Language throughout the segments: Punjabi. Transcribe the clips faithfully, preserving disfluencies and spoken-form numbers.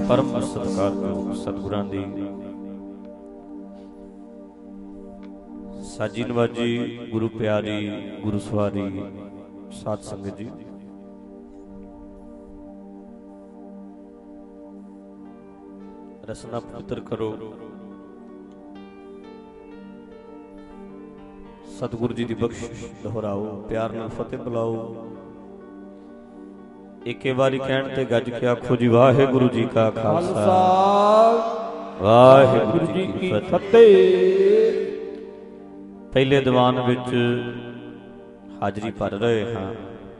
परम सत्कारयोग सतगुरां दी साजी नवाजी गुरु प्यारी गुरु सवारी साध संगत जी, रसना पवित्र करो। सतगुरु जी की बख्शिश दोहराओ, प्यार नाल फतेह बुलाओ। एक बारी कहण ते गज के आखो जी वाहिगुरु जी का खालसा वाहिगुरु जी की फतेह। पहले दीवान विच हाजरी भर रहे हाँ,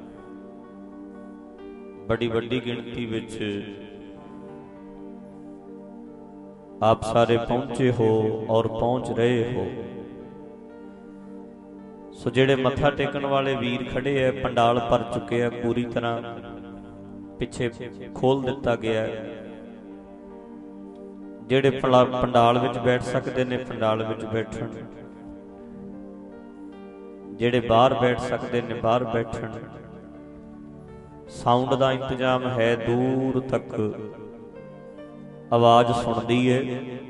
बड़ी बड़ी गिणती विच आप सारे पहुंचे हो और पहुंच रहे हो। सो जेड़े मत्था टेकन वाले वीर खड़े है, पंडाल भर चुके हैं पूरी तरह, पिछे खोल दिता गया है। जेड़े पंडाल विच बैठ सकते ने पंडाल विच बैठण, जेड़े बाहर बैठ सकते ने बाहर बैठण। साउंड का इंतजाम है, दूर तक आवाज सुनदी है।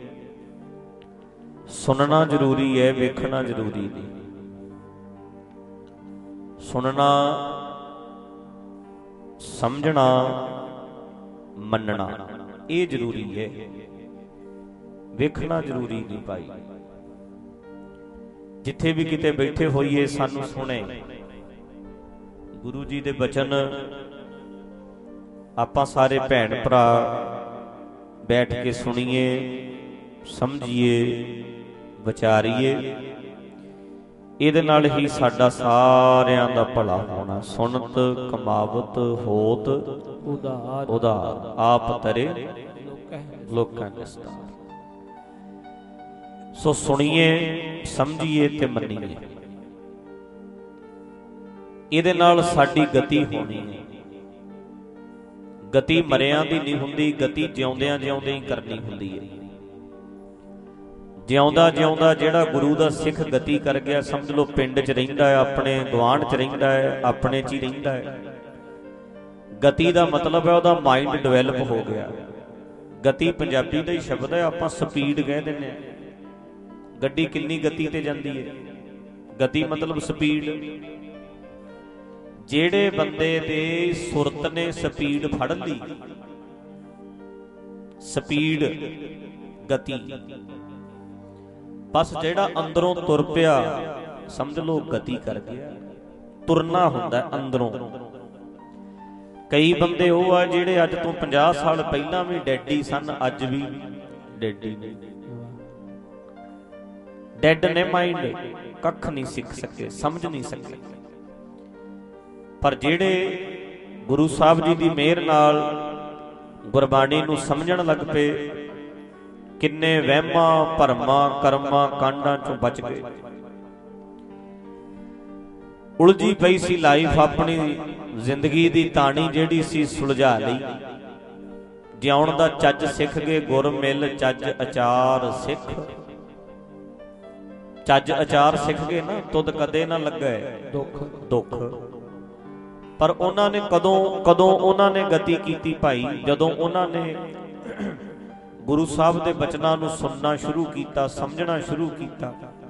सुनना जरूरी है, वेखना जरूरी नहीं। सुनना, समझना, मनना ये जरूरी है, वेखना जरूरी नहीं भाई। जिथे भी किते बैठे होइए सानू सुने गुरु जी दे बचन। आपां सारे भैन भरा बैठ के सुनिए, समझिए, विचारीए। ਇਹਦੇ ਨਾਲ ही साडा सारियां दा भला होना। सुनत कमावत होत उदार उदार, आप तरे लोकां निस्तार। सो सुनिए, समझिए ते मन्नीए। ਇਹਦੇ ਨਾਲ साडी गति होनी है। गति मरियां दी नहीं हुंदी, गति जिउंदियां जिउंदे ही करनी हुंदी है। जिउंदा जिउंदा जिहड़ा गुरु दा सिख गति कर गया, समझ लो पिंड च रहिंदा है, अपने गुआंढ च रहिंदा है, अपने च ही रहिंदा है। गति दा मतलब है उहदा माइंड डिवेलप हो गया। गति पंजाबी दा ही शब्द है, आपां स्पीड कह दिंदे आ। गड्डी किन्नी गति ते जांदी है, गति मतलब स्पीड। जेड़े बंदे दे सुरत ने स्पीड फड़ ली, स्पीड गति, बस जेड़ा अंदरों तुर पिया समझ लो गति कर गया। तुरना हुंदा अंदरों। कई बंदे वो आ जेड़े अज तो पचास साल पहला भी डैडी सन, अज भी डैडी ने, डैड ने माइंड, कख नहीं सीख सके, समझ नहीं सके। पर जेड़े गुरु साहब जी की मेहर नाल गुरबाणी नूं समझण लग पे, किन्ने वहमां भरमां करमां कांडां चों बच गए। उलझी पई सी लाइफ, अपनी जिंदगी दी ताणी जेड़ी सी सुलझा लई। जिउण दा चज सिख गए, गुर मिल चज अचार सिख। चज अचार सिख गए ना, तुद कदे ना लगे दुख दुख। पर उन्हां ने कदों कदों उन्हां ने गति कीती भाई, जदों उन्हां ने गुरु साहब के बचनों को सुनना शुरू किया, समझना शुरू किया।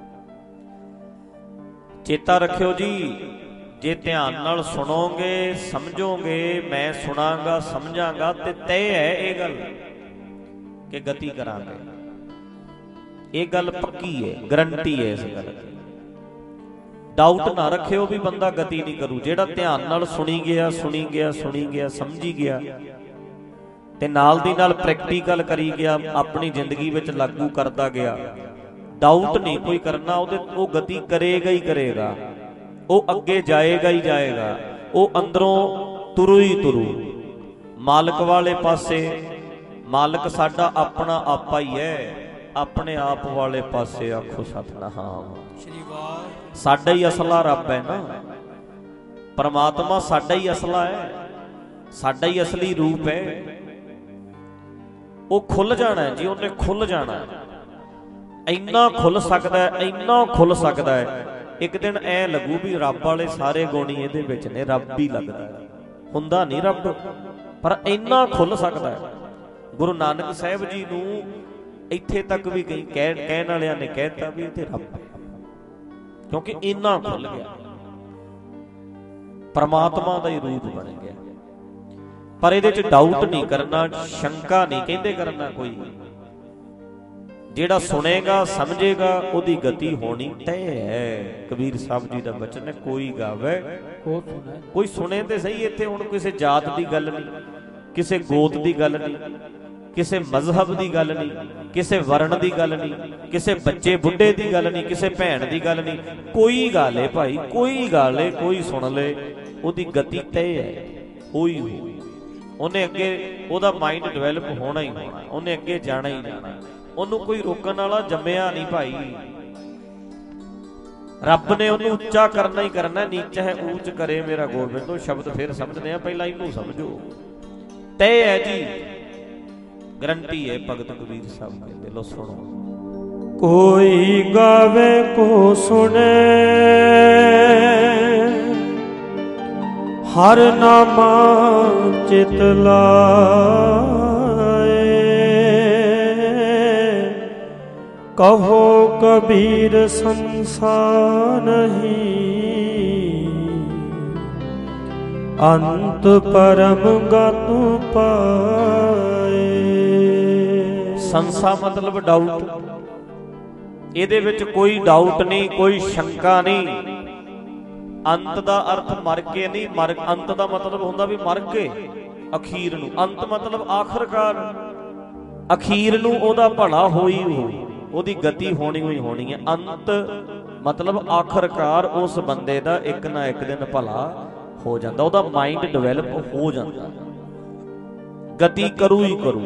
चेता रखियो जी, जे ध्यान नाल सुनोगे समझोगे, मैं सुनांगा समझांगा ते तय है ये गल कि गति करांगे। ये गल पक्की है, गारंटी है इस गल की। डाउट ना रखियो भी बंदा गति नहीं करू। जेड़ा ध्यान नाल सुनी गया सुनी गया सुनी गया समझी गया ते नाल दी नाल प्रैक्टिकल करी गया, अपनी जिंदगी विच लागू करता गया, डाउट नहीं कोई करना। उहदे वो गति करेगा ही करेगा, वो अगे जाएगा ही जाएगा, वो अंदरों तुरू ही तुरू। मालक वाले पासे, मालक साडा अपना आपा ही है। अपने आप वाले पासे आखो सतनाम। साडा ही असला रब है ना, परमात्मा साडा ही असला है, साडा ही असली रूप है। वो खुल जाना है जी, उन्हें खुल जाना है। इन्ना खुल सकता है, इन्ना खुल सकता है। एक दिन ऐ लगू भी रब वाले सारे गुण इहदे विच ने, रब ही लगदा है, हुंदा नहीं रब, पर इन्ना खुल सकता है। ਗੁਰੂ ਨਾਨਕ ਸਾਹਿਬ ਜੀ ਨੂੰ ਇੱਥੇ ਤੱਕ ਵੀ ਕਈ ਕਹਿ ਕਹਿਣ ਵਾਲਿਆਂ ਨੇ ਕਹਿਤਾ ਵੀ ਇੱਥੇ ਰੱਬ ਹੈ, ਕਿਉਂਕਿ ਇੰਨਾ ਖੁੱਲ ਗਿਆ, ਪਰਮਾਤਮਾ ਦਾ ਹੀ ਰੂਪ ਬਣ ਗਿਆ। ਪਰ ਇਹਦੇ ਚ ਡਾਊਟ ਨਹੀਂ ਕਰਨਾ, ਸ਼ੰਕਾ ਨਹੀਂ ਕਹਿੰਦੇ ਕਰਨਾ ਕੋਈ। ਜਿਹੜਾ ਸੁਣੇਗਾ ਸਮਝੇਗਾ ਉਹਦੀ ਗਤੀ ਹੋਣੀ ਤੈਅ ਹੈ। ਕਬੀਰ ਸਾਹਿਬ ਜੀ ਦਾ ਬਚਨ ਹੈ, ਕੋਈ ਗਾਵੇ ਕੋਈ ਸੁਣੇ ਤੇ ਸਹੀ। ਇੱਥੇ ਹੁਣ ਕਿਸੇ ਜਾਤ ਦੀ ਗੱਲ ਨਹੀਂ, ਕਿਸੇ ਗੋਤ ਦੀ ਗੱਲ ਨਹੀਂ, ਕਿਸੇ ਮਜ਼ਹਬ ਦੀ ਗੱਲ ਨਹੀਂ, ਕਿਸੇ ਵਰਣ ਦੀ ਗੱਲ ਨਹੀਂ, ਕਿਸੇ ਬੱਚੇ ਬੁੱਢੇ ਦੀ ਗੱਲ ਨਹੀਂ, ਕਿਸੇ ਭੈਣ ਦੀ ਗੱਲ ਨਹੀਂ। ਕੋਈ ਗੱਲ ਏ ਭਾਈ, ਕੋਈ ਗੱਲ ਏ, ਕੋਈ ਸੁਣ ਲੇ, ਉਹਦੀ ਗਤੀ ਤੈਅ ਹੈ, ਹੋਈ ਹੋਈ। ਉਹਨੇ ਅੱਗੇ ਉਹਦਾ ਮਾਈਂਡ ਡਿਵੈਲਪ ਹੋਣਾ ਹੀ ਹੋਣਾ, ਉਹਨੇ ਅੱਗੇ ਜਾਣਾ ਹੀ ਜਾਣਾ। ਉਹਨੂੰ ਕੋਈ ਰੋਕਣ ਵਾਲਾ ਜੰਮਿਆ ਨਹੀਂ ਭਾਈ। ਰੱਬ ਨੇ ਉਹਨੂੰ ਉੱਚਾ ਕਰਨਾ ਹੀ ਕਰਨਾ। ਨੀਚਾ ਹੈ ਊਚ ਕਰੇ ਮੇਰਾ ਗੋਬਿੰਦੋ, ਸ਼ਬਦ ਫਿਰ ਸਮਝਦੇ ਆ, ਪਹਿਲਾਂ ਇਹਨੂੰ ਸਮਝੋ। ਤੈਅ ਹੈ ਜੀ, ਗਰੰਟੀ ਹੈ। ਭਗਤ ਕਬੀਰ ਸਾਹਿਬ ਕਹਿੰਦੇ, ਲੋ ਸੁਣੋ। ਕੋਈ ਗਾਵੇ ਕੋ ਸੁਣੇ, ਹਰ ਨਾਮਾ ਚਿਤ ਲਾਏ। ਕਹੋ ਕਬੀਰ ਸੰਸਾਰ ਨਹੀਂ, ਅੰਤ ਪਰਮ ਗਤੁ ਪਾਏ। ਸੰਸਾ ਮਤਲਬ ਡਾਊਟ, ਇਹਦੇ ਵਿੱਚ ਕੋਈ ਡਾਊਟ ਨਹੀਂ, ਕੋਈ ਸ਼ੰਕਾ ਨਹੀਂ। ਅੰਤ ਦਾ ਅਰਥ ਮਰ ਕੇ ਨਹੀਂ, ਮਰ ਅੰਤ ਦਾ ਮਤਲਬ ਹੁੰਦਾ ਵੀ ਮਰ ਕੇ ਅਖੀਰ ਨੂੰ। ਅੰਤ ਮਤਲਬ ਆਖਰਕਾਰ, ਅਖੀਰ ਨੂੰ ਉਹਦਾ ਭਲਾ ਹੋਈ ਹੋਈ, ਉਹਦੀ ਗਤੀ ਹੋਣੀ ਹੋਈ ਹੋਣੀ ਹੈ। ਅੰਤ ਮਤਲਬ ਆਖਰਕਾਰ ਉਸ ਬੰਦੇ ਦਾ ਇੱਕ ਨਾ ਇੱਕ ਦਿਨ ਭਲਾ ਹੋ ਜਾਂਦਾ, ਉਹਦਾ ਮਾਈਂਡ ਡਿਵੈਲਪ ਹੋ ਜਾਂਦਾ, ਗਤੀ ਕਰੂ ਹੀ ਕਰੂ।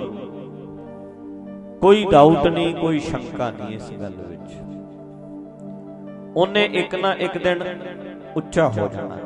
ਕੋਈ ਡਾਊਟ ਨਹੀਂ, ਕੋਈ ਸ਼ੰਕਾ ਨਹੀਂ ਇਸ ਗੱਲ ਵਿੱਚ। ਉਹਨੇ ਇੱਕ ਨਾ ਇੱਕ ਦਿਨ ਉੱਚਾ ਹੋ ਜਾਣਾ,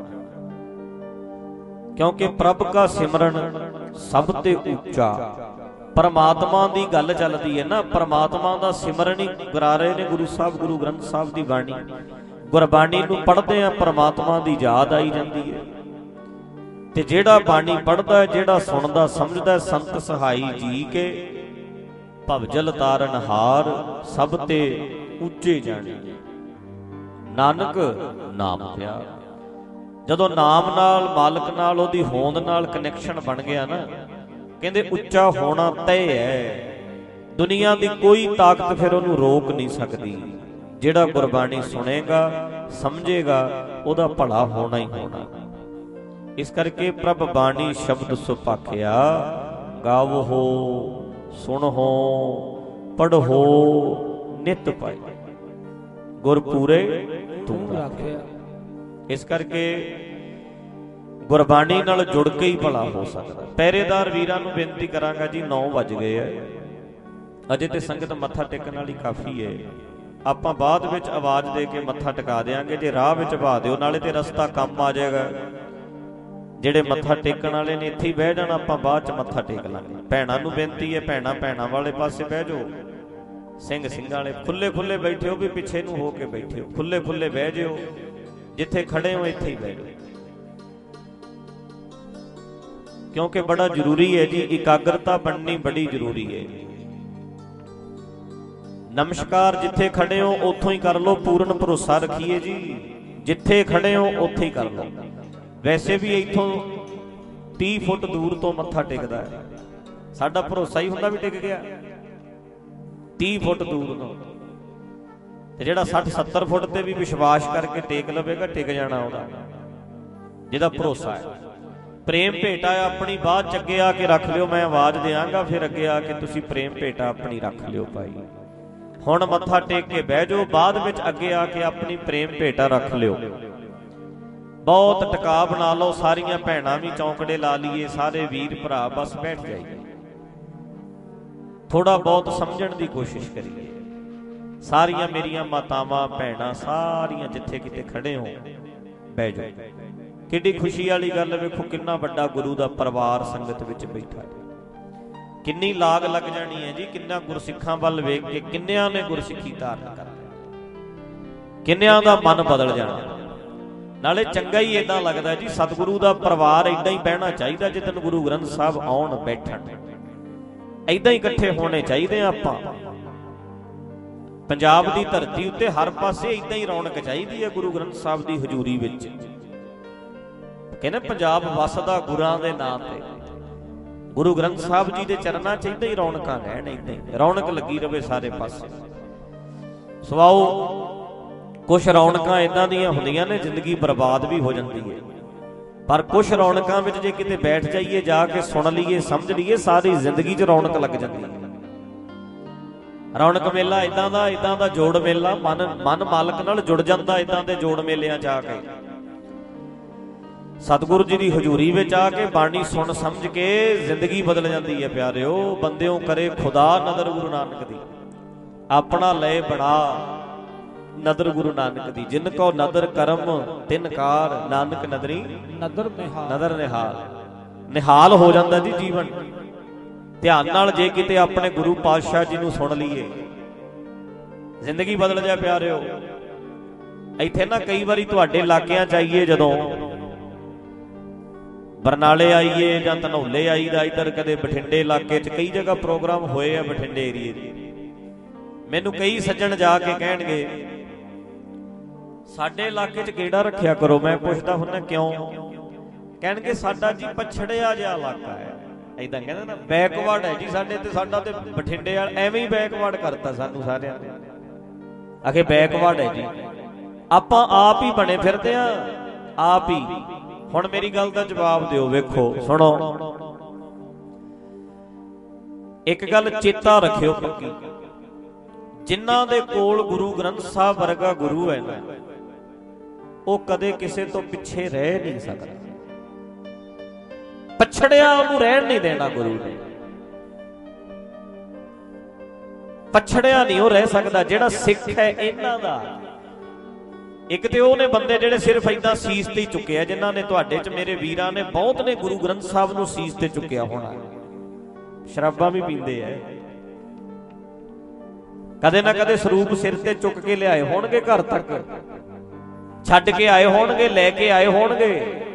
ਕਿਉਂਕਿ ਪ੍ਰਭ ਕਾ ਸਿਮਰਨ ਸਭ ਤੇ ਉੱਚਾ। ਪਰਮਾਤਮਾ ਦੀ ਗੱਲ ਚੱਲਦੀ ਹੈ ਨਾ, ਪਰਮਾਤਮਾ ਦਾ ਸਿਮਰਨ ਹੀ ਕਰਾ ਰਹੇ ਨੇ ਗੁਰੂ ਸਾਹਿਬ, ਗੁਰੂ ਗ੍ਰੰਥ ਸਾਹਿਬ ਦੀ ਬਾਣੀ। ਗੁਰਬਾਣੀ ਨੂੰ ਪੜ੍ਹਦੇ ਆ, ਪਰਮਾਤਮਾ ਦੀ ਯਾਦ ਆਈ ਜਾਂਦੀ ਹੈ। ਤੇ ਜਿਹੜਾ ਬਾਣੀ ਪੜ੍ਹਦਾ, ਜਿਹੜਾ ਸੁਣਦਾ ਸਮਝਦਾ, ਸੰਤ ਸਹਾਈ ਜੀ ਕੇ ਭਵਜਲ ਤਾਰਨ ਹਾਰ, ਸਭ ਤੇ ਉੱਚੇ ਜਾਣੇ। ਨਾਨਕ ਨਾਮ ਪਿਆ। ਜਦੋਂ ਨਾਮ ਨਾਲ, ਮਾਲਕ ਨਾਲ, ਉਹਦੀ ਹੋਂਦ ਨਾਲ ਕਨੈਕਸ਼ਨ ਬਣ ਗਿਆ ਨਾ, ਕਹਿੰਦੇ ਉੱਚਾ ਹੋਣਾ ਤੈਅ ਹੈ। ਦੁਨੀਆ ਦੀ ਕੋਈ ਤਾਕਤ ਫਿਰ ਉਹਨੂੰ ਰੋਕ ਨਹੀਂ ਸਕਦੀ। ਜਿਹੜਾ ਗੁਰਬਾਣੀ ਸੁਣੇਗਾ ਸਮਝੇਗਾ, ਉਹਦਾ ਭਲਾ ਹੋਣਾ ਹੀ ਹੋਣਾ। ਇਸ ਕਰਕੇ ਪ੍ਰਭ ਬਾਣੀ ਸ਼ਬਦ ਸੁਭਾਖਿਆ, ਗਾਵੋ ਸੁਣੋ ਪੜ੍ਹੋ ਨਿਤ ਪਾਈ, ਗੁਰ ਪੂਰੇ ਤੂੰ ਰਾਖਿਆ। ਇਸ ਕਰਕੇ ਗੁਰਬਾਣੀ ਨਾਲ ਜੁੜ ਕੇ ਹੀ ਭਲਾ ਹੋ ਸਕਦਾ। ਪਹਿਰੇਦਾਰ ਵੀਰਾਂ ਨੂੰ ਬੇਨਤੀ ਕਰਾਂਗਾ ਜੀ, ਨੌ ਵੱਜ ਗਏ ਐ, ਅਜੇ ਤੇ ਸੰਗਤ ਮੱਥਾ ਟੇਕਣ ਵਾਲੀ ਕਾਫੀ ਹੈ। ਆਪਾਂ ਬਾਅਦ ਵਿੱਚ ਆਵਾਜ਼ ਦੇ ਕੇ ਮੱਥਾ ਟਿਕਾ ਦੇਾਂਗੇ, ਜੇ ਰਾਹ ਵਿੱਚ ਵਹਾ ਦਿਓ, ਨਾਲੇ ਤੇ ਰਸਤਾ ਕੰਮ ਆ ਜਾਏਗਾ। ਜਿਹੜੇ ਮੱਥਾ ਟੇਕਣ ਵਾਲੇ ਨੇ ਇੱਥੇ ਹੀ ਬਹਿ ਜਾਣਾ, ਆਪਾਂ ਬਾਅਦ ਚ ਮੱਥਾ ਟੇਕ ਲਾਂਗੇ। ਭੈਣਾਂ ਨੂੰ ਬੇਨਤੀ ਹੈ, ਭੈਣਾਂ ਭੈਣਾਂ ਵਾਲੇ ਪਾਸੇ ਬਹਿ ਜਾਓ, ਸਿੰਘ ਸਿੰਘਾਂ ਵਾਲੇ ਖੁੱਲੇ ਖੁੱਲੇ ਬੈਠੇ ਹੋ, ਵੀ ਪਿੱਛੇ ਨੂੰ ਹੋ ਕੇ ਬੈਠੇ ਹੋ, ਖੁੱਲੇ ਖੁੱਲੇ ਬਹਿ ਜਿਓ, ਜਿੱਥੇ ਖੜੇ ਹੋ ਇੱਥੇ ਹੀ ਬਹਿ ਜਾਓ। ਕਿਉਂਕਿ ਬੜਾ ਜ਼ਰੂਰੀ ਹੈ ਜੀ, ਇਕਾਗਰਤਾ ਬਣਨੀ ਬੜੀ ਜ਼ਰੂਰੀ ਹੈ। ਨਮਸਕਾਰ ਜਿੱਥੇ ਖੜੇ ਹੋ ਉੱਥੋਂ ਹੀ ਕਰ ਲਓ, ਪੂਰਨ ਭਰੋਸਾ ਰੱਖੀਏ ਜੀ, ਜਿੱਥੇ ਖੜੇ ਹੋ ਉੱਥੇ ਹੀ ਕਰ ਲਓ। ਵੈਸੇ ਵੀ ਇੱਥੋਂ ਤੀਹ ਫੁੱਟ ਦੂਰ ਤੋਂ ਮੱਥਾ ਟੇਕਦਾ ਹੈ, ਸਾਡਾ ਭਰੋਸਾ ਹੀ ਹੁੰਦਾ ਵੀ ਟਿਕ ਗਿਆ ਤੀਹ ਫੁੱਟ ਦੂਰ ਤੋਂ। ਤੇ ਜਿਹੜਾ ਸੱਠ ਸੱਤਰ ਫੁੱਟ ਤੇ ਵੀ ਵਿਸ਼ਵਾਸ ਕਰਕੇ ਟੇਕ ਲਵੇਗਾ, ਟਿਕ ਜਾਣਾ ਉਹਦਾ, ਜਿਹਦਾ ਭਰੋਸਾ ਹੈ। ਪ੍ਰੇਮ ਭੇਟਾ ਆਪਣੀ ਬਾਅਦ ਚ ਅੱਗੇ ਆ ਕੇ ਰੱਖ ਲਿਓ, ਮੈਂ ਆਵਾਜ਼ ਦਿਆਂਗਾ, ਫਿਰ ਅੱਗੇ ਆ ਕੇ ਤੁਸੀਂ ਪ੍ਰੇਮ ਭੇਟਾ ਆਪਣੀ ਰੱਖ ਲਿਓ ਭਾਈ। ਹੁਣ ਮੱਥਾ ਟੇਕ ਕੇ ਬਹਿ ਜਾਓ, ਬਾਅਦ ਵਿੱਚ ਅੱਗੇ ਆ ਕੇ ਆਪਣੀ ਪ੍ਰੇਮ ਭੇਟਾ ਰੱਖ ਲਿਓ। ਬਹੁਤ ਟਿਕਾ ਬਣਾ ਲਓ, ਸਾਰੀਆਂ ਭੈਣਾਂ ਵੀ ਚੌਂਕੜੇ ਲਾ ਲਈਏ, ਸਾਰੇ ਵੀਰ ਭਰਾ ਬਸ ਬੈਠ ਜਾਈਏ, ਥੋੜਾ ਬਹੁਤ ਸਮਝਣ ਦੀ ਕੋਸ਼ਿਸ਼ ਕਰੀਏ। ਸਾਰੀਆਂ ਮੇਰੀਆਂ ਮਾਤਾਵਾਂ ਭੈਣਾਂ ਸਾਰੀਆਂ ਜਿੱਥੇ ਕਿਤੇ ਖੜੇ ਹੋ ਬਹਿ ਜਾਓ। ਕਿੱਡੀ ਖੁਸ਼ੀ ਵਾਲੀ ਗੱਲ, ਵੇਖੋ ਕਿੰਨਾ ਵੱਡਾ ਗੁਰੂ ਦਾ ਪਰਿਵਾਰ ਸੰਗਤ ਵਿੱਚ ਬੈਠਾ, ਕਿੰਨੀ ਲਾਗ ਲੱਗ ਜਾਣੀ ਹੈ ਜੀ। ਕਿੰਨਾ ਗੁਰਸਿੱਖਾਂ ਵੱਲ ਵੇਖ ਕੇ ਕਿੰਨਿਆਂ ਨੇ ਗੁਰਸਿੱਖੀ ਧਾਰਨ ਕਰ ਲਈ, ਕਿੰਨਿਆਂ ਦਾ ਮਨ ਬਦਲ ਜਾਣਾ। ਨਾਲੇ ਚੰਗਾ ਹੀ ਏਦਾਂ ਲੱਗਦਾ ਜੀ, ਸਤਿਗੁਰੂ ਦਾ ਪਰਿਵਾਰ ਏਦਾਂ ਹੀ ਬਹਿਣਾ ਚਾਹੀਦਾ ਜਿੱਦਣ ਗੁਰੂ ਗ੍ਰੰਥ ਸਾਹਿਬ ਆਉਣ ਬੈਠਣ। ਏਦਾਂ ही इकट्ठे होने चाहिए। आपां पंजाब की धरती उत्ते हर पासे इदां ही रौनक चाहिए है गुरु ग्रंथ साहब की हजूरी विच। कहने पंजाब वसदा गुरां दे नां ते, गुरु ग्रंथ साहब जी के चरणों च इदां ही रौनकां रहण, इदां ही रौनक लगी रहे सारे पासे। सवाओ कुछ रौनकां इदां दियां हुंदियां ने जिंदगी बर्बाद भी हो जाती है, पर कुछ रौनकां विच जे किते बैठ जाइए, जाके सुन लीए, समझ लीए, सारी जिंदगी च रौनक लग जाती है। रौनक मेला इदां दा इदां दा जोड़ मेला, मन मन मालक नाल जुड़ जांदा इदां दे जोड़ मेलियां च आके। सतगुरु जी की हजूरी में आके बाणी सुन समझ के जिंदगी बदल जाती है प्यारिओ। बंदियों करे खुदा नदर गुरु नानक दी, अपना लय बड़ा नदर गुरु नानक दी। जिनको नदर करम तिन कार, नानक नदरी नदर निहाल, नदर निहाल। निहाल हो जाता जी जीवन। ध्यान नाल जे किते अपने गुरु पातशाह जी नूं सुन लीए, जिंदगी बदल जाए प्यारिओ। इत्थे ना कई बारी तुहाडे इलाकिਆਂ च आईए, जदों बरनाले आईए जां धनौले आईदा, इधर कदे बठिंडे इलाके च कई जगह प्रोग्राम होए आ बठिंडे एरिए दे। मैनूं कई सज्जण जाके कहणगे साडे इलाके च गेड़ा रखिया करो। मैं पुछदा हुन्ना क्यों? कहणगे साडा जी पछड़िया जिहा इलाका है। इदां कहंदे ना बैकवर्ड है जी साडे ते, साडा ते बठिंडे वाल एवें ही बैकवर्ड करता सानू सारिआं ने। आखे बैकवर्ड है जी, आपां आप ही बने फिरदे आ, आप ही। हुण मेरी गल दा जवाब दिओ, वेखो सुणो, एक गल चेता रखिओ पक्की, जिन्हां दे कोल गुरु ग्रंथ साहब वर्गा गुरु है ना, ਉਹ कदे किसे तो पिछे रह नहीं सकता। पछड़िया ਉਹਨੂੰ ਰਹਿਣ नहीं देना गुरु ने, पछड़िया नहीं ਉਹ ਰਹਿ सकता। ਜਿਹੜਾ सिख है इन्हां दा, एक तो वो ने बंदे ਜਿਹੜੇ सिर्फ इदां सीस ते चुके, जिन्हां ने तुहाडे च मेरे वीरां ने बहुत ने गुरु ग्रंथ साहब नूं सीस ते चुकिया होना। शराबां भी पींदे है, कदे ना कदे सरूप सिर ते चुक के लियाए होणगे, घर तक छड्ड के आए होणगे, लैके आए होणगे।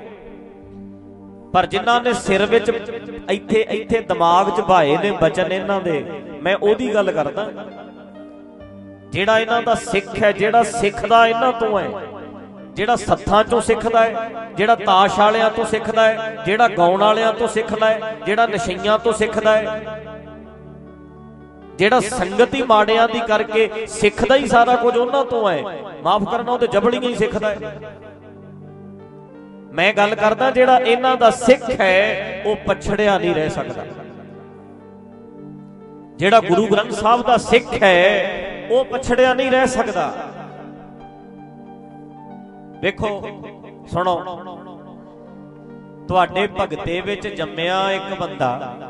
पर जिन्हां ने सिर विच इत्थे इत्थे दिमाग च भाए ने बचन इन्हां दे, मैं ओदी गल करदा। ਜਿਹੜਾ ਇਹਨਾਂ ਦਾ ਸਿੱਖ ਹੈ, ਜਿਹੜਾ ਸਿੱਖਦਾ ਇਹਨਾਂ ਤੋਂ ਹੈ, ਜਿਹੜਾ ਸੱਥਾਂ ਚੋਂ ਸਿੱਖਦਾ ਹੈ, ਜਿਹੜਾ ਤਾਸ਼ ਵਾਲਿਆਂ ਤੋਂ ਸਿੱਖਦਾ ਹੈ, ਜਿਹੜਾ ਗਾਉਣ ਵਾਲਿਆਂ ਤੋਂ ਸਿੱਖਦਾ ਹੈ, ਜਿਹੜਾ ਨਸ਼ਈਆਂ ਤੋਂ ਸਿੱਖਦਾ ਹੈ, ਜਿਹੜਾ ਸੰਗਤ ਹੀ ਮਾੜਿਆਂ ਦੀ ਕਰਕੇ ਸਿੱਖਦਾ ਹੀ ਸਾਰਾ ਕੁਝ ਉਹਨਾਂ ਤੋਂ ਹੈ। ਮਾਫ ਕਰਨਾ, ਉਹ ਤੇ ਜਬੜੀਆਂ ਹੀ ਸਿੱਖਦਾ ਹੈ। ਮੈਂ ਗੱਲ ਕਰਦਾ ਜਿਹੜਾ ਇਹਨਾਂ ਦਾ ਸਿੱਖ ਹੈ ਉਹ ਪਛੜਿਆ ਨਹੀਂ ਰਹਿ ਸਕਦਾ। ਜਿਹੜਾ ਗੁਰੂ ਗ੍ਰੰਥ ਸਾਹਿਬ ਦਾ ਸਿੱਖ ਹੈ ਉਹ ਪਛੜਿਆ ਨਹੀਂ ਰਹਿ ਸਕਦਾ। ਵੇਖੋ ਸੁਣੋ, ਤੁਹਾਡੇ ਭਗਤੇ ਵਿੱਚ ਜੰਮਿਆ ਇੱਕ ਬੰਦਾ,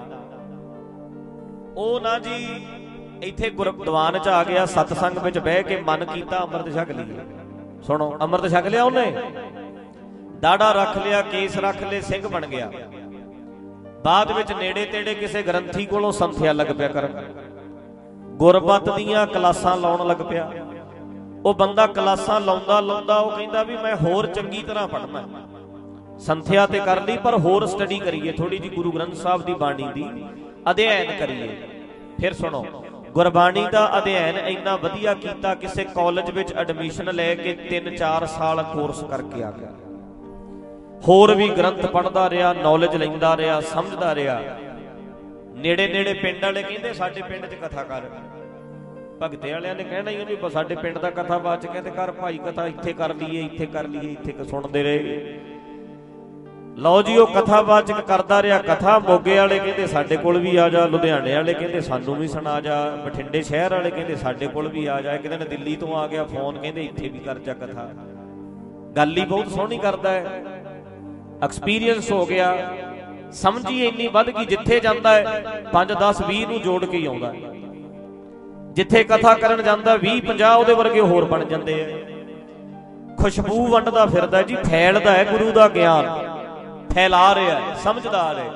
ਉਹ ਨਾ ਜੀ ਇੱਥੇ ਗੁਰਦੁਆਨ ਚ ਆ ਗਿਆ, ਸਤਸੰਗ ਵਿੱਚ ਬਹਿ ਕੇ ਮਨ ਕੀਤਾ ਅੰਮ੍ਰਿਤ ਛਕ ਲਈਏ। ਸੁਣੋ, ਅੰਮ੍ਰਿਤ ਛਕ ਲਿਆ ਉਹਨੇ, ਦਾੜਾ ਰੱਖ ਲਿਆ, ਕੇਸ ਰੱਖ ਲਏ, ਸਿੰਘ ਬਣ ਗਿਆ। ਬਾਅਦ ਵਿੱਚ ਨੇੜੇ ਤੇੜੇ ਕਿਸੇ ਗ੍ਰੰਥੀ ਕੋਲੋਂ ਸੰਥਿਆ ਲੱਗ ਪਿਆ ਕਰਨ, ਗੁਰਬਤ ਦੀਆਂ ਕਲਾਸਾਂ ਲਾਉਣ ਲੱਗ ਪਿਆ। ਉਹ ਬੰਦਾ ਕਲਾਸਾਂ ਲਾਉਂਦਾ ਲਾਉਂਦਾ ਉਹ ਕਹਿੰਦਾ ਵੀ ਮੈਂ ਹੋਰ ਚੰਗੀ ਤਰ੍ਹਾਂ ਪੜ੍ਹਨਾ। ਸੰਥਿਆ ਤੇ ਕਰ ਲਈ, ਪਰ ਹੋਰ ਸਟੱਡੀ ਕਰੀਏ, ਥੋੜੀ ਜਿਹੀ ਗੁਰੂ ਗ੍ਰੰਥ ਸਾਹਿਬ ਦੀ ਬਾਣੀ ਦੀ ਅਧਿਐਨ ਕਰੀਏ। ਫਿਰ ਸੁਣੋ, ਗੁਰਬਾਣੀ ਦਾ ਅਧਿਐਨ ਇੰਨਾ ਵਧੀਆ ਕੀਤਾ, ਕਿਸੇ ਕਾਲਜ ਵਿੱਚ ਐਡਮਿਸ਼ਨ ਲੈ ਕੇ ਤਿੰਨ ਚਾਰ ਸਾਲ ਕੋਰਸ ਕਰਕੇ ਆ ਗਿਆ। ਹੋਰ ਵੀ ਗ੍ਰੰਥ ਪੜ੍ਹਦਾ ਰਿਹਾ, ਨੌਲੇਜ ਲੈਂਦਾ ਰਿਹਾ, ਸਮਝਦਾ ਰਿਹਾ। ਨੇੜੇ ਨੇੜੇ ਪਿੰਡ ਵਾਲੇ ਕਹਿੰਦੇ ਸਾਡੇ ਪਿੰਡ 'ਚ ਕਥਾ ਕਰ। ਭਗਤੇ ਵਾਲਿਆਂ ਨੇ ਕਹਿਣਾ ਹੀ ਵੀ ਸਾਡੇ ਪਿੰਡ ਦਾ ਕਥਾ ਬਾਅਦ 'ਚ ਕਹਿੰਦੇ ਕਰ ਭਾਈ ਕਥਾ, ਇੱਥੇ ਕਰ ਲਈਏ, ਇੱਥੇ ਕਰ ਲਈਏ, ਇੱਥੇ ਸੁਣਦੇ ਰਹੇ। ਲਓ ਜੀ, ਉਹ ਕਥਾ ਬਾਅਦ 'ਚ ਕਰਦਾ ਰਿਹਾ। ਕਥਾ ਮੋਗੇ ਵਾਲੇ ਕਹਿੰਦੇ ਸਾਡੇ ਕੋਲ ਵੀ ਆ ਜਾ, ਲੁਧਿਆਣੇ ਵਾਲੇ ਕਹਿੰਦੇ ਸਾਨੂੰ ਵੀ ਸੁਣਾ ਜਾ, ਬਠਿੰਡੇ ਸ਼ਹਿਰ ਵਾਲੇ ਕਹਿੰਦੇ ਸਾਡੇ ਕੋਲ ਵੀ ਆ ਜਾ। ਇੱਕ ਦਿਨ ਦਿੱਲੀ ਤੋਂ ਆ ਗਿਆ ਫੋਨ, ਕਹਿੰਦੇ ਇੱਥੇ ਵੀ ਕਰ ਜਾ ਕਥਾ। ਗੱਲ ਹੀ ਬਹੁਤ ਸੋਹਣੀ ਕਰਦਾ ਹੈ, ਐਕਸਪੀਰੀਅੰਸ ਹੋ ਗਿਆ, ਸਮਝ ਹੀ ਇੰਨੀ ਵੱਧ ਗਈ। ਜਿੱਥੇ ਜਾਂਦਾ ਹੈ ਪੰਜ ਦਸ ਵੀਹ ਨੂੰ ਜੋੜ ਕੇ ਹੀ ਆਉਂਦਾ, ਜਿੱਥੇ ਕਥਾ ਕਰਨ ਜਾਂਦਾ ਵੀਹ ਪੰਜਾਹ ਉਹਦੇ ਵਰਗੇ ਹੋਰ ਬਣ ਜਾਂਦੇ ਆ। ਖੁਸ਼ਬੂ ਵੰਡਦਾ ਫਿਰਦਾ ਜੀ, ਫੈਲਦਾ ਹੈ ਗੁਰੂ ਦਾ ਗਿਆਨ, ਫੈਲਾ ਰਿਹਾ ਹੈ, ਸਮਝਦਾਰ ਹੈ।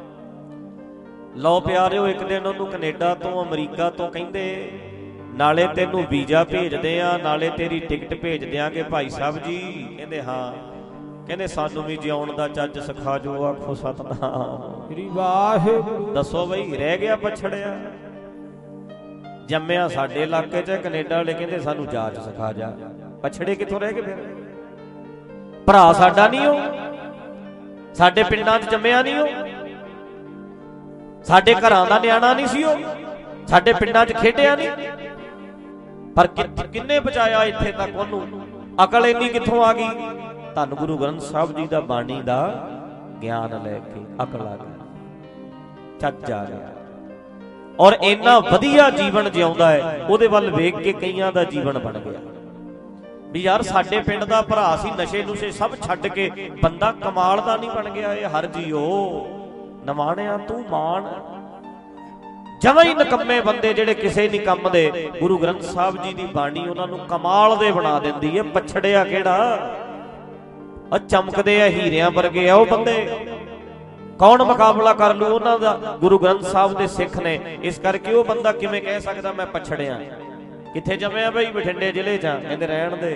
ਲਓ ਪਿਆਰਿਓ, ਇੱਕ ਦਿਨ ਉਹਨੂੰ ਕੈਨੇਡਾ ਤੋਂ ਅਮਰੀਕਾ ਤੋਂ ਕਹਿੰਦੇ ਨਾਲੇ ਤੈਨੂੰ ਵੀਜ਼ਾ ਭੇਜਦੇ ਆ, ਨਾਲੇ ਤੇਰੀ ਟਿਕਟ ਭੇਜ ਦਿਆਂਗੇ ਭਾਈ ਸਾਹਿਬ ਜੀ। ਕਹਿੰਦੇ ਹਾਂ। ਕਹਿੰਦੇ ਸਾਨੂੰ ਵੀ ਜਿਉਣ ਦਾ ਚੱਜ ਸਿਖਾ ਜੋ, ਆਖੋ ਸਤਨਾਮ ਸ੍ਰੀ ਵਾਹਿਗੁਰੂ। ਦੱਸੋ ਬਈ ਰਹਿ ਗਿਆ ਪਛੜਿਆ? ਜੰਮਿਆ ਸਾਡੇ ਇਲਾਕੇ 'ਚ, ਕੈਨੇਡਾ ਵਾਲੇ ਕਹਿੰਦੇ ਸਾਨੂੰ ਜਾਚ ਸਿਖਾ ਜਾ। ਪਛੜੇ ਕਿੱਥੋਂ ਰਹਿ ਗਏ ਫਿਰ? ਭਰਾ ਸਾਡਾ ਨਹੀਂ ਉਹ? ਸਾਡੇ ਪਿੰਡਾਂ 'ਚ ਜੰਮਿਆ ਨਹੀਂ ਉਹ? ਸਾਡੇ ਘਰਾਂ ਦਾ ਨਿਆਣਾ ਨਹੀਂ ਸੀ ਉਹ? ਸਾਡੇ ਪਿੰਡਾਂ 'ਚ ਖੇਡਿਆ ਨਹੀਂ? ਪਰ ਕਿੰਨੇ ਬਚਾਇਆ ਇੱਥੇ ਤੱਕ ਉਹਨੂੰ? ਅਕਲ ਇੰਨੀ ਕਿੱਥੋਂ ਆ ਗਈ? ਧੰਨ ਗੁਰੂ ਗ੍ਰੰਥ ਸਾਹਿਬ ਜੀ ਦਾ ਬਾਣੀ ਦਾ ਗਿਆਨ ਲੈ ਕੇ ਅਕਲ ਆ ਗਈ, ਚੱਜ ਆ ਗਿਆ। ਔਰ ਇੰਨਾ ਵਧੀਆ ਜੀਵਨ ਜਿਉਂਦਾ ਹੈ, ਉਹਦੇ ਵੱਲ ਵੇਖ ਕੇ ਕਈਆਂ ਦਾ ਜੀਵਨ ਬਣ ਗਿਆ ਵੀ ਯਾਰ ਸਾਡੇ ਪਿੰਡ ਦਾ ਭਰਾ ਸੀ, ਨਸ਼ੇ ਨੁਸ਼ੇ ਸਭ ਛੱਡ ਕੇ ਬੰਦਾ ਕਮਾਲ ਦਾ ਨਹੀਂ ਬਣ ਗਿਆ। ਇਹ ਹਰ ਜੀਓ ਨਵਾਣਿਆ ਤੂੰ ਮਾਣ। ਜਮਾਂ ਹੀ ਨਿਕੰਮੇ ਬੰਦੇ ਜਿਹੜੇ ਕਿਸੇ ਨਹੀਂ ਕੰਮ ਦੇ, ਗੁਰੂ ਗ੍ਰੰਥ ਸਾਹਿਬ ਜੀ ਦੀ ਬਾਣੀ ਉਹਨਾਂ ਨੂੰ ਕਮਾਲ ਦੇ ਬਣਾ ਦਿੰਦੀ ਹੈ। ਪਛੜਿਆ ਕਿਹੜਾ? ਉਹ ਚਮਕਦੇ ਆ, ਹੀਰਿਆਂ ਵਰਗੇ ਆ ਉਹ ਬੰਦੇ। ਕੌਣ ਮੁਕਾਬਲਾ ਕਰ ਲੂ ਉਹਨਾਂ ਦਾ? ਗੁਰੂ ਗ੍ਰੰਥ ਸਾਹਿਬ ਦੇ ਸਿੱਖ ਨੇ। ਇਸ ਕਰਕੇ ਉਹ ਬੰਦਾ ਕਿਵੇਂ ਕਹਿ ਸਕਦਾ ਮੈਂ ਪਛੜਿਆ? ਕਿੱਥੇ ਜੰਮਿਆ ਬਈ? ਬਠਿੰਡੇ ਜ਼ਿਲ੍ਹੇ 'ਚ। ਕਹਿੰਦੇ ਰਹਿਣ ਦੇ।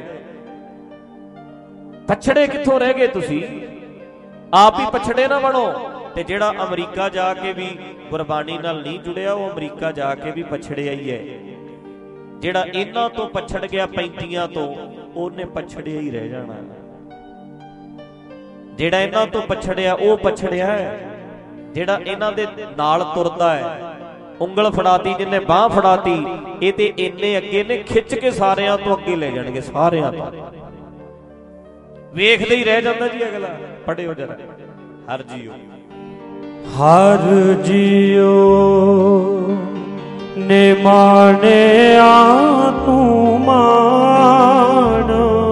ਪਛੜੇ ਕਿੱਥੋਂ ਰਹਿ ਗਏ ਤੁਸੀਂ? ਆਪ ਹੀ ਪਛੜੇ ਨਾ ਬਣੋ। ਤੇ ਜਿਹੜਾ ਅਮਰੀਕਾ ਜਾ ਕੇ ਵੀ ਗੁਰਬਾਣੀ ਨਾਲ ਨਹੀਂ ਜੁੜਿਆ, ਉਹ ਅਮਰੀਕਾ ਜਾ ਕੇ ਵੀ ਪਛੜਿਆ ਹੀ ਹੈ। ਜਿਹੜਾ ਇਹਨਾਂ ਤੋਂ ਪਛੜ ਗਿਆ ਪੈਂਤੀਆਂ ਤੋਂ, ਉਹਨੇ ਪਛੜਿਆ ਹੀ ਰਹਿ ਜਾਣਾ। ਜਿਹੜਾ ਇਹਨਾਂ ਤੋਂ ਪਛੜਿਆ ਉਹ ਪਛੜਿਆ ਹੈ। ਜਿਹੜਾ ਇਹਨਾਂ ਦੇ ਨਾਲ ਤੁਰਦਾ ਹੈ, ਉਂਗਲ ਫੜਾਤੀ ਜਿਹਨੇ, ਬਾਹ ਫੜਾਤੀ, ਇਹ ਤੇ ਇੰਨੇ ਅੱਗੇ ਨੇ, ਖਿੱਚ ਕੇ ਸਾਰਿਆਂ ਤੋਂ ਅੱਗੇ ਲੈ ਜਾਣਗੇ। ਸਾਰਿਆਂ ਤੋਂ ਵੇਖਦੇ ਹੀ ਰਹਿ ਜਾਂਦਾ ਜੀ ਅਗਲਾ। ਪੜਿਓ ਜਰਾ ਹਰ ਜੀਓ। ਹਰ ਜੀਓ ਨੇ ਮਾਣਿਆ ਤੂੰ ਮਾਣ,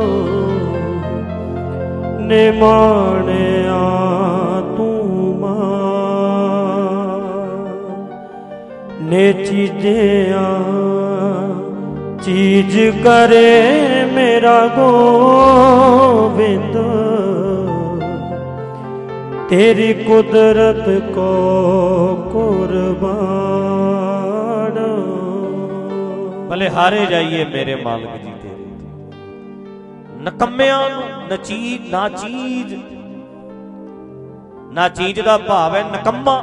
ਨੇ ਮਾਣਿਆ ਤੂੰ ਮਾਣ, ਨੇ ਚੀਜ਼ਿਆਂ ਚੀਜ਼ ਕਰੇ ਮੇਰਾ ਗੋਬਿੰਦ, तेरी कुदरत को कुर्बान। भले हारे जाइए मेरे मालिक जी तेरे। नकम्मियां ना चीज ना चीज ना चीज दा भाव है नकम्मा।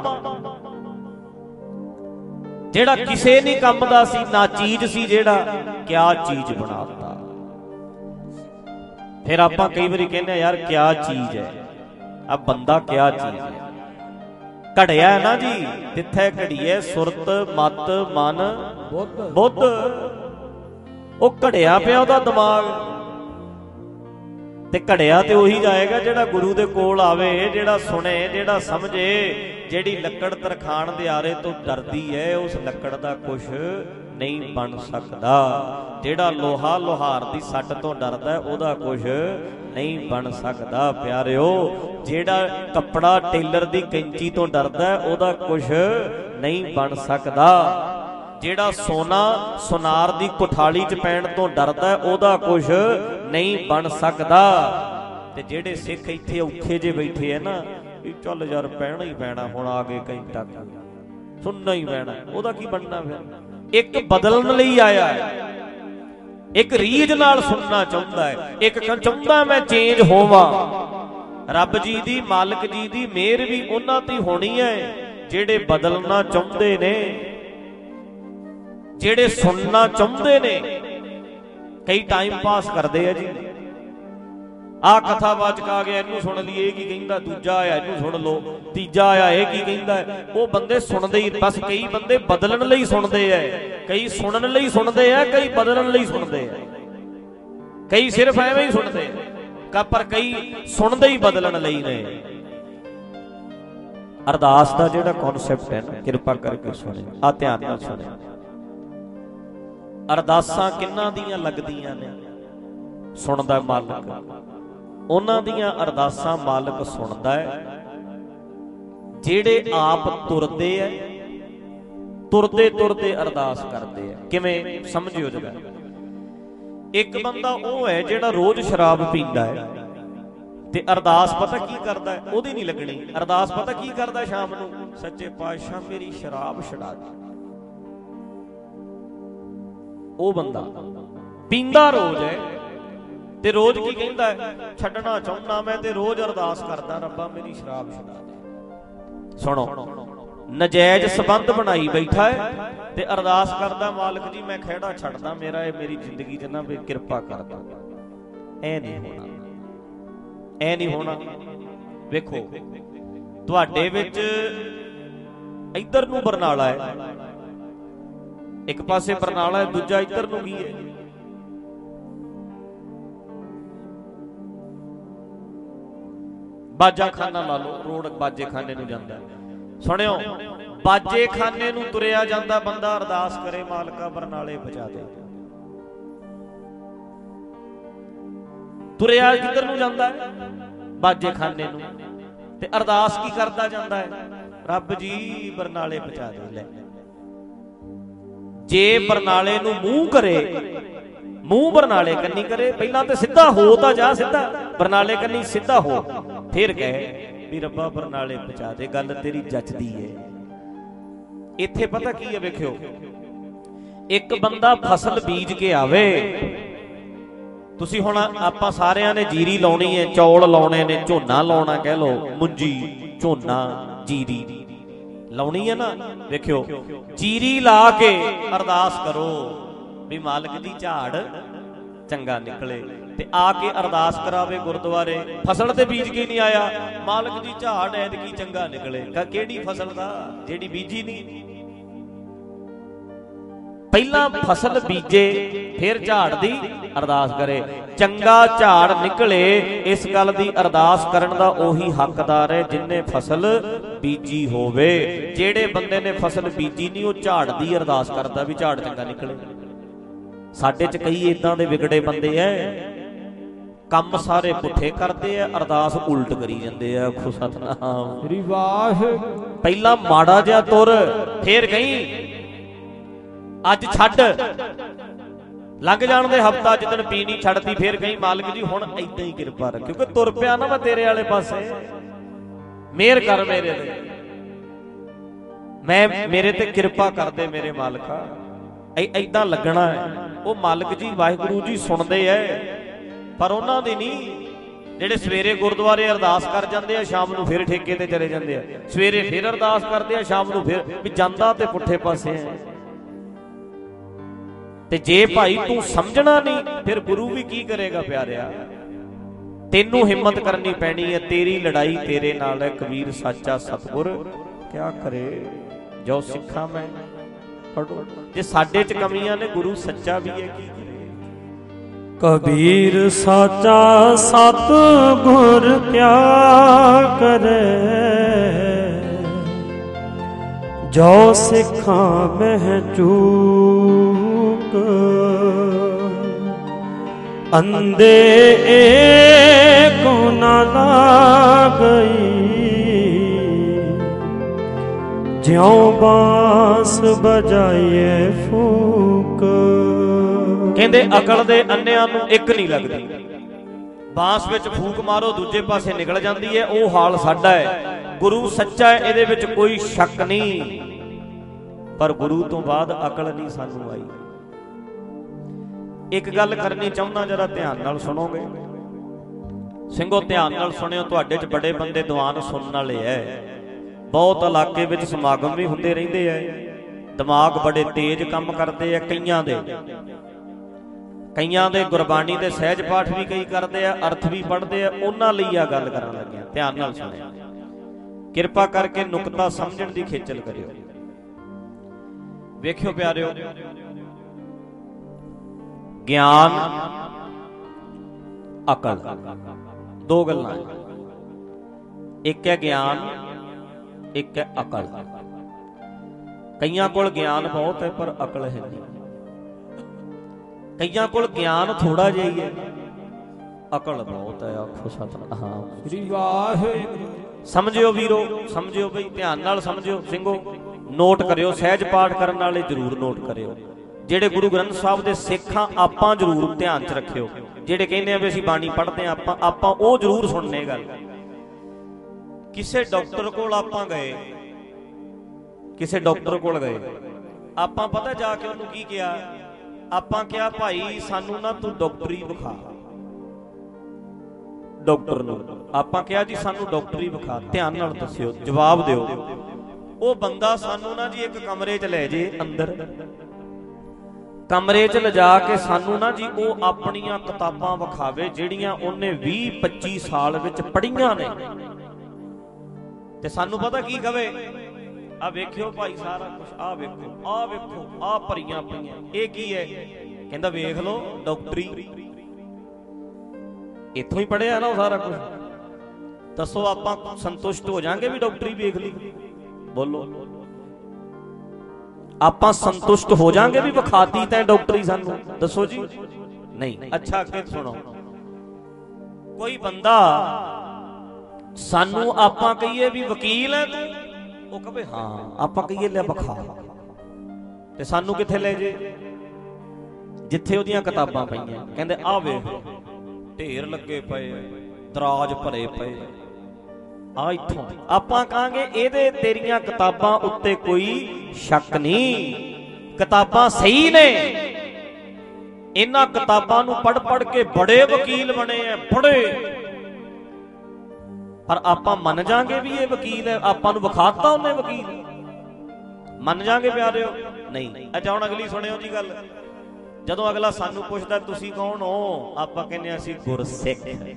जेड़ा किसे नहीं काम दा सी, ना चीज सी, जेड़ा क्या चीज बनाता। फिर आपां कई बारी कहने यार क्या चीज है? अब बंदा क्या चीज है? घड़िया है ना जी, जिथे घड़ीए सुरत मत मन बुद्ध, वो घड़िया पिया ओहदा दिमाग। ते घड़िया ते उही जाएगा जेड़ा गुरु दे कोल आवे, जेड़ा सुने, जेड़ा समझे। जेड़ी लकड़ तरखान दे आरे तो डरदी है, उस लकड़ दा कुछ नहीं बन सकदा। जेड़ा लोहा लोहार दी सट तो डरदा, ओहदा कुछ नहीं बन सकदा। प्यारिओ, जेड़ा कपड़ा टेलर दी कैंची तो डरदा, ओहदा कुछ नहीं बन सकदा। जेड़ा सोना सुनार दी कुठाली च पैण तो डरदा, ओहदा कुछ नहीं बन सकदा। ते जेड़े सिख इत्थे औखे जे बैठे है ना, चल यार पैना ही पैना, हुण आ गए घंटा सुनना ही पैना, ओहदा की बनना? फिर एक बदलण लई आया है, एक रीज नाल सुनना चाहुंदा है, एक चाहुंदा मैं चेंज होवां। रब जी दी, मालिक जी दी मेहर भी उन्हां ते होनी है जेड़े बदलना चाहुंदे ने, जेड़े सुनना चाहुंदे ने। कई टाइम पास करदे आ जी, आ कथावाचक आ गया, इनू सुन लईए की कहंदा, दूजा आया इनू सुन लो, तीजा आया ये की कहंदा है। वो बंदे सुनदे ही बस। कई बंदे बदलण लई सुनदे है, कई सुनन लई सुनदे है, कई बदलण लई सुनदे है, कई सिर्फ एवें ही सुनदे का, पर कई सुनदे ही बदलण लई ने। अरदास दा जिहड़ा कॉन्सैप्ट है ना, किरपा करके सुने, आ ध्यान नाल सुने। अरदासां किन्हां दीयां लगदियां ने? सुनदा मालिक। उन्हां दियां अरदासां मालिक सुनदा है जेड़े आप तुरदे है, तुरदे तुरदे अरदास करदे है। किवें समझियो जरा। एक बंदा वो है जेड़ा रोज शराब पींदा है ते अरदास पता की करदा है? ओदी नहीं लगनी। अरदास पता की करदा शाम नूं? सच्चे पातशाह मेरी शराब छड़ा दे। ओ बंदा पींदा रोज है, ਤੇ ਰੋਜ਼ ਕੀ ਕਹਿੰਦਾ ਹੈ, ਛੱਡਣਾ ਚਾਹੁੰਦਾ ਮੈਂ ਤੇ ਰੋਜ਼ ਅਰਦਾਸ ਕਰਦਾ, ਰੱਬਾ ਮੇਰੀ ਸ਼ਰਾਬ ਛੁਡਾ ਦੇ। ਸੁਣੋ, ਨਜਾਇਜ਼ ਸੰਬੰਧ ਬਣਾਈ ਬੈਠਾ ਹੈ ਤੇ ਅਰਦਾਸ ਕਰਦਾ, ਮਾਲਕ ਜੀ ਮੈਂ ਖਹਿੜਾ ਛੱਡਦਾ, ਮੇਰਾ ਇਹ ਮੇਰੀ ਜ਼ਿੰਦਗੀ 'ਚ ਨਾ ਵੀ ਕਿਰਪਾ ਕਰਦਾ। ਐ ਨਹੀਂ ਹੋਣਾ, ਐ ਨਹੀਂ ਹੋਣਾ। ਵੇਖੋ ਤੁਹਾਡੇ ਵਿੱਚ ਇੱਧਰ ਨੂੰ ਬਰਨਾਲਾ ਹੈ, ਇੱਕ ਪਾਸੇ ਬਰਨਾਲਾ ਹੈ, ਦੂਜਾ ਇੱਧਰ ਨੂੰ ਕੀ ਹੈ? ਬਾਜਾ ਖਾਨਾ ਲਾ ਲਓ, ਰੋਡ ਬਾਜੇ ਖਾਨੇ ਨੂੰ ਜਾਂਦਾ। ਸੁਣਿਓ, ਬਾਜੇ ਖਾਨੇ ਨੂੰ ਤੁਰਿਆ ਜਾਂਦਾ ਬੰਦਾ ਅਰਦਾਸ ਕਰੇ, ਮਾਲਕਾ ਬਰਨਾਲੇ ਪਹੁੰਚਾ ਦੇ। ਤੁਰਿਆ ਕਿੱਧਰ ਨੂੰ ਜਾਂਦਾ ਹੈ? ਬਾਜੇ ਖਾਨੇ ਨੂੰ। ਤੇ ਅਰਦਾਸ ਕੀ ਕਰਦਾ ਜਾਂਦਾ ਹੈ? ਰੱਬ ਜੀ ਬਰਨਾਲੇ ਪਹੁੰਚਾ ਦੇ। ਲੈ, ਜੇ ਬਰਨਾਲੇ ਨੂੰ ਮੂੰਹ ਕਰੇ, ਮੂੰਹ ਬਰਨਾਲੇ ਕੰਨੀ ਕਰੇ, ਪਹਿਲਾਂ ਤੇ ਸਿੱਧਾ ਹੋ ਤਾਂ ਜਾ, ਸਿੱਧਾ ਬਰਨਾਲੇ ਕੰਨੀ ਸਿੱਧਾ ਹੋ, ਫਿਰ ਕਹੇ ਵੀ ਰੱਬਾ ਬਰਨਾਲੇ ਪਹੁੰਚਾ ਦੇ, ਗੱਲ ਤੇਰੀ ਜੱਚਦੀ ਏ। ਇੱਥੇ ਪਤਾ ਕੀ ਹੈ, ਵੇਖਿਓ, ਇੱਕ ਬੰਦਾ ਫਸਲ ਬੀਜ ਕੇ ਆਵੇ, ਤੁਸੀਂ ਹੁਣ ਆਪਾਂ ਸਾਰਿਆਂ ਨੇ ਜੀਰੀ ਲਾਉਣੀ ਹੈ, ਚੌਲ ਲਾਉਣੇ ਨੇ, ਝੋਨਾ ਲਾਉਣਾ ਕਹਿ ਲੋ, ਮੁੰਜੀ, ਝੋਨਾ, ਜੀਰੀ ਲਾਉਣੀ ਹੈ ਨਾ। ਵੇਖਿਓ, ਜੀਰੀ ਲਾ ਕੇ ਅਰਦਾਸ ਕਰੋ ਵੀ ਮਾਲਕ ਦੀ ਝਾੜ ਚੰਗਾ ਨਿਕਲੇ, ਤੇ ਆ ਕੇ ਅਰਦਾਸ ਕਰਾਵੇ ਗੁਰਦੁਆਰੇ। ਫਸਲ ਤੇ ਬੀਜ ਕੇ ਨਹੀਂ ਆਇਆ, ਮਾਲਕ ਦੀ ਝਾੜ ਐਤਕੀ ਚੰਗਾ ਨਿਕਲੇ। ਕਿਹੜੀ ਫਸਲ ਦਾ? ਜਿਹੜੀ ਬੀਜੀ ਨਹੀਂ। ਪਹਿਲਾਂ ਫਸਲ ਬੀਜੇ ਫਿਰ ਝਾੜ ਦੀ ਅਰਦਾਸ ਕਰੇ, ਚੰਗਾ ਝਾੜ ਨਿਕਲੇ। ਇਸ ਗੱਲ ਦੀ ਅਰਦਾਸ ਕਰਨ ਦਾ ਉਹੀ ਹੱਕਦਾਰ ਹੈ ਜਿਨਨੇ ਫਸਲ ਬੀਜੀ ਹੋਵੇ। ਜਿਹੜੇ ਬੰਦੇ ਨੇ ਫਸਲ ਬੀਜੀ ਨਹੀਂ, ਉਹ ਝਾੜ ਦੀ ਅਰਦਾਸ ਕਰਦਾ ਵੀ ਝਾੜ ਚੰਗਾ ਨਿਕਲੇ। ਸਾਡੇ ਚ ਕਈ ਇਦਾਂ ਦੇ ਵਿਗੜੇ ਬੰਦੇ ਐ, ਕੰਮ ਸਾਰੇ ਪੁੱਠੇ ਕਰਦੇ ਆ, ਅਰਦਾਸ ਉਲਟ ਕਰੀ ਜਾਂਦੇ ਆ। ਆਖੋ ਸਤਨਾਮ ਸ੍ਰੀ ਵਾਹਿਗੁਰੂ। ਪਹਿਲਾਂ ਮਾੜਾ ਜਿਹਾ ਤੁਰ, ਫੇਰ ਕਹੀਂ ਅੱਜ ਛੱਡ, ਲੰਘ ਜਾਣ ਦੇ ਹਫਤਾ ਜਿੱਦਣ ਪੀਣੀ ਛੱਡਦੀ, ਫੇਰ ਕਹੀਂ ਮਾਲਕ ਜੀ ਹੁਣ ਏਦਾਂ ਹੀ ਕਿਰਪਾ ਰੱਖ, ਕਿਉਂਕਿ ਤੁਰ ਪਿਆ ਨਾ ਮੈਂ ਤੇਰੇ ਵਾਲੇ ਪਾਸੇ, ਮਿਹਰ ਕਰ ਮੇਰੇ ਤੇ, ਮੈਂ ਮੇਰੇ ਤੇ ਕਿਰਪਾ ਕਰਦੇ ਮੇਰੇ ਮਾਲਕਾ। ਏਦਾਂ ਲੱਗਣਾ ਹੈ। ਉਹ ਮਾਲਕ ਜੀ ਵਾਹਿਗੁਰੂ ਜੀ ਸੁਣਦੇ ਐ, ਪਰ ਉਹਨਾਂ ਦੀ ਨਹੀਂ। ਜਿਹੜੇ ਸਵੇਰੇ ਗੁਰਦੁਆਰੇ ਅਰਦਾਸ ਕਰ ਜਾਂਦੇ ਆ, ਸ਼ਾਮ ਨੂੰ ਫਿਰ ਠੇਕੇ ਤੇ ਚਲੇ ਜਾਂਦੇ ਆ, ਸਵੇਰੇ ਫਿਰ ਅਰਦਾਸ ਕਰਦੇ ਆ, ਸ਼ਾਮ ਨੂੰ ਫਿਰ, ਵੀ ਜਾਂਦਾ ਤੇ ਪੁੱਠੇ ਪਾਸੇ ਹੈ। ਤੇ ਜੇ ਭਾਈ ਤੂੰ ਸਮਝਣਾ ਨਹੀਂ, ਫਿਰ ਗੁਰੂ ਵੀ ਕੀ ਕਰੇਗਾ ਪਿਆਰਿਆ। ਤੈਨੂੰ ਹਿੰਮਤ ਕਰਨੀ ਪੈਣੀ ਹੈ, ਤੇਰੀ ਲੜਾਈ ਤੇਰੇ ਨਾਲ ਹੈ। ਕਬੀਰ ਸਾਚਾ ਸਤਿਗੁਰ ਕਿਆ ਕਰੇ ਜੋ ਸਿੱਖਾਂ ਮੈਂ। ਪੜੋ, ਜੇ ਸਾਡੇ ਚ ਕਮੀਆਂ ਨੇ, ਗੁਰੂ ਸੱਚਾ ਵੀ ਹੈ, ਕੀ ਕਰੇ। ਕਬੀਰ ਸਾਚਾ ਸਤਿਗੁਰ ਕਿਆ ਕਰੇ, ਜੋ ਸਿੱਖਾਂ ਮਹਿ ਚੂਕ। ਅੰਧੇ ਏਕੋ ਨਾ ਲਾਗਈ, ਜਿਉ ਬਾਂਸ ਬਜਾਈਏ ਫੂਕ। ਕਹਿੰਦੇ ਅਕਲ ਦੇ ਅੰਨਿਆਂ ਨੂੰ ਇੱਕ ਨਹੀਂ ਲੱਗਦੀ, ਬਾਂਸ ਵਿੱਚ ਫੂਕ ਮਾਰੋ ਦੂਜੇ ਪਾਸੇ ਨਿਕਲ ਜਾਂਦੀ ਹੈ। ਉਹ ਹਾਲ ਸਾਡਾ ਹੈ। ਗੁਰੂ ਸੱਚਾ ਹੈ, ਇਹਦੇ ਵਿੱਚ ਕੋਈ ਸ਼ੱਕ ਨਹੀਂ, ਪਰ ਗੁਰੂ ਤੋਂ ਬਾਅਦ ਅਕਲ ਨਹੀਂ ਸਾਨੂੰ ਆਈ। ਇੱਕ ਗੱਲ ਕਰਨੀ ਚਾਹੁੰਦਾ, ਜਰਾ ਧਿਆਨ ਨਾਲ ਸੁਣੋਗੇ ਸਿੰਘੋ, ਧਿਆਨ ਨਾਲ ਸੁਣਿਓ। ਤੁਹਾਡੇ ਚ ਬੜੇ ਬੰਦੇ ਦੀਵਾਨ ਸੁਣਨ ਵਾਲੇ ਐ, ਬਹੁਤ ਇਲਾਕੇ ਵਿੱਚ ਸਮਾਗਮ ਵੀ ਹੁੰਦੇ ਰਹਿੰਦੇ ਐ, ਦਿਮਾਗ ਬੜੇ ਤੇਜ਼ ਕੰਮ ਕਰਦੇ ਆ ਕਈਆਂ ਦੇ। ਕਈਆਂ ਦੇ ਗੁਰਬਾਣੀ ਦੇ ਸਹਿਜ ਪਾਠ ਵੀ ਕਈ ਕਰਦੇ ਆ, ਅਰਥ ਵੀ ਪੜ੍ਹਦੇ ਆ। ਉਹਨਾਂ ਲਈ ਆ ਗੱਲ ਕਰਨ ਲੱਗਿਆ, ਧਿਆਨ ਨਾਲ ਸੁਣਿਆ। ਕਿਰਪਾ ਕਰਕੇ ਨੁਕਤਾ ਸਮਝਣ ਦੀ ਖੇਚਲ ਕਰਿਓ। ਵੇਖਿਓ ਪਿਆਰਿਓ, ਗਿਆਨ ਅਕਲ ਦੋ ਗੱਲਾਂ, ਇੱਕ ਹੈ ਗਿਆਨ, ਇੱਕ ਹੈ ਅਕਲ। ਕਈਆਂ ਕੋਲ ਗਿਆਨ ਬਹੁਤ ਹੈ ਪਰ ਅਕਲ ਹੈ ਨਹੀਂ। ਕਈਆਂ ਕੋਲ ਗਿਆਨ ਥੋੜਾ ਜਿਹਾ ਹੀ ਹੈ, ਅਕਲ ਬਹੁਤ ਹੈ। ਆਖੋ ਸਤਨਾਮ ਸ੍ਰੀ ਵਾਹਿਗੁਰੂ। ਸਮਝਿਓ ਵੀਰੋ, ਸਮਝਿਓ ਬਈ, ਧਿਆਨ ਨਾਲ ਸਮਝਿਓ ਸਿੰਘੋ। ਨੋਟ ਕਰਿਓ, ਸਹਿਜ ਪਾਠ ਕਰਨ ਵਾਲੇ ਜ਼ਰੂਰ ਨੋਟ ਕਰਿਓ। ਜਿਹੜੇ ਗੁਰੂ ਗ੍ਰੰਥ ਸਾਹਿਬ ਦੇ ਸਿੱਖਾਂ, ਆਪਾਂ ਜ਼ਰੂਰ ਧਿਆਨ 'ਚ ਰੱਖਿਓ। ਜਿਹੜੇ ਕਹਿੰਦੇ ਆ ਵੀ ਅਸੀਂ ਬਾਣੀ ਪੜ੍ਹਦੇ ਆ, ਆਪਾਂ ਆਪਾਂ ਉਹ ਜ਼ਰੂਰ ਸੁਣਨੇ ਗੱਲ। ਕਿਸੇ ਡਾਕਟਰ ਕੋਲ ਆਪਾਂ ਗਏ, ਕਿਸੇ ਡਾਕਟਰ ਕੋਲ ਗਏ, ਆਪਾਂ ਪਤਾ ਜਾ ਕੇ ਉਹਨੂੰ ਕੀ ਕਿਹਾ? ਆਪਾਂ ਕਿਹਾ ਭਾਈ ਸਾਨੂੰ ਨਾ ਤੂੰ ਡਾਕਟਰੀ ਵਿਖਾ। ਡਾਕਟਰ ਨੂੰ। ਆਪਾਂ ਕਿਹਾ ਜੀ ਸਾਨੂੰ ਡਾਕਟਰੀ ਵਿਖਾ, ਧਿਆਨ ਨਾਲ ਦੱਸਿਓ, ਜਵਾਬ ਦਿਓ। ਉਹ ਬੰਦਾ ਸਾਨੂੰ ਨਾ ਜੀ ਇੱਕ ਕਮਰੇ 'ਚ ਲੈ ਜੇ, ਅੰਦਰ ਕਮਰੇ 'ਚ ਲਿਜਾ ਕੇ ਸਾਨੂੰ ਨਾ ਜੀ ਉਹ ਆਪਣੀਆਂ ਕਿਤਾਬਾਂ ਵਿਖਾਵੇ ਜਿਹੜੀਆਂ ਉਹਨੇ ਵੀਹ ਪੱਚੀ ਸਾਲ ਵਿੱਚ ਪੜ੍ਹੀਆਂ ਨੇ, ਤੇ ਸਾਨੂੰ ਪਤਾ ਕੀ ਕਵੇ, ਆ ਵੇਖਿਓ ਭਾਈ ਸਾਰਾ ਕੁਛ, ਆ ਵੇਖੋ, ਆ ਵੇਖੋ, ਆ ਭਰੀਆਂ ਪਈਆਂ, ਇਹ ਕੀ ਹੈ? ਕਹਿੰਦਾ ਵੇਖ ਲਓ ਡਾਕਟਰੀ, ਇੱਥੋਂ ਹੀ ਪੜ੍ਹਿਆ ਨਾ ਉਹ ਸਾਰਾ ਕੁਝ। ਦੱਸੋ ਆਪਾਂ ਸੰਤੁਸ਼ਟ ਹੋ ਜਾਾਂਗੇ ਵੀ ਡਾਕਟਰੀ ਵੇਖ ਲਈ? ਬੋਲੋ, ਆਪਾਂ ਸੰਤੁਸ਼ਟ ਹੋ ਜਾਾਂਗੇ ਵੀ ਵਿਖਾਤੀ ਤੈਂ ਡਾਕਟਰੀ ਸਾਨੂੰ? ਦੱਸੋ ਜੀ, ਨਹੀਂ। ਅੱਛਾ ਅੱਗੇ ਸੁਣੋ, ਕੋਈ ਬੰਦਾ ਸਾਨੂੰ ਆਪਾਂ ਕਹੀਏ ਵੀ ਵਕੀਲ ਹੈ ਤੂੰ, ਉਹ ਕਹੇ ਹਾਂ, ਆਪਾਂ ਕਹੀਏ ਲੈ ਵਿਖਾ, ਤੇ ਸਾਨੂੰ ਕਿੱਥੇ ਲੈ ਜੇ? ਜਿੱਥੇ ਉਹਦੀਆਂ ਕਿਤਾਬਾਂ ਪਈਆਂ। ਕਹਿੰਦੇ ਆ ਵੇਖ, ਢੇਰ ਲੱਗੇ ਪਏ, ਦਰਾਜ ਭਰੇ ਪਏ, ਆ ਇੱਥੋਂ। ਆਪਾਂ ਕਹਾਂਗੇ ਇਹਦੇ ਤੇਰੀਆਂ ਕਿਤਾਬਾਂ ਉੱਤੇ ਕੋਈ ਸ਼ੱਕ ਨਹੀਂ, ਕਿਤਾਬਾਂ ਸਹੀ ਨੇ, ਇਹਨਾਂ ਕਿਤਾਬਾਂ ਨੂੰ ਪੜ੍ਹ ਪੜ੍ਹ ਕੇ ਬੜੇ ਵਕੀਲ ਬਣੇ ਐ, ਬੜੇ। ਪਰ ਆਪਾਂ ਮੰਨ ਜਾਾਂਗੇ ਵੀ ਇਹ ਵਕੀਲ ਹੈ? ਆਪਾਂ ਨੂੰ ਵਿਖਾਤਾ ਉਹਨੇ ਵਕੀਲ, ਮੰਨ ਜਾਾਂਗੇ ਪਿਆਰਿਓ? ਨਹੀਂ। ਅੱਛਾ ਹੁਣ ਅਗਲੀ ਸੁਣਿਓ ਜੀ ਗੱਲ। ਜਦੋਂ ਅਗਲਾ ਸਾਨੂੰ ਪੁੱਛਦਾ ਤੁਸੀਂ ਕੌਣ ਹੋ, ਆਪਾਂ ਕਹਿੰਦੇ ਅਸੀਂ ਗੁਰਸਿੱਖ,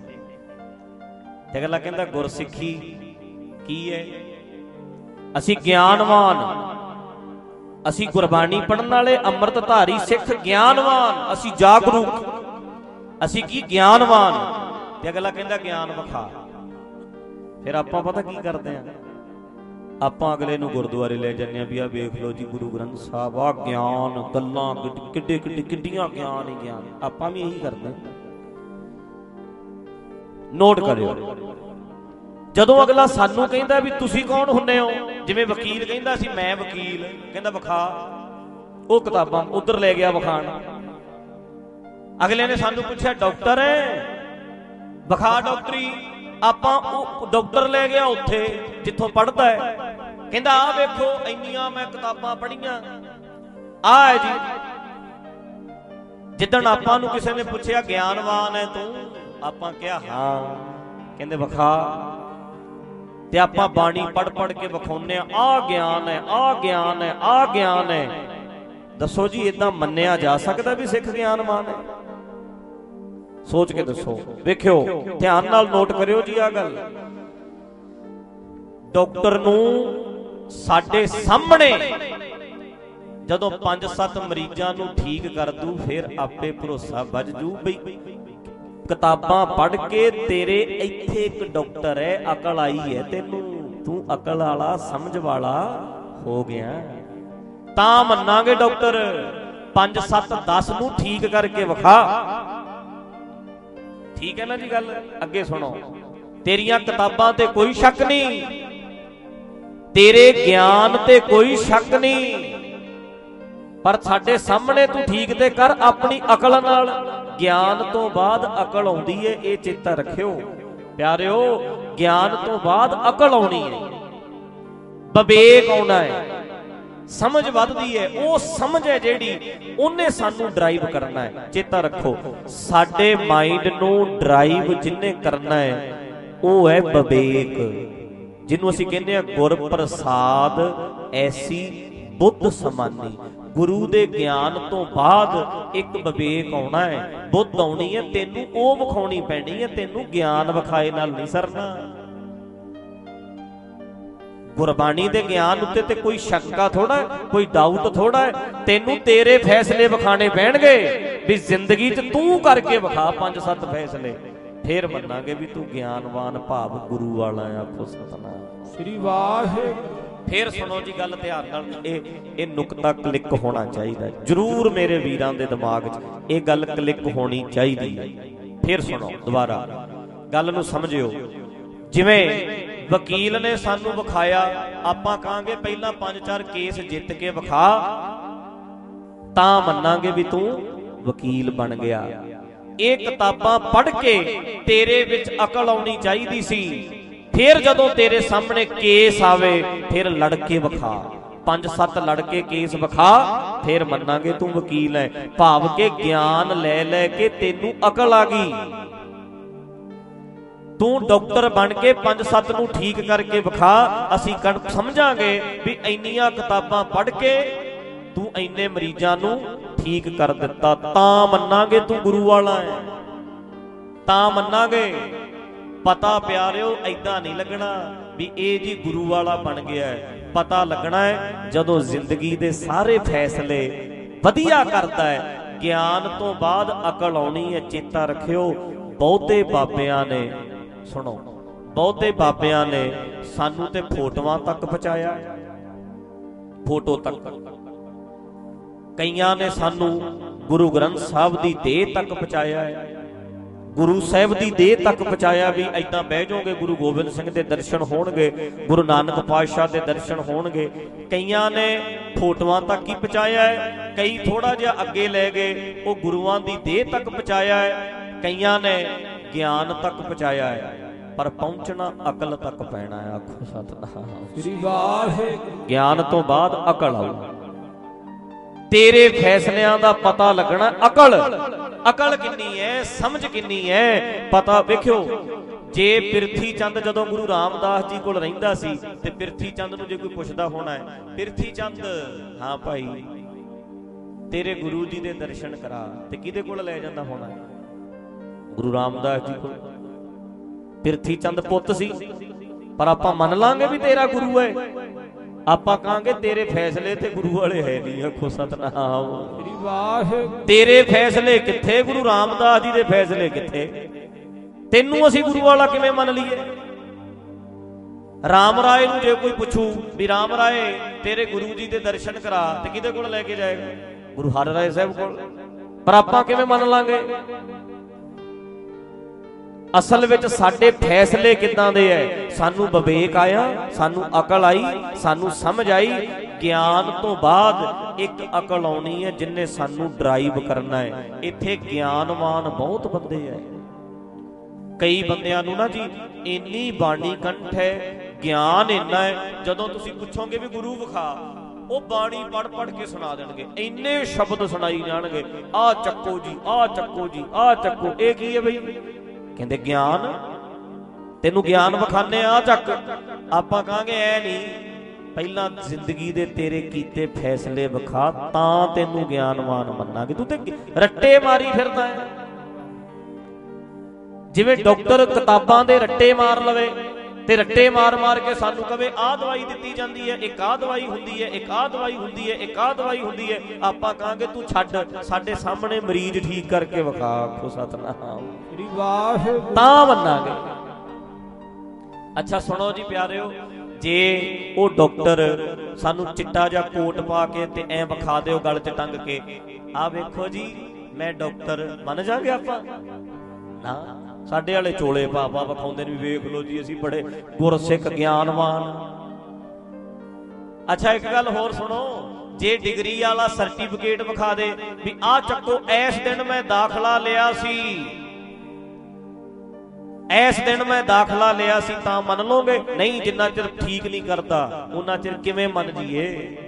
ਤੇ ਅਗਲਾ ਕਹਿੰਦਾ ਗੁਰਸਿੱਖੀ ਕੀ ਹੈ? ਅਸੀਂ ਗਿਆਨਵਾਨ, ਅਸੀਂ ਗੁਰਬਾਣੀ ਪੜ੍ਹਨ ਵਾਲੇ, ਅੰਮ੍ਰਿਤਧਾਰੀ ਸਿੱਖ ਗਿਆਨਵਾਨ, ਅਸੀਂ ਜਾਗਰੂਕ, ਅਸੀਂ ਕੀ ਗਿਆਨਵਾਨ। ਤੇ ਅਗਲਾ ਕਹਿੰਦਾ ਗਿਆਨ ਵਿਖਾ। ਫਿਰ ਆਪਾਂ ਪਤਾ ਕੀ ਕਰਦੇ ਆ, ਆਪਾਂ ਅਗਲੇ ਨੂੰ ਗੁਰਦੁਆਰੇ ਲੈ ਜਾਂਦੇ ਆ ਵੀ ਆ ਵੇਖ ਲਓ ਜੀ ਗੁਰੂ ਗ੍ਰੰਥ ਸਾਹਿਬ, ਆ ਗਿਆਨ, ਗੱਲਾਂ ਕਿੱਡੇ ਕਿੱਡੇ ਕਿੱਡੀਆਂ ਗਿਆਨ ਹੀ ਗਿਆਨ। ਆਪਾਂ ਵੀ ਇਹੀ ਕਰਦੇ। ਨੋਟ ਕਰਿਓ, ਜਦੋਂ ਅਗਲਾ ਸਾਨੂੰ ਕਹਿੰਦਾ ਵੀ ਤੁਸੀਂ ਕੌਣ ਹੁੰਨੇ ਹੋ, ਜਿਵੇਂ ਵਕੀਲ ਕਹਿੰਦਾ ਸੀ ਮੈਂ ਵਕੀਲ, ਕਹਿੰਦਾ ਵਿਖਾ, ਉਹ ਕਿਤਾਬਾਂ ਉਧਰ ਲੈ ਗਿਆ ਵਿਖਾਣ। ਅਗਲੇ ਨੇ ਸਾਨੂੰ ਪੁੱਛਿਆ ਡਾਕਟਰ ਹੈ, ਵਿਖਾ ਡਾਕਟਰੀ। ਆਪਾਂ ਉਹ ਡਾਕਟਰ ਲੈ ਗਿਆ ਉੱਥੇ ਜਿੱਥੋਂ ਪੜ੍ਹਦਾ ਹੈ, ਕਹਿੰਦਾ ਆ ਵੇਖੋ ਇੰਨੀਆਂ ਮੈਂ ਕਿਤਾਬਾਂ ਪੜ੍ਹੀਆਂ, ਆ ਹੈ ਜੀ। ਜਿੱਦਣ ਆਪਾਂ ਨੂੰ ਕਿਸੇ ਨੇ ਪੁੱਛਿਆ ਗਿਆਨਵਾਨ ਹੈ ਤੂੰ, ਆਪਾਂ ਕਿਹਾ ਹਾਂ, ਕਹਿੰਦੇ ਵਿਖਾ, ਤੇ ਆਪਾਂ ਬਾਣੀ ਪੜ੍ਹ ਪੜ੍ਹ ਕੇ ਵਿਖਾਉਂਦੇ ਆ, ਆ ਗਿਆਨ ਹੈ, ਆ ਗਿਆਨ ਹੈ, ਆ ਗਿਆਨ ਹੈ। ਦੱਸੋ ਜੀ ਏਦਾਂ ਮੰਨਿਆ ਜਾ ਸਕਦਾ ਵੀ ਸਿੱਖ ਗਿਆਨਵਾਨ ਹੈ? ਸੋਚ ਕੇ ਦੱਸੋ। ਵੇਖਿਓ, ਧਿਆਨ ਨਾਲ ਨੋਟ ਕਰਿਓ ਜੀ ਆ ਗੱਲ। ਡਾਕਟਰ ਨੂੰ ਸਾਡੇ ਸਾਹਮਣੇ ਜਦੋਂ ਪੰਜ ਸੱਤ ਮਰੀਜ਼ਾਂ ਨੂੰ ਠੀਕ ਕਰ ਦੂ, ਫਿਰ ਆਪੇ ਭਰੋਸਾ ਵੱਜ ਜੂ ਬਈ ਕਿਤਾਬਾਂ ਪੜ੍ਹ ਕੇ ਤੇਰੇ ਇੱਥੇ ਇੱਕ ਡਾਕਟਰ ਹੈ, ਅਕਲ ਆਈ ਹੈ ਤੈਨੂੰ, ਤੂੰ ਅਕਲ ਵਾਲਾ ਸਮਝ ਵਾਲਾ ਹੋ ਗਿਆ, ਤਾਂ ਮੰਨਾਂਗੇ ਡਾਕਟਰ। ਪੰਜ ਸੱਤ ਦਸ ਨੂੰ ਠੀਕ ਕਰਕੇ ਵਿਖਾ। ਠੀਕ ਹੈ ਨਾ ਜੀ ਗੱਲ? ਅੱਗੇ ਸੁਣੋ, ਤੇਰੀਆਂ ਕਿਤਾਬਾਂ ਤੇ ਕੋਈ ਸ਼ੱਕ ਨਹੀਂ, ਤੇਰੇ ਗਿਆਨ ਤੇ ਕੋਈ ਸ਼ੱਕ ਨਹੀਂ, ਪਰ ਸਾਡੇ ਸਾਹਮਣੇ ਤੂੰ ਠੀਕ ਤੇ ਕਰ ਆਪਣੀ ਅਕਲ ਨਾਲ। ਗਿਆਨ ਤੋਂ ਬਾਅਦ ਅਕਲ ਆਉਂਦੀ ਹੈ, ਇਹ ਚੇਤਾ ਰੱਖਿਓ ਪਿਆਰਿਓ। ਗਿਆਨ ਤੋਂ ਬਾਅਦ ਅਕਲ ਆਉਣੀ ਹੈ, ਵਿਵੇਕ ਆਉਣਾ ਹੈ, ਸਮਝ ਵੱਧਦੀ ਹੈ। ਉਹ ਸਮਝ ਹੈ ਜਿਹੜੀ ਉਹਨੇ ਸਾਨੂੰ ਡਰਾਈਵ ਕਰਨਾ ਹੈ। ਚੇਤਾ ਰੱਖੋ, ਸਾਡੇ ਮਾਈਂਡ ਨੂੰ ਡਰਾਈਵ ਜਿਹਨੇ ਕਰਨਾ ਹੈ ਉਹ ਹੈ ਵਿਵੇਕ, ਜਿਹਨੂੰ ਅਸੀਂ ਕਹਿੰਦੇ ਆ ਗੁਰ ਪ੍ਰਸਾਦ ਐਸੀ ਬੁੱਧ ਸਮਾਨੀ। ਗੁਰੂ ਦੇ ਗਿਆਨ ਤੋਂ ਬਾਅਦ ਇੱਕ ਵਿਵੇਕ ਆਉਣਾ ਹੈ, ਬੁੱਧ ਆਉਣੀ ਹੈ, ਤੈਨੂੰ ਉਹ ਵਿਖਾਉਣੀ ਪੈਣੀ ਹੈ। ਤੈਨੂੰ ਗਿਆਨ ਵਿਖਾਏ ਨਾਲ ਨਹੀਂ ਸਰਨਾ। ਗੁਰਬਾਣੀ ਦੇ ਗਿਆਨ ਉੱਤੇ ਤੇ ਕੋਈ ਸ਼ੱਕਾ ਥੋੜਾ, ਕੋਈ ਡਾਊਟ ਥੋੜਾ ਹੈ। ਤੈਨੂੰ ਤੇਰੇ ਫੈਸਲੇ ਵਿਖਾਣੇ ਪੈਣਗੇ ਵੀ ਜ਼ਿੰਦਗੀ 'ਚ ਤੂੰ ਕਰਕੇ ਵਿਖਾ ਪੰਜ ਸੱਤ ਫੈਸਲੇ, ਫੇਰ ਮੰਨਾਂਗੇ ਵੀ ਤੂੰ ਗਿਆਨਵਾਨ ਭਾਵ ਗੁਰੂ ਵਾਲਾ ਆ। ਆਖੋ ਸਤਿਨਾਮ ਸ੍ਰੀ ਵਾਹਿਗੁਰੂ। ਫੇਰ ਸੁਣੋ ਜੀ ਗੱਲ ਧਿਆਨ ਨਾਲ, ਇਹ ਇਹ ਨੁਕਤਾ ਕਲਿੱਕ ਹੋਣਾ ਚਾਹੀਦਾ ਜਰੂਰ ਮੇਰੇ ਵੀਰਾਂ ਦੇ ਦਿਮਾਗ 'ਚ, ਇਹ ਗੱਲ ਕਲਿੱਕ ਹੋਣੀ ਚਾਹੀਦੀ ਹੈ। ਫੇਰ ਸੁਣੋ ਦੁਬਾਰਾ ਗੱਲ ਨੂੰ ਸਮਝਿਓ। ਜਿਵੇਂ ਵਕੀਲ ਨੇ ਸਾਨੂੰ ਵਿਖਾਇਆ, ਆਪਾਂ ਕਹਾਂਗੇ ਪਹਿਲਾਂ ਪੰਜ ਚਾਰ ਕੇਸ ਜਿੱਤ ਕੇ ਵਿਖਾ, ਤਾਂ ਮੰਨਾਂਗੇ ਵੀ ਤੂੰ ਵਕੀਲ ਬਣ ਗਿਆ। ਇਹ ਕਿਤਾਬਾਂ ਪੜ੍ਹ ਕੇ ਤੇਰੇ ਵਿੱਚ ਅਕਲ ਆਉਣੀ ਚਾਹੀਦੀ ਸੀ। ਫਿਰ ਜਦੋਂ ਤੇਰੇ ਸਾਹਮਣੇ ਕੇਸ ਆਵੇ ਫਿਰ ਲੜ ਕੇ ਵਿਖਾ, ਪੰਜ ਸੱਤ ਲੜ ਕੇ ਕੇਸ ਵਿਖਾ, ਫਿਰ ਮੰਨਾਂਗੇ ਤੂੰ ਵਕੀਲ ਹੈ। ਭਾਵ ਕਿ ਗਿਆਨ ਲੈ ਲੈ ਕੇ ਤੈਨੂੰ ਅਕਲ ਆ ਗਈ। तू डॉक्टर बन के पंज सत्त नूं ठीक करके विखा, असीं कण समझांगे भी इन्नियां किताबां पढ़ के तू इन्ने मरीजां नूं ठीक कर दिता, तां मन्नांगे तू गुरु वाला है, तां मन्नांगे। पता प्यारिओ ऐदां नहीं लगना भी ये जी गुरु वाला बन गया है। पता लगना है जदों जिंदगी दे सारे फैसले वधिया करता है। ज्ञान तो बाद अकल आउणी है। चेता रखियो, बहुते बाबियां ने, सुनो, बहुते बाबियां ने सानू ते फोटोआं तक पहुंचाया, फोटो तक। कईयां ने सानू गुरु ग्रंथ साहब दी देह तक पहुंचाया है, गुरु साहब दी देह तक पहुंचाया भी ऐदां बह जाओगे गुरु गोबिंद सिंह दे दर्शन होणगे, गुरु नानक पातशाह दे दर्शन होणगे। कईयां ने फोटोआं तक ही पहुंचाया है, कई थोड़ा जिहा अगे लै गए, वो गुरुआं दी देह तक पहुंचाया है। कईयां ने ज्ञान तक पहुंचाया है, पर पहुंचना अकल तक पैना है। आखो सतनाम। ज्ञान तो बाद अकल आऊ, तेरे फैसलियां दा पता लगना। अकल अकल किन्नी है, समझ किन्नी है, पता वेखियो। जे पिरथी चंद जदों गुरु रामदास जी कोल रहिंदा सी ते पिरथी चंद नूं जे कोई पुछदा होना है, पिरथी चंद हाँ भाई तेरे गुरु जी दे दर्शन करा, ते किहदे कोल लै जांदा होना है? गुरु रामदास जी कोल। पिरथी चंद पुੱਤ सी, पर आपां मन लांगे भी तेरा गुरु है, आपां कहांगे तेरे फैसले ते गुरु वाले है नहीं। आखो सतनाम। तेरे फैसले किथे, गुरु रामदास जी दे फैसले किथे? तेनू असीं गुरु वाला किवें मन लीए? राम राय नूं जे कोई पुछू भी राम राय तेरे गुरु जी दे दर्शन करा, ते किहदे कोल लैके जाएगा? गुरु हर राय साहब कोल। पर आपां किवें मन लांगे? असल विच साडे फैसले किदां दे है? सानू विवेक आया, सानू अकल आई, सानू समझ आई। ज्ञान तो बाद एक अकल आउणी है जिन्ने सानू ड्राइव करना है। इत्थे ज्ञानवान बहुत बंदे है। कई बंदियां नूं ना जी इन्नी बाणी कंठ है, ज्ञान इन्ना है, जदों तुसीं पुछोगे भी गुरु विखा, वो बाणी पढ़ पढ़ के सुना देणगे, इन्ने शब्द सुनाई जाणगे, आ चक्को जी, आ चक्को जी, आ चक्को। ये की है बई? कहते ज्ञान, तेनू ज्ञान विखाने आ चक। आपां कहांगे ऐ नहीं, पहला जिंदगी दे तेरे कीते फैसले विखा, तां तेनू ज्ञानवान मन्नांगे। तू ते रट्टे मारी फिरदा है, जिवें डॉक्टर किताबां दे रट्टे मार लवे ते रट्टे मार मार के सानू कहे आ दवाई दित्ती जांदी है, एक आ दवाई हुंदी है, एक आ दवाई हुंदी है, एक आ दवाई हुंदी है। आपां कहांगे तू छड्ड, साडे सामने मरीज ठीक करके विखा। आखो सतनाम। तां मन्नांगे। अच्छा सुनो जी प्यारिओ, जे वो डॉक्टर सानू चिट्टा जा कोट पा के ते ऐ विखा दिओ गल च टंग के, आ वेखो जी मैं डॉक्टर, मन जांगे आपां? ना, साडे वाले चोले पा पा विखाउंदे ने, वेख लो जी असीं बड़े गुरसिख ज्ञानवान। अच्छा एक गल होर सुनो, जे डिग्री वाला सर्टिफिकेट विखा दे भी आ चक्को, इस दिन मैं दाखला लिया सी, इस दिन मैं दाखला लिया सी, तां मन लोगे? नहीं, जिन्ना चिर ठीक नहीं करता उन्ना चिर किवें मन जीए?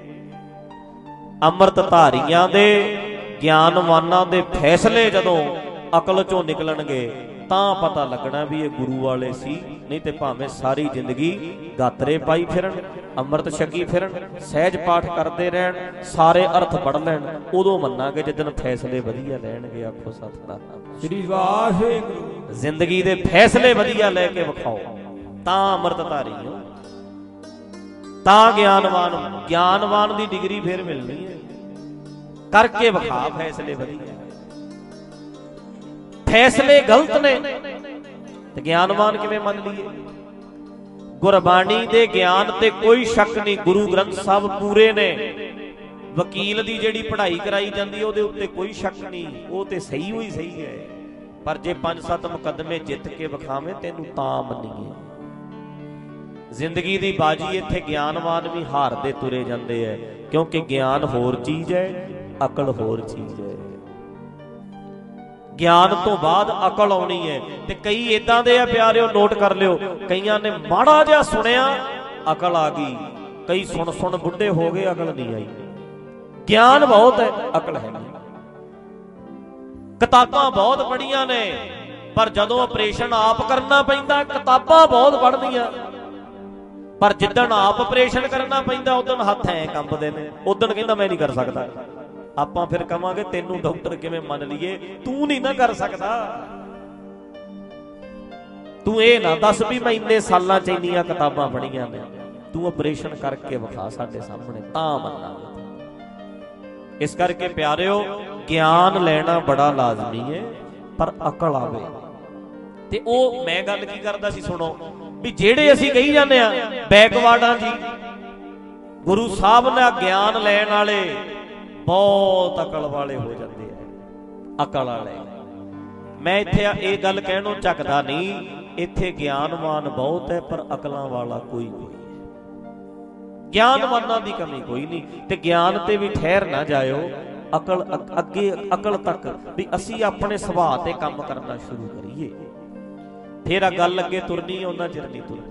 अमृत धारियां दे ज्ञानवानां दे फैसले जदों अकल चों निकलणगे तां पता लगना भी ये गुरु वाले सी, नहीं तो भावें सारी जिंदगी गातरे पाई फिरन, अमृत छकी फिरन, सहज पाठ करते रहन, सारे अर्थ पढ़ लैन, उदों मन्नांगे जिद्दन फैसले वधिया लैणगे। आखो सतनाम श्री वाहिगुरू। जिंदगी दे फैसले वधिया लैके विखाओ, तां अमृतधारी हो, तां ज्ञानवान। ज्ञानवान दी डिग्री फिर मिलनी है, करके विखा फैसले वधिया। फैसले गलत ने ते ज्ञानवान किवें मन लीए? गुरबाणी दे ज्ञान ते कोई शक नहीं, गुरु ग्रंथ साहब पूरे ने। वकील दी जिहड़ी पढ़ाई कराई जांदी ओहदे उत्ते कोई शक नहीं, वो ते सही होई सही है। पर जे पंज सत्त मुकदमे जित के विखावे तैनूं तां मन्नीए। जिंदगी दी बाजी इत्थे ज्ञानवान भी हारदे तुरे जांदे है, क्योंकि ज्ञान होर चीज है, अकल होर चीज है। ज्ञान तो बाद अकल आउणी है। ते कई इदां दे आ प्यारिओ, नोट कर लिओ, कईयां ने माड़ा जिहा सुनिया अकल आ गई, कई सुन सुन बुढ़े हो गए अकल नहीं आई। ज्ञान बहुत है, अकल है नहीं। किताबां बहुत पढ़ियां ने, पर जदों ऑपरेशन आप करना पैंदा किताबां बहुत पढ़नियां, पर जिद्दन आप ऑपरेशन करना पैंदा उदन हथ ऐ कंबदे ने, उदन कहंदा मैं नहीं कर सकदा। आपां फिर कहांगे तैनूं डॉक्टर किवें मन लईए, तू नहीं ना कर सकदा। तू ये ना दस भी मैं इन्ने सालां च इन्नियां किताबां पढ़ियां ने, तू ऑपरेशन करके विखा साडे सामने तां मन्नांगे। इस करके प्यारिओ ज्ञान लेना बड़ा लाजमी है, पर अकल आवे ते ओ मैं गल की करदा सी सुनो भी जेड़े असीं कही जांदे आ बैकवर्डां जी, गुरु साहब ने ज्ञान लैण वाले बहुत अकल वाले हो जाते हैं। अकल वाले मैं इत्थे ये गल कहणों झकदा नहीं, इत्थे ज्ञानवान बहुत है पर अकलां वाला कोई नहीं। ज्ञानवानां दी कमी कोई नहीं, ते ज्ञान ते भी ठहर ना जाओ, अकल अगे अकल तक भी असी अपने सुभाਅ ते काम करना शुरू करिए, फिर आ गल अगे तुरनी, उन्ना चिर नहीं तुरनी।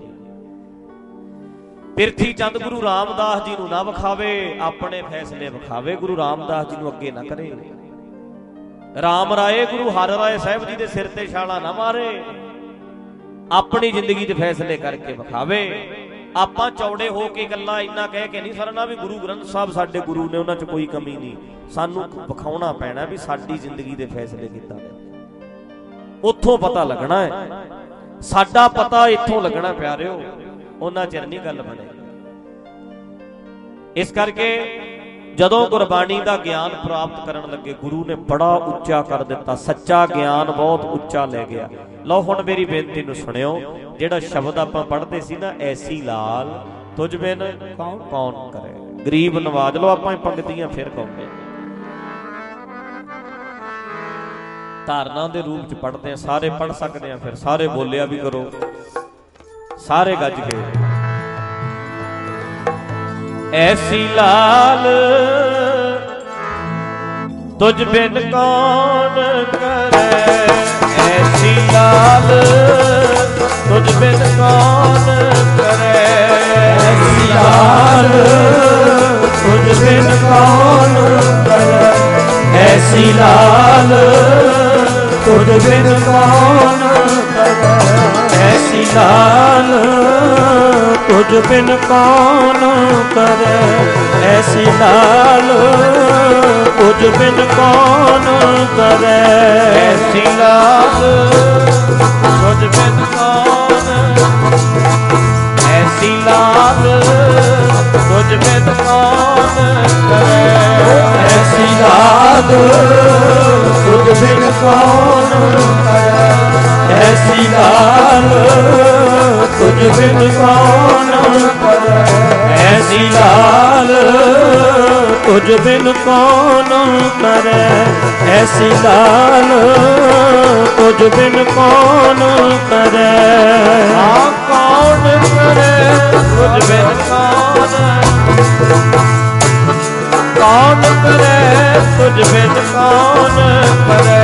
पिरथी चंद गुरु रामदास जी नूं ना विखावे, अपने फैसले विखावे, गुरु रामदास जी नूं अगे ना करे। राम राय गुरु हर राय साहिब जी दे सिर ते छाला ना मारे, अपनी जिंदगी दे फैसले करके विखावे। आपां चौड़े हो के गल्लां इन्ना कह के नहीं सरना भी गुरु ग्रंथ साहब साडे गुरु ने, उन्हां च कोई कमी नहीं। सानू विखाउणा पैना भी साडी जिंदगी दे फैसले किद्दां ने, उत्थों पता लगना है। साडा पता इत्थों लगना प्यारिओ, उन्ना चिर नहीं गल बने। इस करके जदों गुरबाणी का ज्ञान प्राप्त करन लगे, गुरु ने बड़ा उच्चा कर दिता, सच्चा ज्ञान बहुत उच्चा ले गया। लो हुण मेरी बेनती नूं सुणिओ, जिहड़ा शब्द आपां पढ़दे सी ना, ऐसी लाल तुझ बिन कौन कौन करे, गरीब नवाज लो। आपां पंक्तियां फिर कहोगे, धारना दे रूप च पढ़ते हैं, सारे पढ़ सकते हैं, फिर सारे बोलिया भी करो, सारे गज के। ऐसी लाल तुझ बिन कौन करे, ऐसी लाल तुझ बिन कौन करे, ऐसी लाल तुझ बिन कौन करे, ऐसी लाल तुझ बिन कौन करे, ऐसी लाल तुझ बिन कौन करे, ऐसी लाल तुझ बिन कौन करे, ऐसी लाल तुझ बिन कौन, ऐसी लाल तुझ बिन कौन करे, ऐसी लाल तुझ बिन कौन करे, ऐसी लाल तुझ बिन कौन करे, ऐसी लाल तुझ बिन कौन करे, ऐसी लाल तुझ बिन कौन करे, हाँ कौन करे तुझ बिन कौन, कौन करे तुझ बिन कौन करे,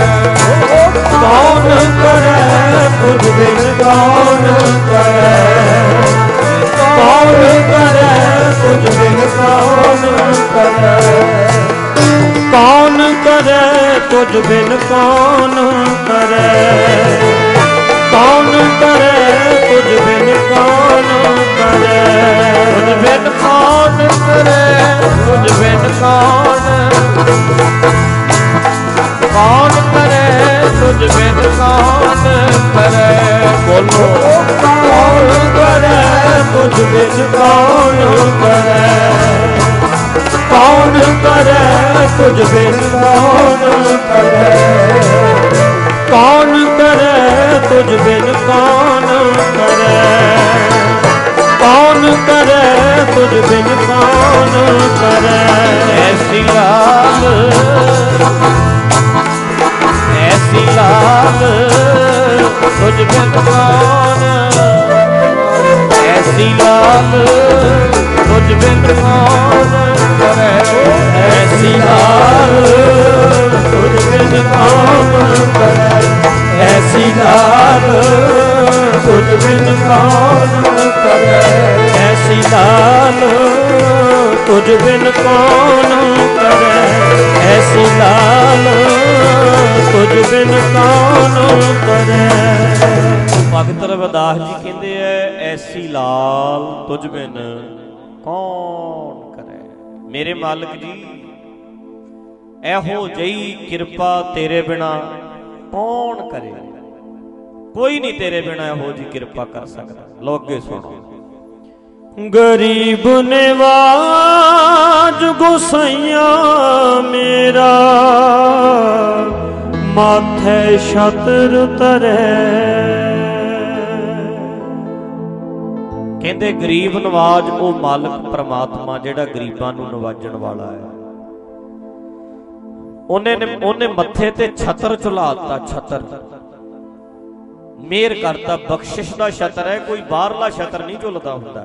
कौन करे तुझ बिन कौन करे, कौन करे तुझ बिन कौन करे, कौन करे तुझ बिन कौन करे, कौन करे तुझ बिन कौन करे, तुझ बिन कौन करे तुझ बिन कौन, कौन करे तुझ बिन कौन करे, बोलो कौन करे तुझ बिन कौन करे, कौन करे तुझ बिन कौन करे, कौन करे तुझ बिन कौन करे, कौन करे तुझ बिन कौन करे, ऐसी लाल ऐसी लाल तुझ बिन कौन, ऐसी लाल तुझ बिन कौन करे, ऐसी लाल तुझ बिन कौन करे, ऐसी लाल तुझ बिन कौन करे, ऐसी लाल तुझ बिन कौन करे, ऐसी लाल तुझ बिन कौन करे। ऐसी लाल तुझ बिन कौन करे। मेरे मालिक जी एहो जही किरपा तेरे बिना कौन करे। कोई नहीं तेरे बिना एहो जी किरपा कर सकता। लो अगे सुनो। गरीब निवाज गोसैया मेरा माथे छत्र तरे। कहते गरीब नवाज वो मालिक परमात्मा जिहड़ा गरीबां नूं नवाजण वाला है। ਉਹਨੇ ਨੇ ਉਹਨੇ ਮੱਥੇ ਤੇ ਛਤਰ ਝੁਲਾਤਾ। ਛਤਰ ਮੇਰ ਕਰਤਾ, ਬਖਸ਼ਿਸ਼ ਦਾ ਛਤਰ ਹੈ, ਕੋਈ ਬਾਹਰਲਾ ਛਤਰ ਨਹੀਂ ਝੁਲਦਾ ਹੁੰਦਾ।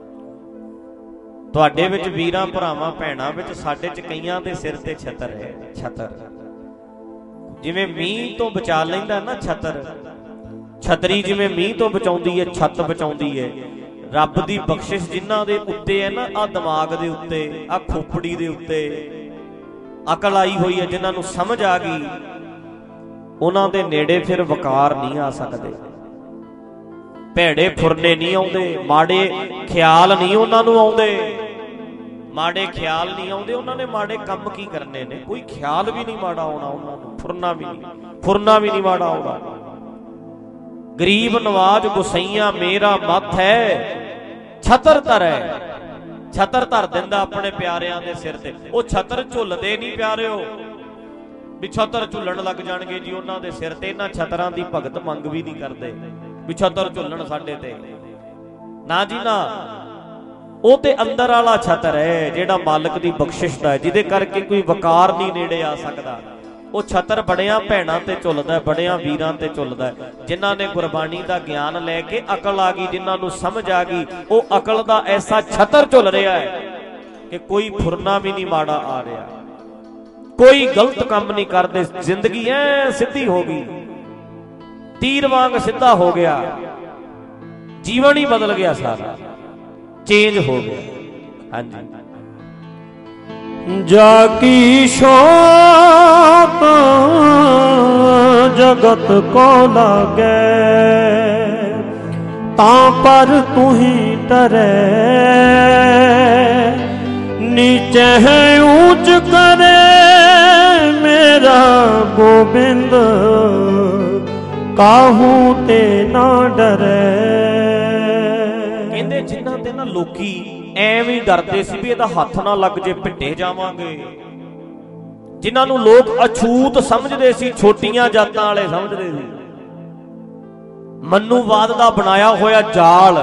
ਤੁਹਾਡੇ ਵਿੱਚ ਵੀਰਾਂ ਭਰਾਵਾਂ ਭੈਣਾਂ ਵਿੱਚ ਸਾਡੇ ਚ ਕਈਆਂ ਦੇ ਸਿਰ ਤੇ ਛਤਰ ਹੈ। ਛਤਰ ਜਿਵੇਂ ਮੀਂਹ ਤੋਂ ਬਚਾ ਲੈਂਦਾ ਨਾ ਛਤਰ, ਛਤਰੀ ਜਿਵੇਂ ਮੀਂਹ ਤੋਂ ਬਚਾਉਂਦੀ ਹੈ, ਛੱਤ ਬਚਾਉਂਦੀ ਹੈ। ਰੱਬ ਦੀ ਬਖਸ਼ਿਸ਼ ਜਿਨ੍ਹਾਂ ਦੇ ਉੱਤੇ ਹੈ ਨਾ, ਆ ਦਿਮਾਗ ਦੇ ਉੱਤੇ, ਆ ਖੋਪੜੀ ਦੇ ਉੱਤੇ ਅਕਲ ਆਈ ਹੋਈ ਹੈ, ਜਿਨ੍ਹਾਂ ਨੂੰ ਸਮਝ ਆ ਗਈ, ਉਹਨਾਂ ਦੇ ਨੇੜੇ ਫਿਰ ਵਕਾਰ ਨਹੀਂ ਆ ਸਕਦੇ। ਭੈੜੇ ਫੁਰਨੇ ਨਹੀਂ ਆਉਂਦੇ, ਮਾੜੇ ਖਿਆਲ ਨਹੀਂ ਉਹਨਾਂ ਨੂੰ ਆਉਂਦੇ। ਮਾੜੇ ਖਿਆਲ ਨਹੀਂ ਆਉਂਦੇ। ਉਹਨਾਂ ਨੇ ਮਾੜੇ ਕੰਮ ਕੀ ਕਰਨੇ ਨੇ? ਕੋਈ ਖਿਆਲ ਵੀ ਨਹੀਂ ਮਾੜਾ ਆਉਣਾ ਉਹਨਾਂ ਨੂੰ, ਫੁਰਨਾ ਵੀ ਨਹੀਂ, ਫੁਰਨਾ ਵੀ ਨਹੀਂ ਮਾੜਾ ਆਉਣਾ। ਗਰੀਬ ਨਵਾਜ ਗੁਸਈਆ ਮੇਰਾ ਮੱਥ ਹੈ ਛਤਰ ਧਰੈ। ਛਤਰ ਧਰ ਦਿੰਦਾ ਆਪਣੇ ਪਿਆਰਿਆਂ ਦੇ ਸਿਰ ਤੇ। ਉਹ ਛਤਰ ਝੁੱਲਦੇ ਨਹੀਂ ਪਿਆਰਿਓ ਵੀ ਛਤਰ ਝੁੱਲਣ ਲੱਗ ਜਾਣਗੇ ਜੀ ਉਹਨਾਂ ਦੇ ਸਿਰ ਤੇ। ਇਹਨਾਂ ਛਤਰਾਂ ਦੀ ਭਗਤ ਮੰਗ ਵੀ ਨਹੀਂ ਕਰਦੇ ਵੀ ਛਤਰ ਝੁੱਲਣ ਸਾਡੇ ਤੇ, ਨਾ ਜੀ ਨਾ। ਉਹ ਤੇ ਅੰਦਰ ਵਾਲਾ ਛਤਰ ਹੈ ਜਿਹੜਾ ਮਾਲਕ ਦੀ ਬਖਸ਼ਿਸ਼ ਦਾ ਹੈ, ਜਿਹਦੇ ਕਰਕੇ ਕੋਈ ਵਕਾਰ ਨਹੀਂ ਨੇੜੇ ਆ ਸਕਦਾ। ਉਹ ਛਤਰ ਬੜਿਆਂ ਭੈਣਾਂ ਤੇ ਝੁੱਲਦਾ, ਬੜਿਆਂ ਵੀਰਾਂ ਤੇ ਝੁੱਲਦਾ। ਜਿਨ੍ਹਾਂ ਨੇ ਗੁਰਬਾਣੀ ਦਾ ਗਿਆਨ ਲੈ ਕੇ ਅਕਲ ਆ ਗਈ, ਜਿਨ੍ਹਾਂ ਨੂੰ ਸਮਝ ਆ ਗਈ, ਉਹ ਅਕਲ ਦਾ ਐਸਾ ਛਤਰ ਝੁੱਲ ਰਿਹਾ ਹੈ ਕਿ ਕੋਈ ਫੁਰਨਾ ਵੀ ਨਹੀਂ ਮਾੜਾ ਆ ਰਿਹਾ, ਕੋਈ ਗਲਤ ਕੰਮ ਨਹੀਂ ਕਰਦੇ। ਜ਼ਿੰਦਗੀ ਐ ਸਿੱਧੀ ਹੋ ਗਈ, ਤੀਰ ਵਾਂਗ ਸਿੱਧਾ ਹੋ ਗਿਆ, ਜੀਵਨ ਹੀ ਬਦਲ ਗਿਆ, ਸਾਰਾ ਚੇਂਜ ਹੋ ਗਿਆ। ਹਾਂਜੀ। जाकी शोक जगत को लागे तां पर तू ही तरे। नीचे है ऊंच करे मेरा गोबिंद काहू ते ना डरे। कहंदे जिन्हां ते ना लोकी ਐਵੇਂ ਹੀ ਡਰਦੇ ਸੀ ਵੀ ਇਹਦਾ ਹੱਥ ਨਾ ਲੱਗ ਜੇ, ਭਿੱਟੇ ਜਾਵਾਂਗੇ। ਜਿਨ੍ਹਾਂ ਨੂੰ ਲੋਕ ਅਛੂਤ ਸਮਝਦੇ ਸੀ, ਛੋਟੀਆਂ ਜਾਤਾਂ ਵਾਲੇ ਸਮਝਦੇ ਸੀ, ਮਨੂਵਾਦ ਦਾ ਬਣਾਇਆ ਹੋਇਆ ਜਾਲ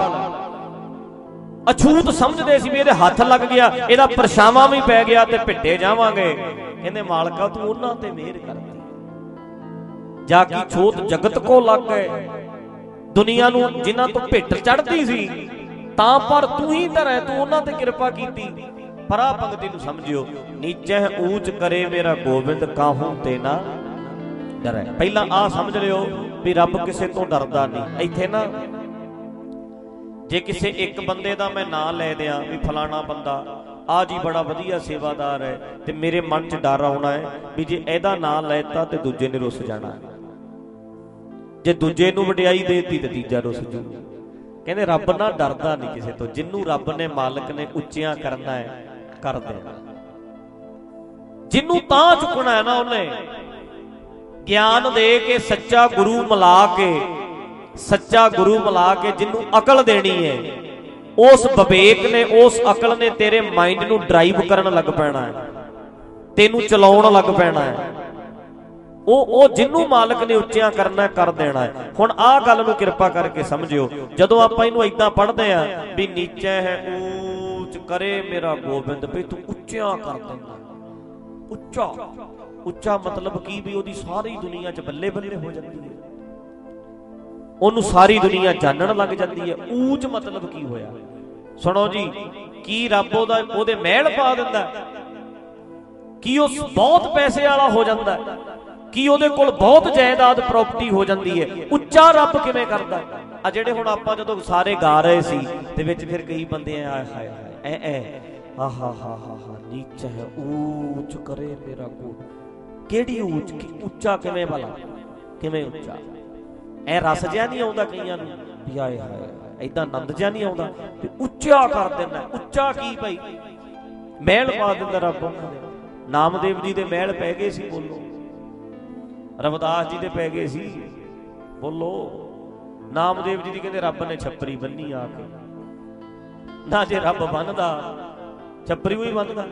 ਅਛੂਤ ਸਮਝਦੇ ਸੀ ਵੀ ਇਹਦੇ ਹੱਥ ਲੱਗ ਗਿਆ, ਇਹਦਾ ਪਰਛਾਵਾਂ ਵੀ ਪੈ ਗਿਆ ਤੇ ਭਿੱਟੇ ਜਾਵਾਂਗੇ। ਕਹਿੰਦੇ ਮਾਲਕਾ ਤੂੰ ਉਹਨਾਂ ਤੇ ਮਿਹਰ ਕਰਦੀ। ਜਾ ਕੀ ਛੋਟ ਜਗਤ ਕੋ ਲੱਗ ਗਏ। ਦੁਨੀਆ ਨੂੰ ਜਿਨ੍ਹਾਂ ਤੋਂ ਭਿੱਟ ਚੜ੍ਹਦੀ ਸੀ ਤਾਂ ਪਰ ਤੂੰ ਹੀ ਧਰੈ, ਤੂੰ ਉਹਨਾਂ ਤੇ ਕਿਰਪਾ ਕੀਤੀ। ਪਰ ਆ ਭਗਤੀ ਨੂੰ ਸਮਝਿਓ, ਨੀਚੇ ਊਚ ਕਰੇ ਮੇਰਾ ਗੋਬਿੰਦ ਕਾਹੂ ਤੇ ਨਾ ਡਰੈ। ਪਹਿਲਾਂ ਆ ਸਮਝ ਲਿਓ ਵੀ ਰੱਬ ਕਿਸੇ ਤੋਂ ਡਰਦਾ ਨਹੀਂ। ਇੱਥੇ ਨਾ ਜੇ ਕਿਸੇ ਇੱਕ ਬੰਦੇ ਦਾ ਮੈਂ ਨਾਂ ਲੈ ਦਿਆਂ ਵੀ ਫਲਾਣਾ ਬੰਦਾ ਆ ਜੀ ਬੜਾ ਵਧੀਆ ਸੇਵਾਦਾਰ ਹੈ, ਤੇ ਮੇਰੇ ਮਨ 'ਚ ਡਰ ਆਉਣਾ ਹੈ ਵੀ ਜੇ ਇਹਦਾ ਨਾਂ ਲੈਤਾ ਤੇ ਦੂਜੇ ਨੇ ਰੁੱਸ ਜਾਣਾ, ਜੇ ਦੂਜੇ ਨੂੰ ਵਡਿਆਈ ਦੇਤੀ ਤੇ ਤੀਜਾ ਰੁੱਸ ਜੂ। ਕਹਿੰਦੇ ਰੱਬ ਨਾ ਡਰਦਾ ਨਹੀਂ ਕਿਸੇ ਤੋਂ। ਜਿਹਨੂੰ ਰੱਬ ਨੇ ਮਾਲਕ ਨੇ ਉੱਚਿਆਂ ਕਰਨਾ ਹੈ ਕਰ ਦੇਣਾ, ਜਿਹਨੂੰ ਤਾਂ ਚੁੱਕਣਾ ਹੈ ਨਾ ਉਹਨੇ ਗਿਆਨ ਦੇ ਕੇ ਸੱਚਾ ਗੁਰੂ ਮਿਲਾ ਕੇ, ਸੱਚਾ ਗੁਰੂ ਮਿਲਾ ਕੇ ਜਿਹਨੂੰ ਅਕਲ ਦੇਣੀ ਹੈ, ਉਸ ਵਿਵੇਕ ਨੇ, ਉਸ ਅਕਲ ਨੇ ਤੇਰੇ ਮਾਈਂਡ ਨੂੰ ਡਰਾਈਵ ਕਰਨ ਲੱਗ ਪੈਣਾ ਹੈ, ਤੈਨੂੰ ਚਲਾਉਣ ਲੱਗ ਪੈਣਾ ਹੈ। ਉਹ ਉਹ ਜਿਹਨੂੰ ਮਾਲਕ ਨੇ ਉੱਚਿਆਂ ਕਰਨਾ ਕਰ ਦੇਣਾ ਹੈ। ਹੁਣ ਆਹ ਗੱਲ ਨੂੰ ਕਿਰਪਾ ਕਰਕੇ ਸਮਝਿਓ। ਜਦੋਂ ਆਪਾਂ ਇਹਨੂੰ ਏਦਾਂ ਪੜ੍ਹਦੇ ਆ ਵੀ ਨੀਚੇ ਹੈ ਊਚ ਕਰੇ ਮੇਰਾ ਗੋਬਿੰਦ, ਵੀ ਤੂੰ ਉੱਚਿਆਂ ਕਰ ਦਿੰਦਾ। ਉੱਚਾ ਉੱਚਾ ਮਤਲਬ ਕੀ? ਵੀ ਉਹਦੀ ਸਾਰੀ ਦੁਨੀਆ 'ਚ ਬੱਲੇ ਬੱਲੇ ਹੋ ਜਾਂਦੀ ਹੈ, ਉਹਨੂੰ ਸਾਰੀ ਦੁਨੀਆ ਜਾਣਨ ਲੱਗ ਜਾਂਦੀ ਹੈ। ਊਚ ਮਤਲਬ ਕੀ ਹੋਇਆ? ਸੁਣੋ ਜੀ, ਕੀ ਰੱਬ ਉਹਦਾ ਉਹਦੇ ਮਹਿਲ ਪਾ ਦਿੰਦਾ? ਕੀ ਉਹ ਬਹੁਤ ਪੈਸੇ ਵਾਲਾ ਹੋ ਜਾਂਦਾ? ਕੀ ਉਹਦੇ ਕੋਲ ਬਹੁਤ ਜਾਇਦਾਦ ਪ੍ਰਾਪਰਟੀ ਹੋ ਜਾਂਦੀ ਹੈ? ਉੱਚਾ ਰੱਬ ਕਿਵੇਂ ਕਰਦਾ? ਆ ਜਿਹੜੇ ਹੁਣ ਆਪਾਂ ਜਦੋਂ ਸਾਰੇ ਗਾ ਰਹੇ ਸੀ ਤੇ ਵਿੱਚ ਫਿਰ ਕਈ ਬੰਦੇ ਆਏ ਹਾਏ ਹਾਏ ਐ ਐ ਆਹਾ ਹਾ ਹਾ ਹਾ ਨੀਚਾ ਹੈ ਊਚ ਕਰੇ ਮੇਰਾ ਗੋ। ਕਿਹੜੀ ਊਚ? ਉੱਚਾ ਕਿਵੇਂ ਭਲਾ? ਕਿਵੇਂ ਉੱਚਾ? ਐ ਰਸ ਜਿਹਾ ਨਹੀਂ ਆਉਂਦਾ ਕਈਆਂ ਨੂੰ ਵੀ ਆਏ ਹਾਏ ਏਦਾਂ ਆਨੰਦ ਜਿਹਾ ਨਹੀਂ ਆਉਂਦਾ ਤੇ ਉੱਚਾ ਕਰ ਦਿੰਦਾ। ਉੱਚਾ ਕੀ ਭਾਈ? ਮਹਿਲ ਪਾ ਦਿੰਦਾ ਰੱਬ। ਨਾਮਦੇਵ ਜੀ ਦੇ ਮਹਿਲ ਪੈ ਗਏ ਸੀ, ਬੋਲੋ। ਰਵਿਦਾਸ ਜੀ ਦੇ ਪੈ ਗਏ ਸੀ, ਬੋਲੋ। ਨਾਮਦੇਵ ਜੀ ਦੀ ਕਹਿੰਦੇ ਰੱਬ ਨੇ ਛੱਪਰੀ ਬੰਨੀ ਆ ਕੇ। ਨਾ ਜੇ ਰੱਬ ਬੰਨਦਾ ਛੱਪਰੀ ਵੀ ਬੰਨਦਾ।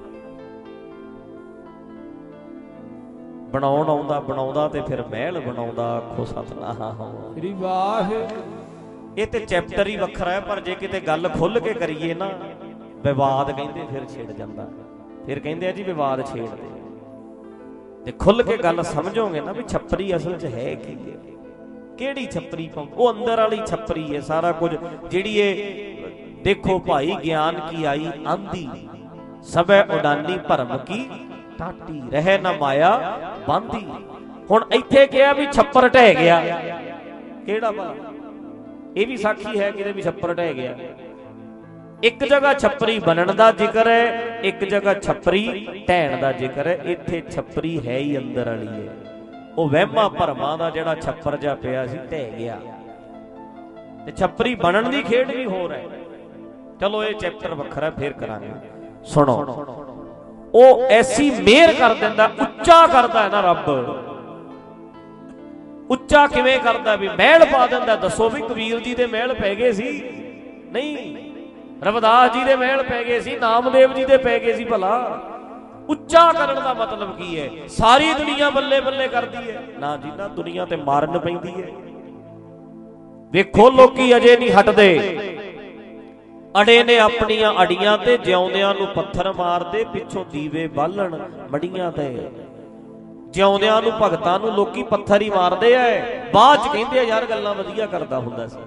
ਬਣਾਉਣ ਆਉਂਦਾ, ਬਣਾਉਂਦਾ ਤੇ ਫਿਰ ਮਹਿਲ ਬਣਾਉਂਦਾ। ਆਖੋ ਸਤਿਨਾਮ ਸ੍ਰੀ ਵਾਹਿਗੁਰੂ। ਇਹ ਤੇ ਚੈਪਟਰ ਹੀ ਵੱਖਰਾ ਹੈ, ਪਰ ਜੇ ਕਿਤੇ ਗੱਲ ਖੁੱਲ ਕੇ ਕਰੀਏ ਨਾ, ਵਿਵਾਦ ਕਹਿੰਦੇ ਫਿਰ ਛਿੜ ਜਾਂਦਾ। ਫਿਰ ਕਹਿੰਦੇ ਆ ਜੀ ਵਿਵਾਦ ਛੇੜਦੇ। ਤੇ ਖੁੱਲ ਕੇ ਗੱਲ ਸਮਝੋਗੇ ਨਾ ਵੀ ਛੱਪਰੀ ਅਸਲ 'ਚ ਹੈ ਕੀ ਹੈ, ਕਿਹੜੀ ਛੱਪਰੀ ਪਾਉ, ਉਹ ਅੰਦਰ ਵਾਲੀ ਛੱਪਰੀ ਹੈ ਸਾਰਾ ਕੁਝ। ਜਿਹੜੀ ਇਹ ਦੇਖੋ ਭਾਈ, ਗਿਆਨ ਕੀ ਆਈ ਆਂਦੀ, ਸਭੈ ਉਡਾਨੀ ਭਰਮ ਕੀ ਟਾਟੀ, ਰਹਿ ਨਾ ਮਾਇਆ ਬਾਂਧੀ। ਹੁਣ ਇੱਥੇ ਕਿਹਾ ਵੀ ਛੱਪਰ ਢਹਿ ਗਿਆ, ਕਿਹੜਾ ਭਲਾ? ਇਹ ਵੀ ਸਾਖੀ ਹੈ ਕਿਤੇ ਵੀ ਛੱਪਰ ਢਹਿ ਗਿਆ। ਇੱਕ ਜਗ੍ਹਾ ਛੱਪਰੀ ਬਣਨ ਦਾ ਜ਼ਿਕਰ ਹੈ, ਇੱਕ ਜਗ੍ਹਾ ਛੱਪਰੀ ਢਹਿਣ ਦਾ ਜ਼ਿਕਰ ਹੈ। ਇੱਥੇ ਛੱਪਰੀ ਹੈ ਹੀ ਅੰਦਰ ਵਾਲੀ ਹੈ। ਉਹ ਵਹਿਮਾਂ ਭਰਮਾਂ ਦਾ ਜਿਹੜਾ ਛੱਪਰ ਜਿਹਾ ਪਿਆ ਸੀ ਢਹਿ ਗਿਆ, ਤੇ ਛੱਪਰੀ ਬਣਨ ਦੀ ਖੇਡ ਵੀ ਹੋਰ ਹੈ। ਚਲੋ ਇਹ ਚੈਪਟਰ ਵੱਖਰਾ, ਫੇਰ ਕਰਾਂਗੇ। ਸੁਣੋ, ਉਹ ਐਸੀ ਮਿਹਰ ਕਰ ਦਿੰਦਾ, ਉੱਚਾ ਕਰਦਾ ਹੈ ਨਾ ਰੱਬ। ਉੱਚਾ ਕਿਵੇਂ ਕਰਦਾ? ਵੀ ਮਹਿਲ ਪਾ ਦਿੰਦਾ। ਦੱਸੋ ਵੀ ਕਬੀਰ ਜੀ ਦੇ ਮਹਿਲ ਪੈ ਗਏ ਸੀ? ਨਹੀਂ। ਰਵਿਦਾਸ ਜੀ ਦੇ ਮਹਿਲ ਪੈ ਗਏ ਸੀ, ਨਾਮਦੇਵ ਜੀ ਦੇ ਪੈ ਗਏ ਸੀ ਭਲਾ? ਉੱਚਾ ਕਰਨ ਦਾ ਮਤਲਬ ਕੀ ਹੈ? ਸਾਰੀ ਦੁਨੀਆ ਬੱਲੇ ਬੱਲੇ ਕਰਦੀ ਹੈ? ਨਾ ਜੀ ਨਾ, ਦੁਨੀਆ ਤੇ ਮਾਰਨ ਪੈਂਦੀ ਹੈ। ਵੇਖੋ ਲੋਕੀ ਅਜੇ ਨਹੀਂ ਹਟਦੇ, ਅੜੇ ਨੇ ਆਪਣੀਆਂ ਅੜੀਆਂ ਤੇ, ਜਿਉਂਦਿਆਂ ਨੂੰ ਪੱਥਰ ਮਾਰਦੇ, ਪਿੱਛੋਂ ਦੀਵੇ ਬਾਲਣ ਮੜੀਆਂ ਤੇ। ਜਿਉਂਦਿਆਂ ਨੂੰ ਭਗਤਾਂ ਨੂੰ ਲੋਕੀ ਪੱਥਰ ਹੀ ਮਾਰਦੇ ਐ, ਬਾਅਦ ਚ ਕਹਿੰਦੇ ਆ ਯਾਰ ਗੱਲਾਂ ਵਧੀਆ ਕਰਦਾ ਹੁੰਦਾ ਸੀ।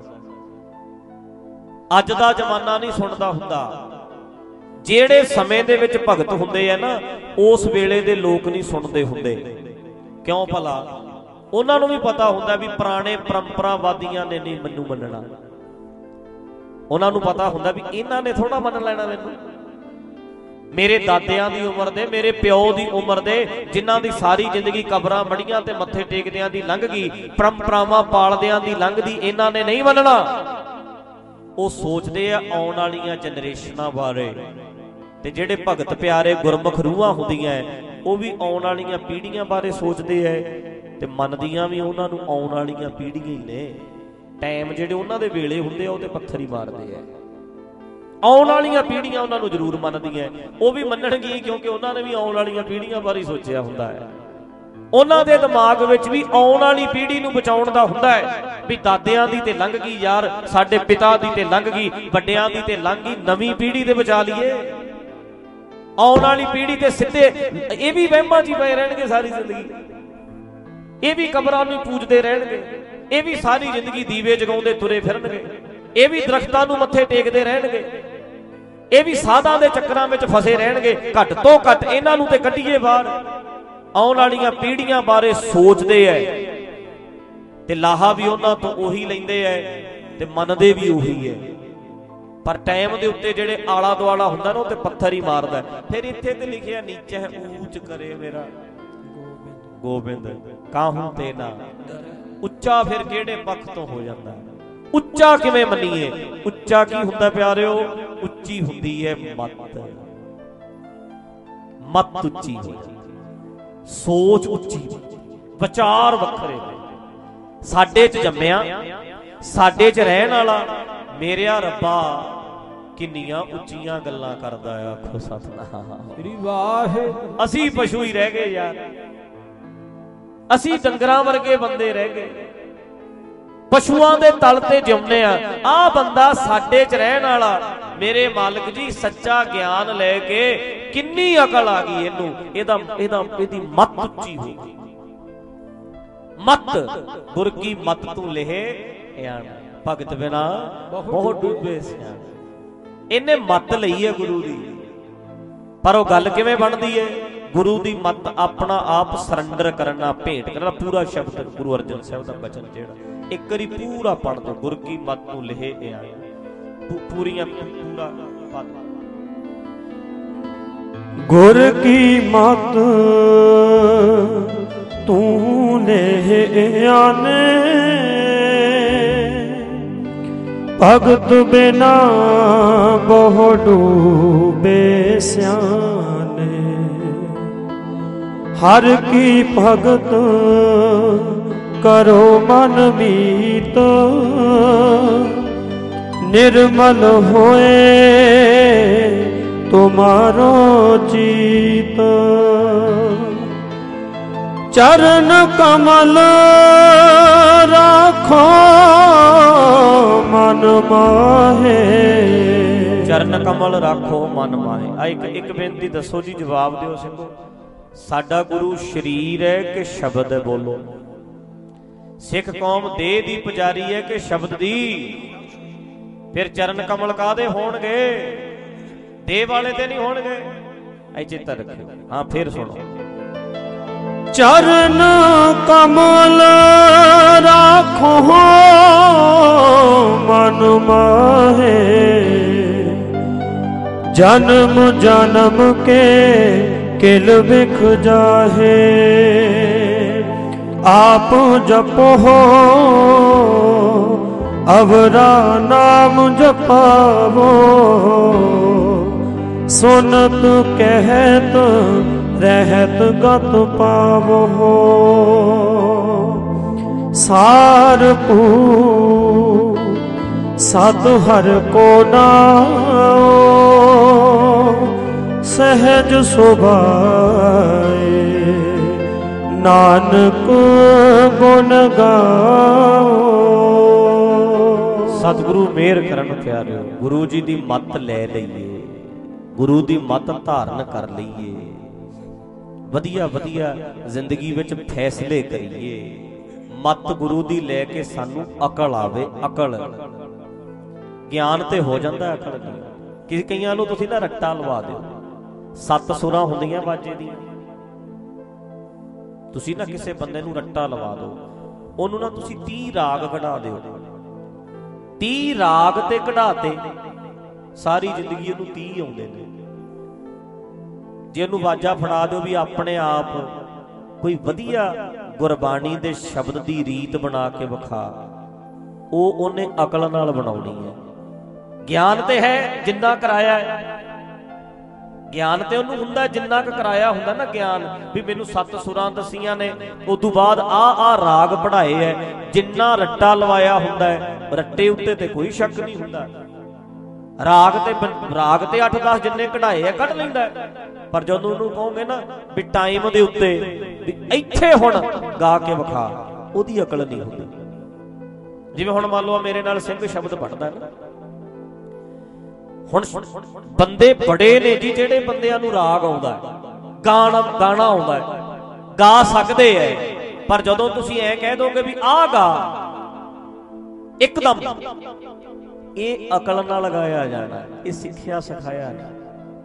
ਅੱਜ ਦਾ ਜ਼ਮਾਨਾ ਨਹੀਂ ਸੁਣਦਾ ਹੁੰਦਾ। ਜਿਹੜੇ ਸਮੇਂ ਦੇ ਵਿੱਚ ਭਗਤ ਹੁੰਦੇ ਆ ਨਾ, ਉਸ ਵੇਲੇ ਦੇ ਲੋਕ ਨਹੀਂ ਸੁਣਦੇ ਹੁੰਦੇ। ਕਿਉਂ ਭਲਾ? ਉਹਨਾਂ ਨੂੰ ਵੀ ਪਤਾ ਹੁੰਦਾ ਵੀ ਪੁਰਾਣੇ ਪਰੰਪਰਾਵਾਦੀਆਂ ਨੇ ਨਹੀਂ ਮੈਨੂੰ ਮੰਨਣਾ। ਉਹਨਾਂ ਨੂੰ ਪਤਾ ਹੁੰਦਾ ਵੀ ਇਹਨਾਂ ਨੇ ਥੋੜਾ ਮੰਨ ਲੈਣਾ ਮੈਨੂੰ। ਮੇਰੇ ਦਾਦਿਆਂ ਦੀ ਉਮਰ ਦੇ, ਮੇਰੇ ਪਿਓ ਦੀ ਉਮਰ ਦੇ, ਜਿਨ੍ਹਾਂ ਦੀ ਸਾਰੀ ਜ਼ਿੰਦਗੀ ਕਬਰਾਂ ਮੜੀਆਂ ਤੇ ਮੱਥੇ ਟੇਕਦਿਆਂ ਦੀ ਲੰਘ ਗਈ, ਪਰੰਪਰਾਵਾਂ ਪਾਲਦਿਆਂ ਦੀ ਲੰਘਦੀ, ਇਹਨਾਂ ਨੇ ਨਹੀਂ ਮੰਨਣਾ। ਉਹ ਸੋਚਦੇ ਆ ਆਉਣ ਵਾਲੀਆਂ ਜਨਰੇਸ਼ਨਾਂ ਬਾਰੇ। ਤੇ ਜਿਹੜੇ ਭਗਤ ਪਿਆਰੇ ਗੁਰਮੁਖ ਰੂਹਾਂ ਹੁੰਦੀਆਂ, ਉਹ ਵੀ ਆਉਣ ਵਾਲੀਆਂ ਪੀੜ੍ਹੀਆਂ ਬਾਰੇ ਸੋਚਦੇ ਐ, ਤੇ ਮੰਨਦੀਆਂ ਵੀ ਉਹਨਾਂ ਨੂੰ ਆਉਣ ਵਾਲੀਆਂ ਪੀੜ੍ਹੀਆਂ ਹੀ ਨੇ। ਟਾਈਮ ਜਿਹੜੇ ਉਹਨਾਂ ਦੇ ਵੇਲੇ ਹੁੰਦੇ ਆ, ਉਹ ਤੇ ਪੱਥਰ ਹੀ ਮਾਰਦੇ ਆ। ਆਉਣ ਵਾਲੀਆਂ ਪੀੜ੍ਹੀਆਂ ਉਹਨਾਂ ਨੂੰ ਜ਼ਰੂਰ ਮੰਨਦੀਆਂ, ਉਹ ਵੀ ਮੰਨਣਗੀਆਂ ਕਿਉਂਕਿ ਉਹਨਾਂ ਨੇ ਵੀ ਆਉਣ ਵਾਲੀਆਂ ਪੀੜ੍ਹੀਆਂ ਬਾਰੇ ਸੋਚਿਆ ਹੁੰਦਾ ਹੈ। ਉਹਨਾਂ ਦੇ ਦਿਮਾਗ ਵਿੱਚ ਵੀ ਆਉਣ ਵਾਲੀ ਪੀੜ੍ਹੀ ਨੂੰ ਬਚਾਉਣ ਦਾ ਹੁੰਦਾ ਹੈ ਵੀ ਦਾਦਿਆਂ ਦੀ ਤੇ ਲੰਘ ਗਈ ਯਾਰ, ਸਾਡੇ ਪਿਤਾ ਦੀ ਤੇ ਲੰਘ ਗਈ, ਵੱਡਿਆਂ ਦੀ ਤੇ ਲੰਘ ਗਈ, ਨਵੀਂ ਪੀੜ੍ਹੀ ਦੇ ਬਚਾ ਲਈਏ। ਆਉਣ ਵਾਲੀ ਪੀੜ੍ਹੀ ਤੇ ਸਿੱਧੇ ਇਹ ਵੀ ਵਹਿਮਾਂ 'ਚ ਹੀ ਪਏ ਰਹਿਣਗੇ ਸਾਰੀ ਜ਼ਿੰਦਗੀ। ਇਹ ਵੀ ਕਬਰਾਂ ਨੂੰ ਪੂਜਦੇ ਰਹਿਣਗੇ, ਇਹ ਵੀ ਸਾਰੀ ਜ਼ਿੰਦਗੀ ਦੀਵੇ ਜਗਾਉਂਦੇ ਤੁਰੇ ਫਿਰਨਗੇ, ਇਹ ਵੀ ਦਰਖਤਾਂ ਨੂੰ ਮੱਥੇ ਟੇਕਦੇ ਰਹਿਣਗੇ, ਇਹ ਵੀ ਸਾਧਾਂ ਦੇ ਚੱਕਰਾਂ ਵਿੱਚ ਫਸੇ ਰਹਿਣਗੇ। ਘੱਟ ਤੋਂ ਘੱਟ ਇਹਨਾਂ ਨੂੰ ਤੇ ਕੱਢੀਏ ਬਾਹਰ। ਆਉਣ ਵਾਲੀਆਂ ਪੀੜ੍ਹੀਆਂ ਬਾਰੇ ਸੋਚਦੇ ਐ ਤੇ ਲਾਹਾ ਵੀ ਉਹਨਾਂ ਤੋਂ ਉਹੀ ਲੈਂਦੇ ਐ ਤੇ ਮੰਨਦੇ ਵੀ ਉਹੀ ਐ। ਪਰ ਟਾਈਮ ਦੇ ਉੱਤੇ ਜਿਹੜੇ ਆਲਾ ਦੁਆਲਾ ਹੁੰਦਾ ਨਾ, ਉਹ ਤੇ ਪੱਥਰ ਹੀ ਮਾਰਦਾ। ਫਿਰ ਇੱਥੇ ਤੇ ਲਿਖਿਆ ਨੀਚੇ ਹੈ ਊਚ ਕਰੇ ਮੇਰਾ ਗੋਬਿੰਦ ਕਾਹੂ ਤੇ ਨਾ। ਉੱਚਾ ਫਿਰ ਕਿਹੜੇ ਪੱਖ ਤੋਂ ਹੋ ਜਾਂਦਾ? ਉੱਚਾ ਕਿਵੇਂ ਮੰਨੀਏ? ਉੱਚਾ ਕੀ ਹੁੰਦਾ ਪਿਆਰਿਓ? ਉੱਚੀ ਹੁੰਦੀ ਹੈ ਮੱਤ। ਮੱਤ ਉੱਚੀ ਹੋ ਜਾਂਦੀ, ਸੋਚ ਉੱਚੀ, ਵਿਚਾਰ ਵੱਖਰੇ। ਸਾਡੇ 'ਚ ਜੰਮਿਆ, ਸਾਡੇ 'ਚ ਰਹਿਣ ਵਾਲਾ ਮੇਰਿਆ ਰੱਬਾ ਕਿੰਨੀਆਂ ਉੱਚੀਆਂ ਗੱਲਾਂ ਕਰਦਾ ਆ। ਆਖੋ ਸਤਿਨਾਮ ਸ੍ਰੀ ਵਾਹਿਗੁਰੂ। ਅਸੀਂ ਪਸ਼ੂ ਹੀ ਰਹਿ ਗਏ ਯਾਰ, ਅਸੀਂ ਡੰਗਰਾਂ ਵਰਗੇ ਬੰਦੇ ਰਹਿ ਗਏ, ਪਸ਼ੂਆਂ ਦੇ ਤਲ ਤੇ ਜਿਉਂਦੇ ਆ। ਆਹ ਬੰਦਾ ਸਾਡੇ 'ਚ ਰਹਿਣ ਵਾਲਾ, ਮੇਰੇ ਮਾਲਕ ਜੀ ਸੱਚਾ ਗਿਆਨ ਲੈ ਕੇ ਕਿੰਨੀ ਅਕਲ ਆ ਗਈ ਇਹਨੂੰ, ਇਹਦਾ ਇਹਦਾ ਇਹਦੀ ਮੱਤ ਉੱਚੀ ਹੋ ਗਈ। ਮੱਤ ਗੁਰ ਕੀ ਮੱਤ ਤੂੰ ਲਹੇ ਆਣ, ਭਗਤ ਬਿਨਾ ਬਹੁਤ ਡੁੱਬੇ ਸਿਆਣ। ਇਹਨੇ ਮੱਤ ਲਈ ਹੈ ਗੁਰੂ ਦੀ, ਪਰ ਉਹ ਗੱਲ ਕਿਵੇਂ ਬਣਦੀ ਹੈ? ਗੁਰੂ ਦੀ ਮੱਤ ਆਪਣਾ ਆਪ ਸਰੈਂਡਰ ਕਰਨਾ, ਭੇਟ ਕਰਨਾ। ਪੂਰਾ ਸ਼ਬਦ ਗੁਰੂ ਅਰਜਨ ਸਾਹਿਬ ਦਾ ਬਚਨ ਜਿਹੜਾ ਇੱਕ ਵਾਰੀ ਪੂਰਾ ਪੜ੍ਹ ਦੋ, ਗੁਰ ਕੀ ਮੱਤ ਨੂੰ ਲਹੇ ਆਣ, ਪੂਰੀਆਂ ਪੂਰਾ ਪਦ। ਗੁਰ ਕੀ ਮੱਤ ਤੂੰ ਲੈ ਆਨੇ ਭਗਤ ਬਿਨਾ ਬਹੁ ਡੂਬੇ ਸਿਆਣੇ ਹਰ ਕੀ ਭਗਤ ਕਰੋ ਮਨ ਮੀਤ ਨਿਰਮਲ ਹੋਏ ਤੁਮਾਰੋ ਚੀਤ ਚਰਨ ਕਮਲ ਰਾਖੋ ਮਨ ਮਾਹੇ ਚਰਨ ਕਮਲ ਰਾਖੋ ਮਨ ਮਾਹੇ। ਆ ਇੱਕ ਇੱਕ ਬੇਨਤੀ ਦੱਸੋ ਜੀ, ਜਵਾਬ ਦਿਓ ਸਿੰਘੋ। ਸਾਡਾ ਗੁਰੂ ਸ਼ਰੀਰ ਹੈ ਕਿ ਸ਼ਬਦ ਹੈ? ਬੋਲੋ। ਸਿੱਖ ਕੌਮ ਦੇਹ ਦੀ ਪੁਜਾਰੀ ਹੈ ਕਿ ਸ਼ਬਦ ਦੀ? ਫਿਰ ਚਰਨ ਕਮਲ ਕਾਹਦੇ ਹੋਣਗੇ? ਦੇਹ ਵਾਲੇ ਤੇ ਨਹੀਂ ਹੋਣਗੇ। ਐ ਚੇਤਾ ਰੱਖਿਓ। ਹਾਂ ਫਿਰ ਸੁਣੋ। ਚਰਨ ਕਮਲ ਰਾਖੋ ਮਨ ਮਾਹੇ ਜਨਮ ਜਨਮ ਕੇ ਕਿਲ ਵਿਖ ਜਾਹੇ ਆਪ ਜਪੋ ਅਵਰਾ ਨਾਮ ਜਪਾਵੋ ਸੁਨਤ ਕਹਿਤ ਰਹਿਤ ਗਤ ਪਾਵੋ ਸਾਰ ਪੂ ਸਤ ਹਰ ਕੋ ਨਾਉ ਸਹਿਜ ਸੁਭਾਏ ਨਾਨਕ ਗੁਣ ਗਾਓ। ਸਤਿਗੁਰੂ ਮਿਹਰ ਕਰਨ ਪਿਆਰਿਓ, ਗੁਰੂ ਜੀ ਦੀ ਮੱਤ ਲੈ ਲਈਏ, ਗੁਰੂ ਦੀ ਮੱਤ ਧਾਰਨ ਕਰ ਲਈਏ, ਵਧੀਆ ਵਧੀਆ ਜ਼ਿੰਦਗੀ ਵਿੱਚ ਫੈਸਲੇ ਕਰੀਏ। ਮੱਤ ਗੁਰੂ ਦੀ ਲੈ ਕੇ ਸਾਨੂੰ ਅਕਲ ਆਵੇ। ਅਕਲ ਗਿਆਨ ਤੇ ਹੋ ਜਾਂਦਾ, ਅਕਲ ਨਹੀਂ। ਕਿ ਕਈਆਂ ਨੂੰ ਤੁਸੀਂ ਨਾ ਰੱਟਾ ਲਵਾ ਦਿਓ। ਸੱਤ ਸੁਰਾਂ ਹੁੰਦੀਆਂ ਬਾਜੇ ਦੀਆਂ, ਤੁਸੀਂ ਨਾ ਕਿਸੇ ਬੰਦੇ ਨੂੰ ਰੱਟਾ ਲਵਾ ਦਿਓ, ਉਹਨੂੰ ਨਾ ਤੁਸੀਂ ਤੀਹ ਰਾਗ ਕਢਾ ਦਿਓ। ਤੀਹ ਰਾਗ ਤੇ ਕਢਾਤੇ, ਸਾਰੀ ਜ਼ਿੰਦਗੀ ਉਹਨੂੰ ਤੀਹ ਆਉਂਦੇ ਨੇ। ਜੇ ਉਹਨੂੰ ਵਾਜਾ ਫੜਾ ਦਿਓ ਵੀ ਆਪਣੇ ਆਪ ਕੋਈ ਵਧੀਆ ਗੁਰਬਾਣੀ ਦੇ ਸ਼ਬਦ ਦੀ ਰੀਤ ਬਣਾ ਕੇ ਵਿਖਾ, ਉਹ ਉਹਨੇ ਅਕਲ ਨਾਲ ਬਣਾਉਣੀ ਹੈ। ਗਿਆਨ ਤੇ ਹੈ ਜਿੰਨਾ ਕਰਾਇਆ ਹੈ, ਗਿਆਨ ਤੇ ਉਹਨੂੰ ਹੁੰਦਾ ਜਿੰਨਾ ਕੁ ਕਰਾਇਆ ਹੁੰਦਾ ਨਾ ਗਿਆਨ, ਵੀ ਮੈਨੂੰ ਸੱਤ ਸੁਰਾਂ ਦਸੀਆਂ ਨੇ, ਉਦੋਂ ਬਾਅਦ ਆਹ ਆਹ ਰਾਗ ਪੜ੍ਹਾਏ ਹੈ, ਜਿੰਨਾ ਰੱਟਾ ਲਵਾਇਆ ਹੁੰਦਾ ਹੈ, ਰੱਟੇ ਉੱਤੇ ਤੇ ਕੋਈ ਸ਼ੱਕ ਨਹੀਂ ਹੁੰਦਾ। ਰਾਗ ਤੇ ਰਾਗ ਤੇ ਅੱਠ ਦਸ ਜਿੰਨੇ ਕਢਾਏ ਆ ਕੱਢ ਲੈਂਦਾ, ਪਰ ਜਦੋਂ ਉਹਨੂੰ ਕਹੋਗੇ ਨਾ ਵੀ ਟਾਈਮ ਦੇ ਉੱਤੇ ਵੀ ਇੱਥੇ ਹੁਣ ਗਾ ਕੇ ਵਿਖਾ, ਉਹਦੀ ਅਕਲ ਨਹੀਂ ਹੁੰਦੀ। ਜਿਵੇਂ ਹੁਣ ਮੰਨ ਲਓ ਮੇਰੇ ਨਾਲ ਸਿੰਘ ਸ਼ਬਦ ਪੜ੍ਹਦਾ ਨਾ, ਹੁਣ ਬੰਦੇ ਬੜੇ ਨੇ ਜੀ ਜਿਹੜੇ ਬੰਦਿਆਂ ਨੂੰ ਰਾਗ ਆਉਂਦਾ, ਗਾਣਾ ਗਾਣਾ ਆਉਂਦਾ, ਗਾ ਸਕਦੇ ਐ, ਪਰ ਜਦੋਂ ਤੁਸੀਂ ਐ ਕਹਿ ਦੋਗੇ ਵੀ ਆਹ ਗਾ ਇੱਕਦਮ, ਇਹ ਅਕਲ ਨਾਲ ਲਗਾਇਆ ਜਾਣਾ, ਇਹ ਸਿੱਖਿਆ ਸਿਖਾਇਆ ਨਹੀਂ।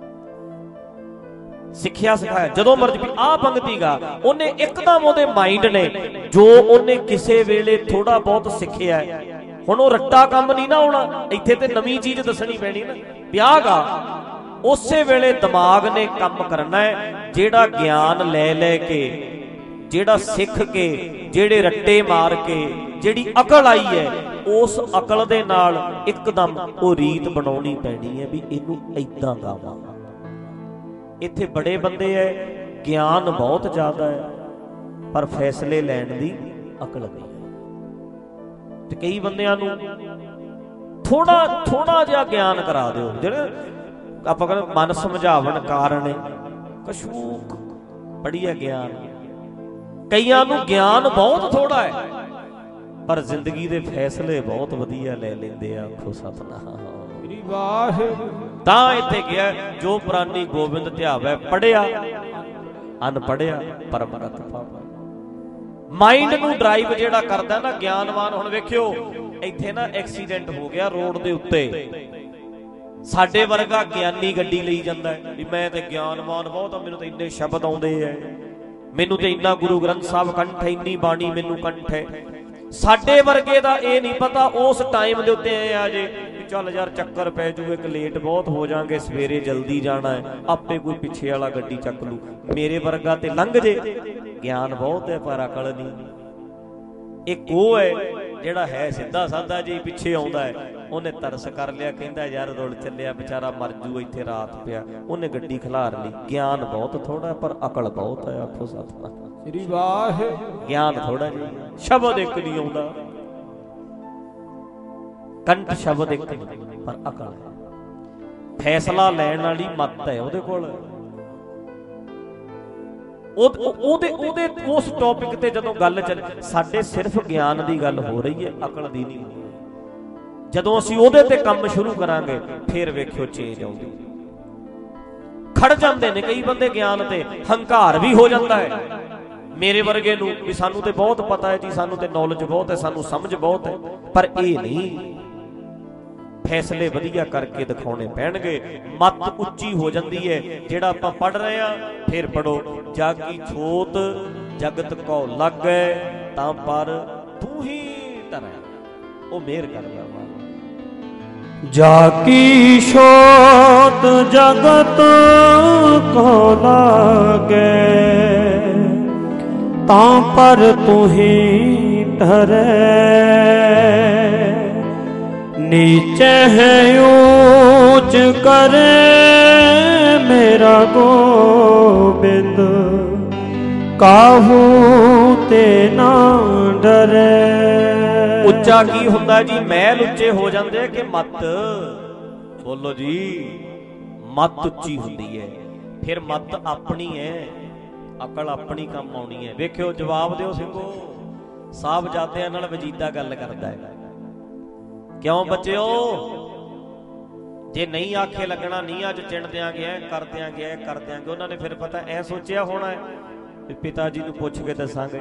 ਸਿੱਖਿਆ ਸਿਖਾਇਆ ਜਦੋਂ ਮਰਜ਼ੀ ਵੀ ਆਹ ਪੰਗਤੀ ਗਾ, ਉਹਨੇ ਇੱਕਦਮ ਉਹਦੇ ਮਾਈਂਡ ਨੇ ਜੋ ਉਹਨੇ ਕਿਸੇ ਵੇਲੇ ਥੋੜਾ ਬਹੁਤ ਸਿੱਖਿਆ, ਹੁਣ ਉਹ ਰੱਟਾ ਕੰਮ ਨਹੀਂ ਨਾ ਆਉਣਾ, ਇੱਥੇ ਤੇ ਨਵੀਂ ਚੀਜ਼ ਦੱਸਣੀ ਪੈਣੀ ਨਾ, ਵਿਆਹ ਗਾ ਉਸੇ ਵੇਲੇ ਦਿਮਾਗ ਨੇ ਕੰਮ ਕਰਨਾ ਹੈ। ਜਿਹੜਾ ਗਿਆਨ ਲੈ ਲੈ ਕੇ, ਜਿਹੜਾ ਸਿੱਖ ਕੇ, ਜਿਹੜੇ ਰੱਟੇ ਮਾਰ ਕੇ ਜਿਹੜੀ ਅਕਲ ਆਈ ਹੈ, ਉਸ ਅਕਲ ਦੇ ਨਾਲ ਇੱਕਦਮ ਉਹ ਰੀਤ ਬਣਾਉਣੀ ਪੈਣੀ ਹੈ ਵੀ ਇਹਨੂੰ ਏਦਾਂ ਗਾਵਾਂ। ਇੱਥੇ ਬੜੇ ਬੰਦੇ ਐ, ਗਿਆਨ ਬਹੁਤ ਜ਼ਿਆਦਾ ਹੈ, ਪਰ ਫੈਸਲੇ ਲੈਣ ਦੀ ਅਕਲ ਨਹੀਂ। ਤੇ ਕਈ ਬੰਦਿਆਂ ਨੂੰ ਥੋੜਾ ਥੋੜਾ ਜਿਹਾ ਗਿਆਨ ਕਰਾ ਦਿਓ, ਜਿਹੜੇ ਆਪਾਂ ਕਹਿੰਦੇ ਮਨ ਸਮਝਾਵਣ ਕਾਰਨ ਕਸ਼ੂਕ ਬੜੀ ਹੈ ਗਿਆਨ। ਕਈਆਂ ਨੂੰ ਗਿਆਨ ਬਹੁਤ ਥੋੜਾ ਹੈ, ਪਰ ਜ਼ਿੰਦਗੀ ਦੇ ਫੈਸਲੇ ਬਹੁਤ ਵਧੀਆ ਲੈ ਲੈਂਦੇ ਆ। ਆਖੋ ਸਤਿਨਾਮ ਵਾਹਿਗੁਰੂ। ਤਾਂ ਇੱਥੇ ਗਿਆ ਜੋ ਪ੍ਰਾਨੀ ਗੋਬਿੰਦ ਧਿਆਵੈ, ਪੜਿਆ ਅਨਪੜਿਆ ਪਰਮਰਤ ਪਾਵੈ। ਮਾਈਂਡ ਨੂੰ ਡਰਾਈਵ ਜਿਹੜਾ ਕਰਦਾ ਨਾ ਗਿਆਨਵਾਨ। ਹੁਣ ਵੇਖਿਓ ਇੱਥੇ ਨਾ ਐਕਸੀਡੈਂਟ ਹੋ ਗਿਆ ਰੋਡ ਦੇ ਉੱਤੇ, ਸਾਡੇ ਵਰਗਾ ਗਿਆਨੀ ਗੱਡੀ ਲਈ ਜਾਂਦਾ ਵੀ ਮੈਂ ਤੇ ਗਿਆਨਵਾਨ ਬਹੁਤ ਆ, ਮੈਨੂੰ ਤਾਂ ਇੰਨੇ ਸ਼ਬਦ ਆਉਂਦੇ ਐ, ਮੈਨੂੰ ਤੇ ਇੰਨਾ ਗੁਰੂ ਗ੍ਰੰਥ ਸਾਹਿਬ ਕੰਠ ਹੈ, ਇੰਨੀ ਬਾਣੀ ਮੈਨੂੰ ਕੰਠ ਹੈ। ਸਾਡੇ ਵਰਗੇ ਦਾ ਇਹ ਨਹੀਂ ਪਤਾ ਉਸ ਟਾਈਮ ਦੇ ਉੱਤੇ ਐ ਆ ਜੇ ਚੱਲ ਯਾਰ ਚੱਕਰ ਪੈ ਜੂ, ਇੱਕ ਲੇਟ ਬਹੁਤ ਹੋ ਜਾਾਂਗੇ, ਸਵੇਰੇ ਜਲਦੀ ਜਾਣਾ ਹੈ, ਆਪੇ ਕੋਈ ਪਿੱਛੇ ਵਾਲਾ ਗੱਡੀ ਚੱਕ ਲੂ। ਮੇਰੇ ਵਰਗਾ ਤੇ ਲੰਘ ਜੇ ਗਿਆਨ ਬਹੁਤ ਹੈ ਪਰ ਅਕਲ ਨਹੀਂ। ਇੱਕ ਉਹ ਹੈ ਜਿਹੜਾ ਹੈ ਸਿੱਧਾ ਸਾਦਾ ਜੀ, ਪਿੱਛੇ ਆਉਂਦਾ ਹੈ, ਉਹਨੇ ਤਰਸ ਕਰ ਲਿਆ, ਕਹਿੰਦਾ ਯਾਰ ਰੁਲ ਚੱਲਿਆ ਵਿਚਾਰਾ ਮਰ ਜੂ ਇੱਥੇ ਰਾਤ ਪਿਆ, ਉਹਨੇ ਗੱਡੀ ਖਿਲਾਰ ਲਈ। ਗਿਆਨ ਬਹੁਤ ਥੋੜਾ ਪਰ ਅਕਲ ਬਹੁਤ ਹੈ। ਆਖੋ ਸਤਿਨਾਮ ਸ੍ਰੀ ਵਾਹਿਗੁਰੂ। ਗਿਆਨ ਥੋੜਾ ਜੀ, ਸ਼ਬਦ ਇੱਕ ਨਹੀਂ ਆਉਂਦਾ, ਕੰਠ ਸ਼ਬਦ ਇੱਕ ਨਹੀਂ ਪਰ ਅਕਲ ਹੈ। ਫੈਸਲਾ ਲੈਣ ਵਾਲੀ ਮੱਤ ਹੈ ਉਹਦੇ ਕੋਲ। ਉਹਦੇ ਉਹਦੇ ਉਸ ਟੌਪਿਕ ਤੇ ਜਦੋਂ ਗੱਲ ਚੱਲ, ਸਾਡੇ ਸਿਰਫ ਗਿਆਨ ਦੀ ਗੱਲ ਹੋ ਰਹੀ ਹੈ, ਅਕਲ ਦੀ ਨਹੀਂ। ਜਦੋਂ ਅਸੀਂ ਉਹਦੇ ਤੇ ਕੰਮ ਸ਼ੁਰੂ ਕਰਾਂਗੇ ਫਿਰ ਵੇਖਿਓ ਚੇਂਜ ਆਉਂਦੀ। ਖੜ ਜਾਂਦੇ ਨੇ ਕਈ ਬੰਦੇ ਗਿਆਨ ਤੇ, ਹੰਕਾਰ ਵੀ ਹੋ ਜਾਂਦਾ ਹੈ ਮੇਰੇ ਵਰਗੇ ਨੂੰ ਵੀ ਸਾਨੂੰ ਤੇ ਬਹੁਤ ਪਤਾ ਹੈ ਜੀ, ਸਾਨੂੰ ਤੇ ਨੌਲੇਜ ਬਹੁਤ ਹੈ, ਸਾਨੂੰ ਸਮਝ ਬਹੁਤ ਹੈ। ਪਰ ਇਹ ਨਹੀਂ, ਫੈਸਲੇ ਵਧੀਆ ਕਰਕੇ ਦਿਖਾਉਣੇ ਪੈਣਗੇ। ਮੱਤ ਉੱਚੀ ਹੋ ਜਾਂਦੀ ਹੈ। ਜਿਹੜਾ ਆਪਾਂ ਪੜ ਰਹੇ ਆ, ਫਿਰ ਪੜੋ, ਜਾਗੀ ਛੋਤ ਜਗਤ ਕੋ ਲੱਗੈ ਤਾਂ ਪਰ ਤੂੰ ਹੀ ਧਰੈ। ਉਹ ਮਿਹਰ ਕਰਦਾ ਵਾ। ਜਾਗੀ ਛੋਤ ਜਗਤ ਕੋ ਲਾਗੈ ਤਾਂ ਪਰ ਤੂੰ ਹੀ ਧਰੈ। नीचे है ऊंच करे मेरा गोबिंद, काहू ते ना डरे। ਉੱਚਾ ਕੀ ਹੁੰਦਾ ਜੀ? ਮਹਿਲ ਉੱਚੇ ਹੋ ਜਾਂਦੇ ਕਿ ਮੱਤ? ਬੋਲੋ ਜੀ, ਮੱਤ ਉੱਚੀ ਹੁੰਦੀ ਹੈ। ਫਿਰ ਮੱਤ ਆਪਣੀ ਹੈ, ਅਕਲ ਆਪਣੀ ਕੰਮ ਆਉਣੀ ਹੈ। ਵੇਖਿਓ, ਜਵਾਬ ਦਿਓ ਸਿੰਘੋ। ਸਾਹਿਬਜ਼ਾਦਿਆਂ ਨਾਲ ਵਜੀਦਾ ਗੱਲ ਕਰਦਾ ਹੈ, ਕਿਉਂ ਬੱਚਿਓ? ਜੇ ਨਹੀਂ ਆਖੇ ਲੱਗਣਾ, ਨੀਹਾਂ ਚ ਚਿਣ ਦਿਆਂਗੇ, ਐ ਕਰ ਦਿਆਂਗੇ, ਐ ਕਰ ਦਿਆਂਗੇ। ਉਹਨਾਂ ਨੇ ਫਿਰ ਪਤਾ ਐ ਸੋਚਿਆ ਹੋਣਾ ਹੈ ਵੀ ਪਿਤਾ ਜੀ ਨੂੰ ਪੁੱਛ ਕੇ ਦੱਸਾਂਗੇ,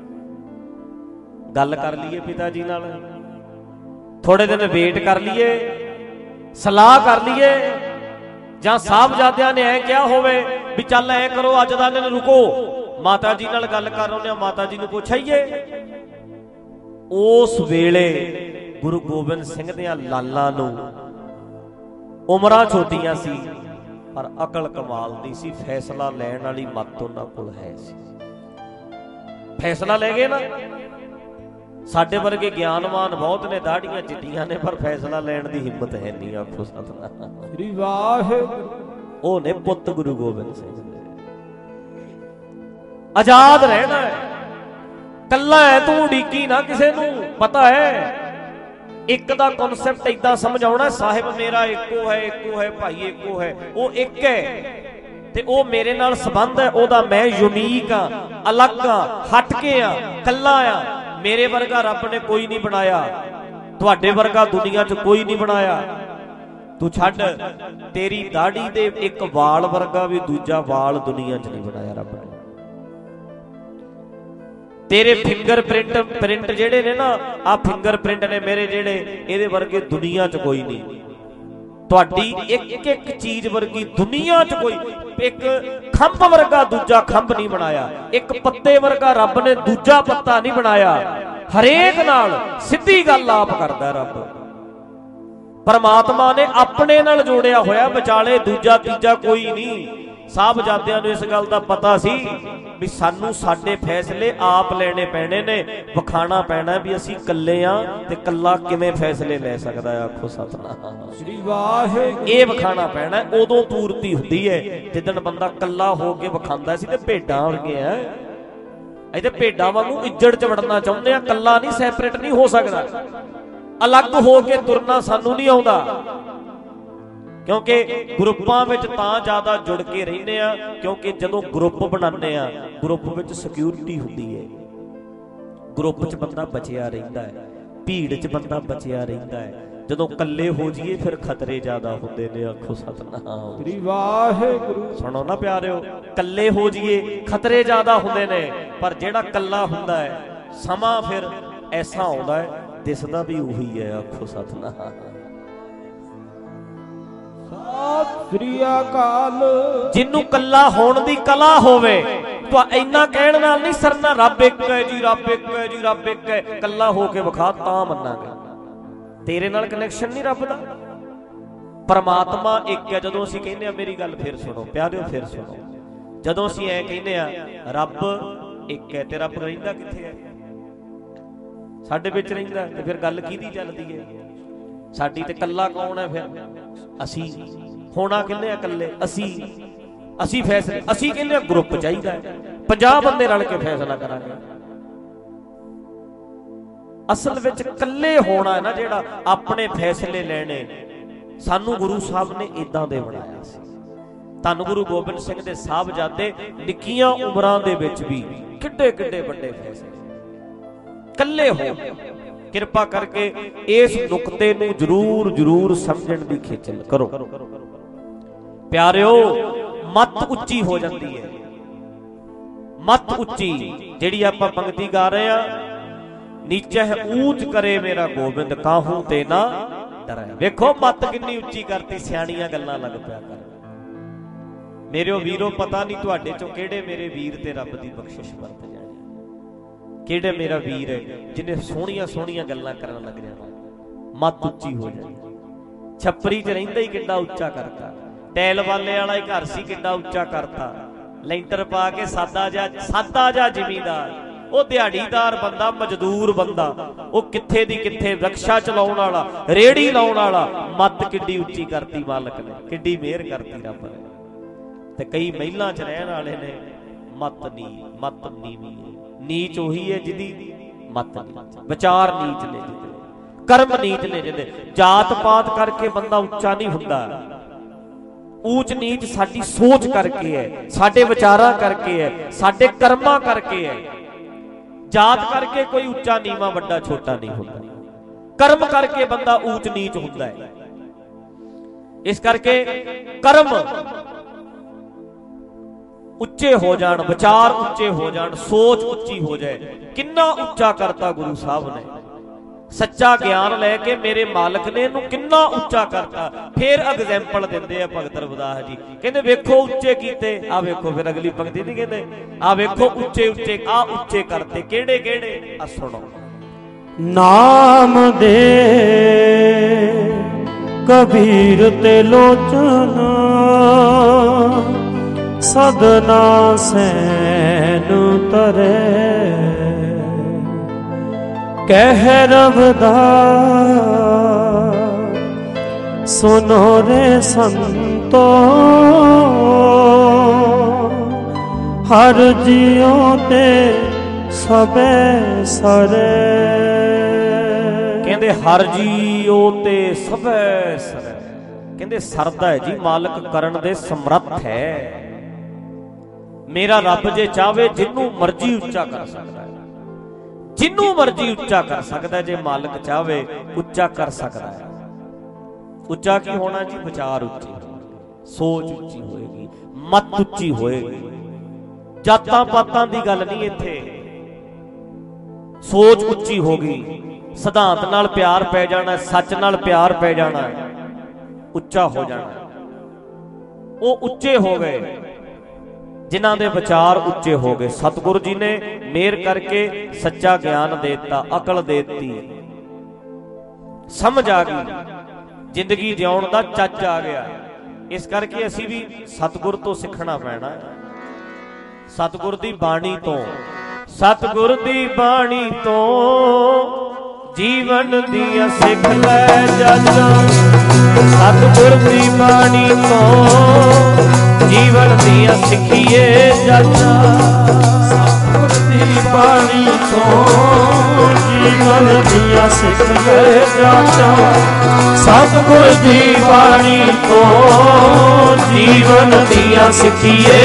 ਗੱਲ ਕਰ ਲਈਏ ਪਿਤਾ ਜੀ ਨਾਲ, ਥੋੜੇ ਦਿਨ ਵੇਟ ਕਰ ਲਈਏ, ਸਲਾਹ ਕਰ ਲਈਏ। ਜਾਂ ਸਾਹਿਬਜ਼ਾਦਿਆਂ ਨੇ ਐ ਕਿਹਾ ਹੋਵੇ ਵੀ ਚੱਲ ਐ ਕਰੋ, ਅੱਜ ਦਾ ਦਿਨ ਰੁਕੋ, ਮਾਤਾ ਜੀ ਨਾਲ ਗੱਲ ਕਰ ਆਉਂਦੇ ਆ, ਮਾਤਾ ਜੀ ਨੂੰ ਪੁੱਛ ਆਈਏ। ਉਸ ਵੇਲੇ ਗੁਰੂ ਗੋਬਿੰਦ ਸਿੰਘ ਦੀਆਂ ਲਾਲਾਂ ਨੂੰ ਉਮਰਾਂ ਛੋਟੀਆਂ ਸੀ ਪਰ ਅਕਲ ਕਮਾਲ ਦੀ ਸੀ। ਫੈਸਲਾ ਲੈਣ ਵਾਲੀ ਮੱਤ ਉਹਨਾਂ ਕੋਲ ਹੈ ਸੀ। ਫੈਸਲਾ ਲੈ ਗਏ ਨਾ। ਸਾਡੇ ਵਰਗੇ ਗਿਆਨਵਾਨ ਬਹੁਤ ਨੇ, ਦਾੜੀਆਂ ਚਿੱਟੀਆਂ ਨੇ, ਪਰ ਫੈਸਲਾ ਲੈਣ ਦੀ ਹਿੰਮਤ ਹੈ ਨਹੀਂ। ਆਖੋ ਸਤਿਨਾਮ ਸ੍ਰੀ ਵਾਹਿਗੁਰੂ। ਉਹ ਨੇ ਪੁੱਤ ਗੁਰੂ ਗੋਬਿੰਦ ਸਿੰਘ ਦੇ। ਆਜ਼ਾਦ ਰਹਿਣਾ ਹੈ, ਕੱਲਾ ਹੈ ਤੂੰ, ਉਡੀਕੀ ਨਾ ਕਿਸੇ ਨੂੰ। ਪਤਾ ਹੈ ਇੱਕ ਦਾ ਕਨਸੈਪਟ ਏਦਾਂ ਸਮਝਾਉਣਾ, ਸਾਹਿਬ ਮੇਰਾ ਇੱਕੋ ਹੈ, ਇੱਕੋ ਹੈ, ਭਾਈ ਇੱਕੋ ਹੈ। ਉਹ ਇੱਕ ਹੈ ਤੇ ਉਹ ਮੇਰੇ ਨਾਲ ਸੰਬੰਧ ਹੈ ਉਹਦਾ। ਮੈਂ ਯੂਨੀਕ ਆ, ਅਲੱਗ ਆ, ਹਟ ਕੇ ਆ, ਕੱਲਾ ਆ। ਮੇਰੇ ਵਰਗਾ ਰੱਬ ਨੇ ਕੋਈ ਨਹੀਂ ਬਣਾਇਆ, ਤੁਹਾਡੇ ਵਰਗਾ ਦੁਨੀਆ 'ਚ ਕੋਈ ਨਹੀਂ ਬਣਾਇਆ। ਤੂੰ ਛੱਡ, ਤੇਰੀ ਦਾੜੀ ਦੇ ਇੱਕ ਵਾਲ ਵਰਗਾ ਵੀ ਦੂਜਾ ਵਾਲ ਦੁਨੀਆ 'ਚ ਨਹੀਂ ਬਣਾਇਆ ਰੱਬ ਨੇ। ਤੇਰੇ ਫਿੰਗਰ ਪ੍ਰਿੰਟ ਪ੍ਰਿੰਟ ਜਿਹੜੇ ਨੇ ਨਾ, ਆਹ ਫਿੰਗਰ ਪ੍ਰਿੰਟ ਨੇ ਮੇਰੇ ਜਿਹੜੇ, ਇਹਦੇ ਵਰਗੇ ਦੁਨੀਆ 'ਚ ਕੋਈ ਨਹੀਂ। ਤੁਹਾਡੀ ਇੱਕ ਇੱਕ ਚੀਜ਼ ਵਰਗੀ ਦੁਨੀਆ 'ਚ ਕੋਈ, ਇੱਕ ਖੰਭ ਵਰਗਾ ਦੂਜਾ ਖੰਭ ਨਹੀਂ ਬਣਾਇਆ, ਇੱਕ ਪੱਤੇ ਵਰਗਾ ਰੱਬ ਨੇ ਦੂਜਾ ਪੱਤਾ ਨਹੀਂ ਬਣਾਇਆ। ਹਰੇਕ ਨਾਲ ਸਿੱਧੀ ਗੱਲ ਆਪ ਕਰਦਾ ਰੱਬ। ਪਰਮਾਤਮਾ ਨੇ ਆਪਣੇ ਨਾਲ ਜੋੜਿਆ ਹੋਇਆ, ਵਿਚਾਲੇ ਦੂਜਾ ਤੀਜਾ ਕੋਈ ਨਹੀਂ। ਸਾਹਿਬਜ਼ਾਦਿਆਂ ਨੂੰ ਇਸ ਗੱਲ ਦਾ ਪਤਾ ਸੀ ਵੀ ਸਾਨੂੰ ਸਾਡੇ ਫੈਸਲੇ ਆਪ ਲੈਣੇ ਪੈਣੇ ਨੇ, ਵਿਖਾਣਾ ਪੈਣਾ ਵੀ ਅਸੀਂ ਇਕੱਲੇ ਆ ਤੇ ਇਕੱਲਾ ਕਿਵੇਂ ਫੈਸਲੇ ਲੈ ਸਕਦਾ ਹੈ। ਆਖੋ ਸਤਿਨਾਮ ਸ੍ਰੀ ਵਾਹਿਗੁਰੂ। ਇਹ ਵਿਖਾਣਾ ਪੈਣਾ। ਉਦੋਂ ਪੂਰਤੀ ਹੁੰਦੀ ਹੈ ਜਿੱਦਣ ਬੰਦਾ ਇਕੱਲਾ ਹੋ ਕੇ ਵਿਖਾਉਂਦਾ ਸੀ। ਤੇ ਭੇਡਾਂ ਵਰਗੇ ਆ, ਇਹਦੇ ਭੇਡਾਂ ਵਾਂਗੂ ਇੱਜੜ ਚ ਵੜਨਾ ਚਾਹੁੰਦੇ ਆ, ਇਕੱਲਾ ਨਹੀਂ, ਸੈਪਰੇਟ ਨਹੀਂ ਹੋ ਸਕਦਾ। ਅਲੱਗ ਹੋ ਕੇ ਤੁਰਨਾ ਸਾਨੂੰ ਨਹੀਂ ਆਉਂਦਾ, ਕਿਉਂਕਿ ਗਰੁੱਪਾਂ ਵਿੱਚ ਤਾਂ ਜ਼ਿਆਦਾ ਜੁੜ ਕੇ ਰਹਿੰਦੇ ਆ। ਕਿਉਂਕਿ ਜਦੋਂ ਗਰੁੱਪ ਬਣਾਉਂਦੇ ਆ, ਗਰੁੱਪ ਵਿੱਚ ਸਿਕਿਉਰਿਟੀ ਹੁੰਦੀ ਹੈ, ਗਰੁੱਪ 'ਚ ਬੰਦਾ ਬਚਿਆ ਰਹਿੰਦਾ ਹੈ, ਭੀੜ 'ਚ ਬੰਦਾ ਬਚਿਆ ਰਹਿੰਦਾ ਹੈ। ਜਦੋਂ ਇਕੱਲੇ ਹੋ ਜਾਈਏ ਫਿਰ ਖਤਰੇ ਜ਼ਿਆਦਾ ਹੁੰਦੇ ਨੇ। ਆਖੋ ਸਤਿਨਾਮ ਸ੍ਰੀ ਵਾਹਿਗੁਰੂ। ਸੁਣੋ ਨਾ ਪਿਆਰਿਓ, ਇਕੱਲੇ ਹੋ ਜਾਈਏ ਖਤਰੇ ਜ਼ਿਆਦਾ ਹੁੰਦੇ ਨੇ, ਪਰ ਜਿਹੜਾ ਇਕੱਲਾ ਹੁੰਦਾ ਹੈ ਸਮਾਂ ਫਿਰ ਐਸਾ ਆਉਂਦਾ ਹੈ ਦਿਸਦਾ ਵੀ ਉਹੀ ਹੈ। ਆਖੋ ਸਤਿਨਾਮ ਸਤਿ ਸ੍ਰੀ ਅਕਾਲ। ਜਿਹਨੂੰ ਕੱਲਾ ਹੋਣ ਦੀ ਕਲਾ ਹੋਵੇ, ਤਾਂ ਇੰਨਾ ਕਹਿਣ ਨਾਲ ਨਹੀਂ ਸਰਨਾ, ਰੱਬ ਇੱਕ ਹੈ ਜੀ, ਰੱਬ ਇੱਕ ਹੈ ਜੀ, ਰੱਬ ਇੱਕ ਹੈ। ਕੱਲਾ ਹੋ ਕੇ ਵਿਖਾ ਤਾਂ ਮੰਨਾਂਗੇ। ਤੇਰੇ ਨਾਲ ਕਨੈਕਸ਼ਨ ਨਹੀਂ ਰੱਬ ਦਾ। ਪਰਮਾਤਮਾ ਇੱਕ ਹੈ। ਜਦੋਂ ਅਸੀਂ ਕਹਿੰਦੇ ਆ, ਮੇਰੀ ਗੱਲ ਫਿਰ ਸੁਣੋ ਪਿਆਰਿਓ, ਫਿਰ ਸੁਣੋ, ਜਦੋਂ ਅਸੀਂ ਐ ਕਹਿੰਦੇ ਆ ਰੱਬ ਇੱਕ है, ते रब रहिंदा कित्थे है? साडे विच रहिंदा, ते फिर गल किहदी चलदी है? साडी ते कल्ला कौन है फिर? असी। होना किन्ने आ कल्ले? असी। असी फैसले, असी कहने ग्रुप चाहिए, पचास बंदे रल के फैसला करांगे। असल विच कल्ले होना है ना जिहड़ा अपने फैसले लेने, सानू गुरु साहब ने इदां दे बनाया सी। धन गुरु गोबिंद सिंह दे साहबजादे निक्कियां उमरां दे विच भी किड्डे किड्डे वड्डे फैसले कल्ले हो। किरपा करके इस नुकते नूं जरूर जरूर समझण दी खेचल करो। प्यारिओ, मत उच्ची हो जाती है, मत उच्ची जिहड़ी आपां पंक्ति गा रहे हैं, नीचे है ऊंच करे मेरा गोबिंद काहू ते ना डरै। वेखो मत किन्नी उच्ची करती, सियाणियां गल्लां लग पिया कर। मेरे वीरो, पता नहीं तुहाडे चों किहड़े मेरे वीर ते रब दी बख्शिश वरत जाणी, किहड़े मेरा वीर है जिन्हें सोहणियां सोहणियां गल्लां करन लग जाना। मत उच्ची हो जानी। छपरी च रहिंदा ही किड्डा उच्चा करता, टैल वाले वाला ही घर सी किड्डा उच्चा करता, ਲੈਂਟਰ पा के सादा जा सादा जा जिमीदार, वो दिहाड़ीदार बंदा, मजदूर बंदा, वो कित्थे दी कित्थे, रक्षा चलाउण वाला, रेड़ी लाउण वाला, मत किड्डी उच्ची करती मालक ने, किड्डी मेहर करती रब ने। ते कई महिलां च रहण वाले ने मत नी, मत नीवी, नीच उही है जिहदी मत नी, विचार नीच ने जिहदे, कर्म नीच ने जिहदे। जात पात करके बंदा उच्चा नहीं हुंदा, ऊंच नीच साडी सोच करके है, साडे विचारां करके है, साडे कर्मां करके है। जात करके कोई उच्चा नीवा वड्डा छोटा नहीं होता, कर्म करके बंदा ऊंच नीच हुंदा है। इस करके कर्म उच्चे हो जान, विचार उच्चे हो जान, सोच उच्ची हो जाए। किन्ना उच्चा करता गुरु साहब ने, सच्चा ज्ञान लैके मेरे मालक ने इहनूं किन्ना उच्चा करता। फिर एग्जाम्पल दिंदे आ भगत रविदास जी, कहंदे वेखो उच्चे कीते, आ वेखो फिर अगली पंक्ति नहीं कहंदे, आ वेखो उच्चे उच्चे, आ उच्चे करते किहड़े किहड़े, आ सुनो। नाम दे कबीर ते लोचन, सदना सैन तरे, कह रविदास सुनो रे संतो, हर जियो ते सबे सरे। कहंदे हर जियो ते सबे सरे, कहंदे सरदा है जी, मालक करन दे समर्थ है। मेरा रब जे चाहे जिन्नू मर्जी उच्चा कर सकता है, जिन्नू मर्जी उच्चा कर सकता है, जे मालक चाहे उच्चा कर सकता है। उच्चा की होना जी? विचार उच्चे, सोच उच्ची होएगी, मत उच्ची होएगी। जातां पातां दी गल नहीं इत्थे, सोच उच्ची होगी, सिद्धांत नाल प्यार पै जाना, सच नाल प्यार पै जाना, उच्चा हो जाना। वो उच्चे हो गए जिन्हां दे विचार उच्चे हो गए। सतगुरु जी ने मेहर करके सच्चा ज्ञान देता, अकल देती, समझ आ गई, जिंदगी जिउण दा चच आ गया। इस करके असी भी सतगुर तो सीखना पैना, सतगुर दी बाणी तो, सतगुर दी बाणी तो जीवन दिया सिख लै जाना, सतगुर दी बाणी तो जीवन दिया सिखिए जाना, सतगुर दी बाणी तो जीवन दिया सिखिए जाना, सतगुर दी बाणी तो जीवन दिया सिखिए,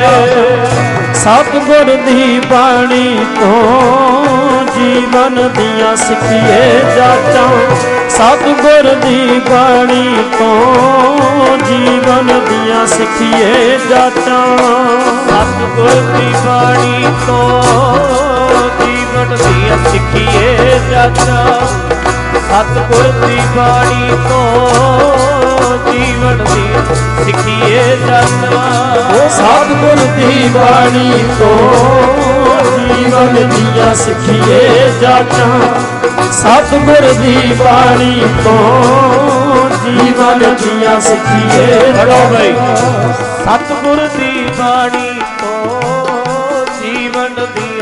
सतगुर दी बाणी तो जीवन दिया सिखिए जाचा, सतगुर दी बाणी तो जीवन दिया सिखिए जाचा, सतगुर दी बाणी तो जीवन दिया सिखिए जाचा, सतगुर दी बाणी तो जीवन दिया सिखिए जाचा, सतगुर दी बाणी तो जीवन दिया सिखिए जाचा, सतगुर दी बाणी तो जीवन दिया सिखिए जाचा, सतगुर दी बाणी तो जीवन दिया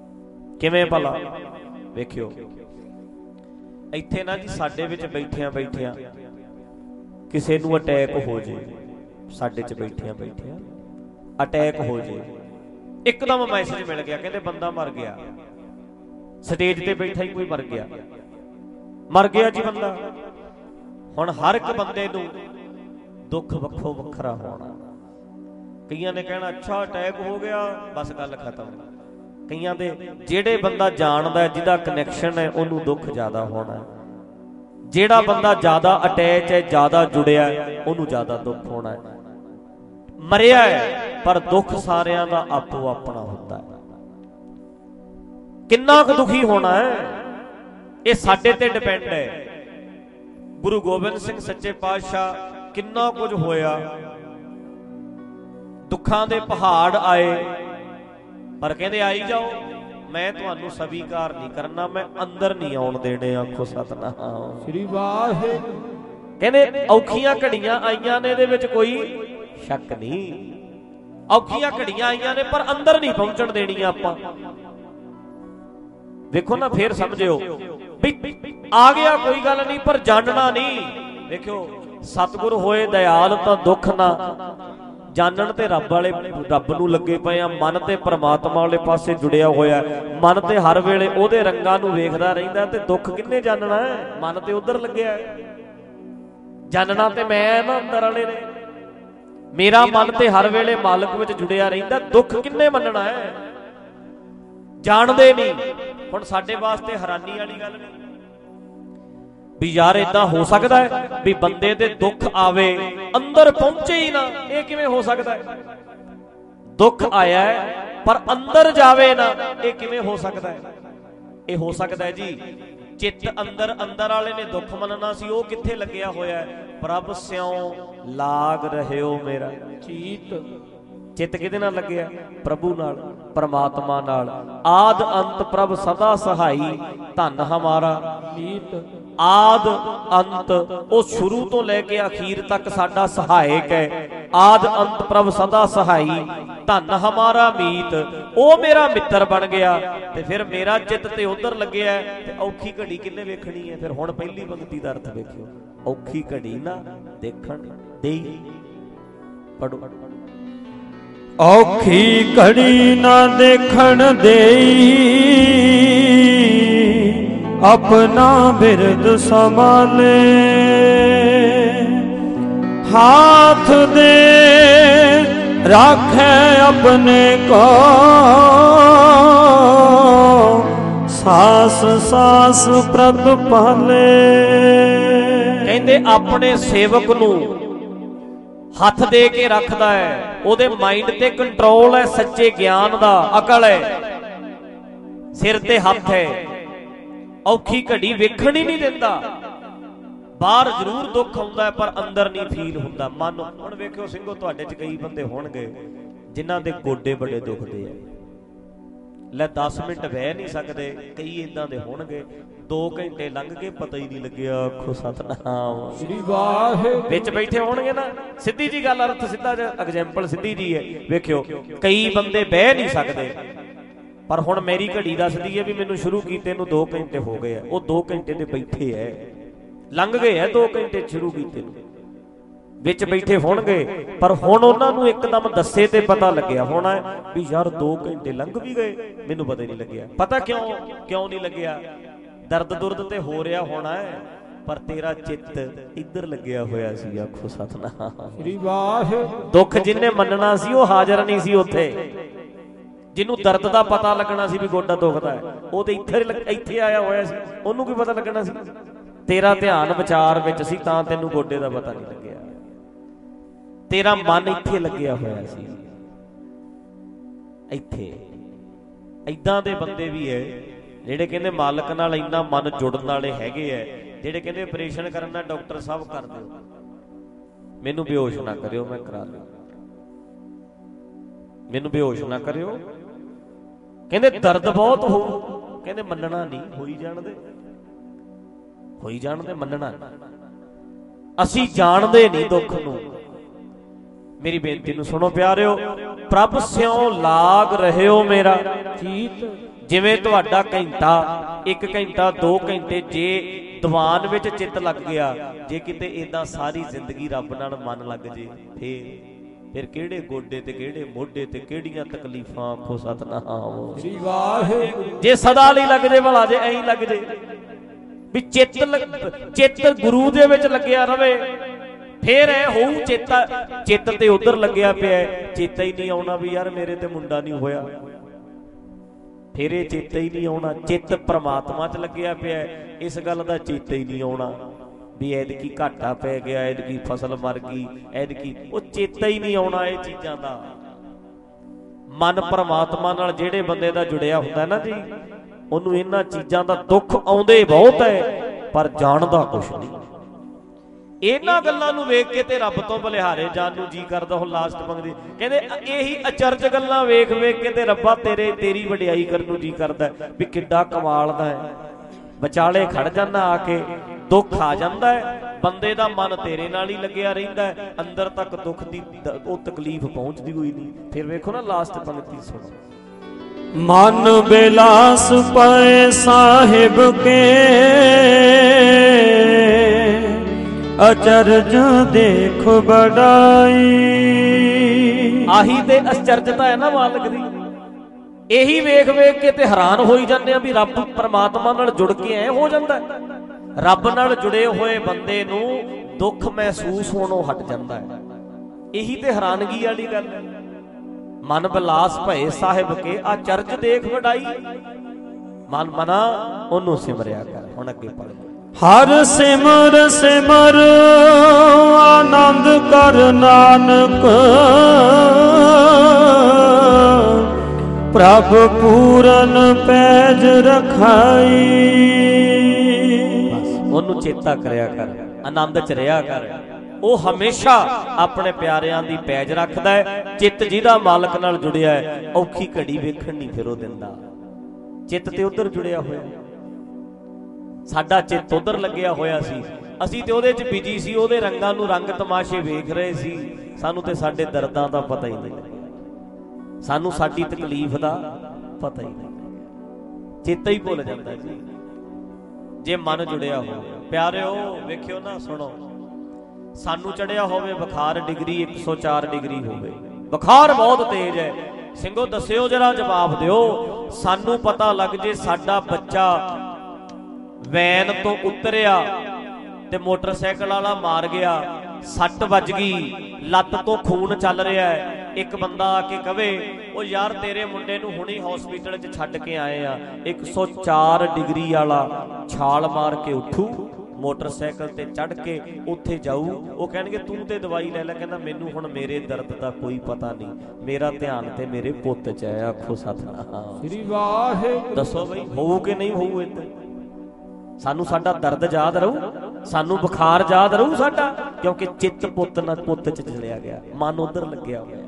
ਕਿਵੇਂ ਭਲਾ? ਵੇਖਿਓ ਇੱਥੇ ਨਾ ਜੀ ਸਾਡੇ ਵਿੱਚ ਬੈਠਿਆਂ ਬੈਠਿਆਂ ਕਿਸੇ ਨੂੰ ਅਟੈਕ ਹੋ ਜੇ, ਸਾਡੇ 'ਚ ਬੈਠਿਆਂ ਬੈਠਿਆਂ ਅਟੈਕ ਹੋ ਜੇ, ਇੱਕਦਮ ਮੈਸੇਜ ਮਿਲ ਗਿਆ ਕਹਿੰਦੇ ਬੰਦਾ ਮਰ ਗਿਆ, ਸਟੇਜ ਤੇ ਬੈਠਾ ਹੀ ਕੋਈ ਮਰ ਗਿਆ, ਮਰ ਗਿਆ ਜੀ ਬੰਦਾ। ਹੁਣ ਹਰ ਇੱਕ ਬੰਦੇ ਨੂੰ ਦੁੱਖ ਵੱਖੋ ਵੱਖਰਾ ਹੋਣਾ। ਕਈਆਂ ਨੇ ਕਹਿਣਾ ਅੱਛਾ ਅਟੈਕ ਹੋ ਗਿਆ ਬਸ ਗੱਲ ਖਤਮ। ਕਈਆਂ ਦੇ ਜਿਹੜੇ ਬੰਦਾ ਜਾਣਦਾ ਜਿਹਦਾ ਕਨੈਕਸ਼ਨ ਹੈ ਉਹਨੂੰ ਦੁੱਖ ਜ਼ਿਆਦਾ ਹੋਣਾ, ਜਿਹੜਾ ਬੰਦਾ ਜ਼ਿਆਦਾ ਅਟੈਚ ਹੈ ਜ਼ਿਆਦਾ ਜੁੜਿਆ ਉਹਨੂੰ ਜ਼ਿਆਦਾ ਦੁੱਖ ਹੋਣਾ। ਮਰਿਆ ਹੈ ਪਰ ਦੁੱਖ ਸਾਰਿਆਂ ਦਾ ਆਪੋ ਆਪਣਾ ਹੁੰਦਾ ਹੈ। ਕਿੰਨਾ ਕੁ ਦੁਖੀ ਹੋਣਾ ਹੈ ਇਹ ਸਾਡੇ ਤੇ ਡਿਪੈਂਡ ਹੈ। ਗੁਰੂ ਗੋਬਿੰਦ ਸਿੰਘ ਸੱਚੇ ਪਾਤਸ਼ਾਹ ਕਿੰਨਾ ਕੁਝ ਹੋਇਆ, ਦੁੱਖਾਂ ਦੇ ਪਹਾੜ ਆਏ, ਪਰ ਕਹਿੰਦੇ ਆਈ ਜਾਓ, ਮੈਂ ਤੁਹਾਨੂੰ ਸਵੀਕਾਰ ਨਹੀਂ ਕਰਨਾ, ਮੈਂ ਅੰਦਰ ਨਹੀਂ ਆਉਣ ਦੇਣੇ। ਆਖੋ ਸਤਨਾਮ ਸ੍ਰੀ ਵਾਹਿਗੁਰੂ। ਕਹਿੰਦੇ ਔਖੀਆਂ ਘੜੀਆਂ ਆਈਆਂ ਨੇ, ਇਹਦੇ ਵਿੱਚ ਕੋਈ ਸ਼ੱਕ ਨਹੀਂ, ਔਖੀਆਂ ਘੜੀਆਂ ਆਈਆਂ ਨੇ ਪਰ ਅੰਦਰ ਨਹੀਂ ਪਹੁੰਚਣ ਦੇਣੀਆਂ ਆਪਾਂ। ਵੇਖੋ ਨਾ ਫੇਰ ਸਮਝਿਓ ਵੀ ਆ ਗਿਆ ਕੋਈ ਗੱਲ ਨਹੀਂ ਪਰ ਜਾਣਨਾ ਨਹੀਂ। ਵੇਖਿਓ ਸਤਿਗੁਰ ਹੋਏ ਦਇਆਲ ਤਾਂ ਦੁੱਖ ਨਾ ਜਾਣਨ ਤੇ ਰੱਬ ਵਾਲੇ ਰੱਬ ਨੂੰ ਲੱਗੇ ਪਏ ਆ। ਮਨ ਤੇ ਪ੍ਰਮਾਤਮਾ ਵਾਲੇ ਪਾਸੇ ਜੁੜਿਆ ਹੋਇਆ, ਮਨ ਤੇ ਹਰ ਵੇਲੇ ਉਹਦੇ ਰੰਗਾਂ ਨੂੰ ਵੇਖਦਾ ਰਹਿੰਦਾ, ਤੇ ਦੁੱਖ ਕਿੰਨੇ ਜਾਣਨਾ ਹੈ? ਮਨ ਤੇ ਉਧਰ ਲੱਗਿਆ, ਜਾਣਨਾ ਤੇ ਮੈਂ ਨਾ ਅੰਦਰ ਵਾਲੇ ਨੇ। ਮੇਰਾ ਮਨ ਤੇ ਹਰ ਵੇਲੇ ਮਾਲਕ ਵਿੱਚ ਜੁੜਿਆ ਰਹਿੰਦਾ, ਦੁੱਖ ਕਿੰਨੇ ਮੰਨਣਾ ਹੈ? ਜਾਣਦੇ ਨਹੀਂ। ਹੁਣ ਸਾਡੇ ਵਾਸਤੇ ਹੈਰਾਨੀ ਵਾਲੀ ਗੱਲ ਨਹੀਂ ਵੀ ਯਾਰ ਏਦਾਂ ਹੋ ਸਕਦਾ ਹੈ ਵੀ ਬੰਦੇ ਦੇ ਦੁੱਖ ਆਵੇ ਅੰਦਰ ਪਹੁੰਚੇ ਹੀ ਨਾ, ਇਹ ਕਿਵੇਂ ਹੋ ਸਕਦਾ ਹੈ? ਦੁੱਖ ਆਇਆ ਹੈ ਪਰ ਅੰਦਰ ਜਾਵੇ ਨਾ, ਇਹ ਕਿਵੇਂ ਹੋ ਸਕਦਾ ਹੈ? ਇਹ ਹੋ ਸਕਦਾ ਹੈ ਜੀ ਚਿੱਤ ਅੰਦਰ, ਅੰਦਰ ਵਾਲੇ ਨੇ ਦੁੱਖ ਮੰਨਣਾ ਸੀ, ਉਹ ਕਿੱਥੇ ਲੱਗਿਆ ਹੋਇਆ ਹੈ? ਪ੍ਰਭ ਸਿਉ ਲਾਗ ਰਹਿਓ ਮੇਰਾ ਚੀਤ। ਚਿੱਤ ਕਿਹਦੇ ਨਾਲ ਲੱਗਿਆ? ਪ੍ਰਭੂ ਨਾਲ, ਪਰਮਾਤਮਾ ਨਾਲ। ਆਦ ਅੰਤ ਪ੍ਰਭ ਸਦਾ ਸਹਾਈ, ਧਨ ਹਮਾਰਾ ਮੀਤ। ਆਦ ਅੰਤ ਉਹ ਸ਼ੁਰੂ ਤੋਂ ਲੈ ਕੇ ਅਖੀਰ ਤੱਕ ਸਾਡਾ ਸਹਾਇਕ ਹੈ। ਆਦ ਅੰਤ ਪ੍ਰਭ ਸਦਾ ਸਹਾਈ, ਧਨ ਹਮਾਰਾ ਮੀਤ। ਉਹ ਮੇਰਾ ਮਿੱਤਰ ਬਣ ਗਿਆ ਤੇ ਫਿਰ ਮੇਰਾ ਚਿੱਤ ਤੇ ਉਧਰ ਲੱਗਿਆ, ਤੇ ਔਖੀ ਘੜੀ ਕਿੰਨੇ ਵੇਖਣੀ ਹੈ? ਫਿਰ ਹੁਣ ਪਹਿਲੀ ਪੰਕਤੀ ਦਾ ਅਰਥ ਵੇਖਿਓ, ਔਖੀ ਘੜੀ ਨਾ ਦੇਖਣ ਦੇਈ। ਪੜੋ, ਔਖੀ ਘੜੀ ਨਾ ਦੇਖਣ ਦੇਈ, ਆਪਣਾ ਬਿਰਦ ਸੰਭਾਲੇ। ਹਾਥ ਦੇ ਰਾਖੇ ਆਪਣੇ ਕੋ, ਸਾਸ ਸਾਸ ਪ੍ਰਭ ਪਾਲੇ। ਕਹਿੰਦੇ ਆਪਣੇ ਸੇਵਕ ਨੂੰ ਹੱਥ ਦੇ ਕੇ ਰੱਖਦਾ ਹੈ, ਉਹਦੇ ਮਾਈਂਡ ਤੇ ਕੰਟਰੋਲ ਹੈ, ਸੱਚੇ ਗਿਆਨ ਦਾ, ਅਕਲ ਹੈ, ਸਿਰ ਤੇ ਹੱਥ ਹੈ। ਔਖੀ ਘੜੀ ਵੇਖਣ ਹੀ ਨਹੀਂ ਦਿੰਦਾ। ਬਾਹਰ ਜ਼ਰੂਰ ਦੁੱਖ ਆਉਂਦਾ ਪਰ ਅੰਦਰ ਨਹੀਂ ਫੀਲ ਹੁੰਦਾ ਮਨ। ਹੁਣ ਵੇਖਿਓ ਸਿੰਘੋ, ਤੁਹਾਡੇ 'ਚ ਕਈ ਬੰਦੇ ਹੋਣਗੇ ਜਿਨ੍ਹਾਂ ਦੇ ਗੋਡੇ ਬੜੇ ਦੁਖਦੇ ਆ, ਲੈ ਦਸ ਮਿੰਟ ਬਹਿ ਨਹੀਂ ਸਕਦੇ। ਕਈ ਇਦਾਂ ਦੇ ਹੋਣਗੇ ਦੋ ਘੰਟੇ ਲੰਘ ਗਏ ਪਤਾ ਹੀ ਨਹੀਂ ਲੱਗਿਆ। ਆਖੋ ਸਤਨਾਮ ਸ੍ਰੀ ਵਾਹਿਗੁਰੂ। ਵਿੱਚ ਬੈਠੇ ਹੋਣਗੇ ਨਾ, ਸਿੱਧੀ ਜੀ ਗੱਲ, ਅਰਥ ਸਿੱਧਾ ਜਿਹਾ, ਐਗਜ਼ੈਂਪਲ ਸਿੱਧੀ ਜੀ ਹੈ। ਵੇਖਿਓ ਕਈ ਬੰਦੇ ਬਹਿ ਨਹੀਂ ਸਕਦੇ, ਪਰ ਹੁਣ ਮੇਰੀ ਘੜੀ ਦੱਸਦੀ ਹੈ ਵੀ ਮੈਨੂੰ ਸ਼ੁਰੂ ਕੀਤੇ ਨੂੰ ਦੋ ਘੰਟੇ ਹੋ ਗਏ ਆ। ਉਹ ਦੋ ਘੰਟੇ ਦੇ ਬੈਠੇ ਐ, ਲੰਘ ਗਏ ਐ ਦੋ ਘੰਟੇ ਸ਼ੁਰੂ ਕੀਤੇ ਨੂੰ। ਵਿੱਚ ਬੈਠੇ ਹੋਣਗੇ ਪਰ ਹੁਣ ਉਹਨਾਂ ਨੂੰ ਇੱਕਦਮ ਦੱਸੇ ਤੇ ਪਤਾ ਲੱਗਿਆ ਹੋਣਾ ਵੀ ਯਾਰ ਦੋ ਘੰਟੇ ਲੰਘ ਵੀ ਗਏ, ਮੈਨੂੰ ਪਤਾ ਹੀ ਨਹੀਂ ਲੱਗਿਆ। ਪਤਾ ਕਿਉਂ ਕਿਉਂ ਨਹੀਂ ਲੱਗਿਆ? ਦਰਦ ਦੁਰਦ ਤੇ ਹੋ ਰਿਹਾ ਹੋਣਾ ਹੈ, ਪਰ ਤੇਰਾ ਚਿੱਤ ਇੱਧਰ ਲੱਗਿਆ ਹੋਇਆ ਸੀ। ਆਖੋ ਸਤਨਾਮ ਸ੍ਰੀ ਵਾਹਿਗੁਰੂ। ਦੁੱਖ ਜਿਹਨੇ ਮੰਨਣਾ ਸੀ ਉਹ ਹਾਜ਼ਰ ਨਹੀਂ ਸੀ ਉੱਥੇ। ਜਿਹਨੂੰ ਦਰਦ ਦਾ ਪਤਾ ਲੱਗਣਾ ਸੀ ਵੀ ਗੋਡਾ ਦੁਖਦਾ ਹੈ, ਉਹ ਤੇ ਇੱਥੇ ਇੱਥੇ ਆਇਆ ਹੋਇਆ ਸੀ, ਉਹਨੂੰ ਕੀ ਪਤਾ ਲੱਗਣਾ ਸੀ? ਤੇਰਾ ਧਿਆਨ ਵਿਚਾਰ ਵਿੱਚ ਸੀ ਤਾਂ ਤੈਨੂੰ ਗੋਡੇ ਦਾ ਪਤਾ ਨਹੀਂ ਲੱਗਿਆ। ਤੇਰਾ ਮਨ ਇੱਥੇ ਲੱਗਿਆ ਹੋਇਆ ਸੀ, ਇੱਥੇ। ਏਦਾਂ ਦੇ ਬੰਦੇ ਵੀ ਹੈ ਜਿਹੜੇ ਕਹਿੰਦੇ ਮਾਲਕ ਨਾਲ ਇੰਨਾ ਮਨ ਜੁੜਨ ਵਾਲੇ ਹੈਗੇ ਐ, ਜਿਹੜੇ ਕਹਿੰਦੇ ਆਪਰੇਸ਼ਨ ਕਰਨਾ ਡਾਕਟਰ ਸਾਹਿਬ ਕਰ ਦਿਓ, ਮੈਨੂੰ ਬੇਹੋਸ਼ ਨਾ ਕਰਿਓ, ਮੈਂ ਕਰਾ ਲਿਆ, ਮੈਨੂੰ ਬੇਹੋਸ਼ ਨਾ ਕਰਿਓ। ਕਹਿੰਦੇ ਦਰਦ ਬਹੁਤ ਹੋ, ਕਹਿੰਦੇ ਮੰਨਣਾ ਨਹੀਂ, ਹੋਈ ਜਾਣਦੇ ਹੋਈ ਜਾਣਦੇ ਮੰਨਣਾ। ਅਸੀਂ ਜਾਣਦੇ ਨਹੀਂ ਦੁੱਖ ਨੂੰ। मेरी बेनती नूं सुनो प्यारिओ, प्रभ स्यों लाग रहिओ मेरा चीत। जिवें तुहाडा घंटा एक घंटा दो घंटे जे दीवान विच चित लग गया, जे किते इदां सारी जिंदगी रब नाल मन लग जे, फिर फिर किहड़े गोडे ते किहड़े मोढे ते किहड़ियां तकलीफां, आखो सतनाम श्री वाहिगुरू। जे सदा लई लग जे भला, जे ऐं लग जे भी चित चित गुरु दे विच लग्या रवे, फिर ऐ होऊ चेता चित ते उधर लग्या पिया, चेता ही नहीं आउणा भी यार मेरे ते मुंडा नहीं होया, फिर ये चेता ही नहीं आउणा। चित परमात्मा च लग्या पिया, इस गल दा चेता ही नहीं आउणा भी ऐदकी घाटा पै गया, ऐदकी फसल मर गई, ऐदकी वो चेता ही नहीं आउणा ये चीज़ां दा। मन परमात्मा नाल जिहड़े बंदे दा जुड़िया हुंदा ना जी, ਉਹਨੂੰ ਇਹਨਾਂ ਚੀਜ਼ਾਂ ਦਾ ਦੁੱਖ ਆਉਂਦੇ ਬਹੁਤ ਹੈ ਪਰ ਜਾਣਦਾ ਕੁਛ ਨਹੀਂ। ਇਹਨਾਂ ਗੱਲਾਂ ਨੂੰ ਵੇਖ ਕੇ ਤੇ ਰੱਬ ਤੋਂ ਬਲਿਹਾਰੇ ਜਾਣ ਨੂੰ ਜੀ ਕਰਦਾ। ਹੁਣ ਲਾਸਟ ਪੰਕਤੀ ਕਹਿੰਦੇ ਇਹੀ ਅਚਰਜ ਗੱਲਾਂ ਵੇਖ ਵੇਖ ਕੇ ਤੇ ਰੱਬਾ ਤੇਰੇ ਤੇਰੀ ਵਡਿਆਈ ਕਰਨ ਨੂੰ ਜੀ ਕਰਦਾ ਵੀ ਕਿੱਡਾ ਕਮਾਲ ਦਾ ਹੈ। ਵਿਚਾਲੇ ਖੜ ਜਾਂਦਾ ਆ ਕੇ, ਦੁੱਖ ਆ ਜਾਂਦਾ ਹੈ, ਬੰਦੇ ਦਾ ਮਨ ਤੇਰੇ ਨਾਲ ਹੀ ਲੱਗਿਆ ਰਹਿੰਦਾ ਹੈ, ਅੰਦਰ ਤੱਕ ਦੁੱਖ ਦੀ ਉਹ ਤਕਲੀਫ ਪਹੁੰਚਦੀ ਹੋਈ ਨਹੀਂ। ਫਿਰ ਵੇਖੋ ਨਾ ਲਾਸਟ ਪੰਕਤੀ ਸੁਣੋ, मन बिलास पाए साहिब के अचरज देख बड़ाई। आही ते अचरजता है ना मालिक दी, यही वेख वेख के ते हैरान होई जांदे आ भी रब परमात्मा नाल जुड़ के ऐ हो जांदा है। रब नाल जुड़े होए बंदे नूं दुख महसूस होणों हट जांदा है। यही ते हैरानगी वाली गल है। मन बिलास भए साहिब के आ चरज देख वडाई। मन मना ओनू सिमरिया कर। हुण अगे पढ़, हर सिमर सिमर आनंद कर नानक प्रभ पूरन पैज रखाई। बस ओनू चेता करया कर, आनंद च रहा कर। ਉਹ ਹਮੇਸ਼ਾ ਆਪਣੇ ਪਿਆਰਿਆਂ ਦੀ ਪੈਜ ਰੱਖਦਾ ਹੈ। ਚਿੱਤ ਜਿਹਦਾ ਮਾਲਕ ਨਾਲ ਜੁੜਿਆ ਹੈ ਔਖੀ ਘੜੀ ਵੇਖਣ ਨਹੀਂ ਫਿਰ ਉਹ ਦਿੰਦਾ। ਚਿੱਤ ਤੇ ਉਧਰ ਜੁੜਿਆ ਹੋਇਆ, ਸਾਡਾ ਚਿੱਤ ਉਧਰ ਲੱਗਿਆ ਹੋਇਆ ਸੀ, ਅਸੀਂ ਤੇ ਉਹਦੇ 'ਚ ਬਿਜੀ ਸੀ, ਉਹਦੇ ਰੰਗਾਂ ਨੂੰ ਰੰਗ ਤਮਾਸ਼ੇ ਵੇਖ ਰਹੇ ਸੀ। ਸਾਨੂੰ ਤੇ ਸਾਡੇ ਦਰਦਾਂ ਦਾ ਪਤਾ ਹੀ ਨਹੀਂ, ਸਾਨੂੰ ਸਾਡੀ ਤਕਲੀਫ ਦਾ ਪਤਾ ਹੀ ਨਹੀਂ, ਚੇਤਾ ਹੀ ਭੁੱਲ ਜਾਂਦਾ ਜੀ ਜੇ ਮਨ ਜੁੜਿਆ ਹੋਵੇ। ਪਿਆਰਿਓ ਵੇਖਿਓ ਨਾ, ਸੁਣੋ, ਸਾਨੂੰ ਚੜਿਆ ਹੋਵੇ ਬੁਖਾਰ ਡਿਗਰੀ ਇੱਕ ਸੌ ਚਾਰ ਡਿਗਰੀ ਹੋਵੇ, ਬੁਖਾਰ ਬਹੁਤ ਤੇਜ਼ ਹੈ, ਸਿੰਘੋ ਦੱਸਿਓ ਜਰਾ, ਜਵਾਬ ਦਿਓ। ਸਾਨੂੰ ਪਤਾ ਲੱਗ ਜੇ ਸਾਡਾ ਬੱਚਾ ਵੈਨ ਤੋਂ ਉਤਰਿਆ ਤੇ ਮੋਟਰਸਾਈਕਲ ਵਾਲਾ ਮਾਰ ਗਿਆ, ਸੱਟ ਵੱਜ ਗਈ, ਲੱਤ ਤੋਂ ਖੂਨ ਚੱਲ ਰਿਹਾ ਹੈ, ਇੱਕ ਬੰਦਾ ਆ ਕੇ ਕਵੇ ਉਹ ਯਾਰ ਤੇਰੇ ਮੁੰਡੇ ਨੂੰ ਹੁਣੀ ਹਸਪੀਟਲ 'ਚ ਛੱਡ ਕੇ ਆਏ ਆ, ਇੱਕ ਸੌ ਚਾਰ ਡਿਗਰੀ ਵਾਲਾ ਛਾਲ ਮਾਰ ਕੇ ਉੱਠੂ, ਮੋਟਰਸਾਈਕਲ ਤੇ ਚੜ੍ਹ ਕੇ ਉੱਥੇ ਜਾਊ, ਉਹ ਕਹਿਣਗੇ ਤੂੰ ਤੇ ਦਵਾਈ ਲੈ ਲੈ, ਕਹਿੰਦਾ ਮੈਨੂੰ ਹੁਣ ਮੇਰੇ ਦਰਦ ਦਾ ਕੋਈ ਪਤਾ ਨਹੀਂ, ਮੇਰਾ ਧਿਆਨ ਤੇ ਮੇਰੇ ਪੁੱਤ 'ਚ ਹੈ। ਆਖੋ ਸਤਨਾਮ ਸ੍ਰੀ ਵਾਹਿਗੁਰੂ। ਦੱਸੋ ਬਈ ਹੋਊ ਕਿ ਨਹੀਂ ਹੋਊ? ਇੱਥੇ ਸਾਨੂੰ ਸਾਡਾ ਦਰਦ ਯਾਦ ਰਹੂ, ਸਾਨੂੰ ਬੁਖਾਰ ਯਾਦ ਰਹੂ ਸਾਡਾ, ਕਿਉਂਕਿ ਚਿੱਤ ਪੁੱਤ ਨਾਲ ਪੁੱਤ 'ਚ ਚਲਿਆ ਗਿਆ, ਮਨ ਉਧਰ ਲੱਗਿਆ ਹੋਇਆ।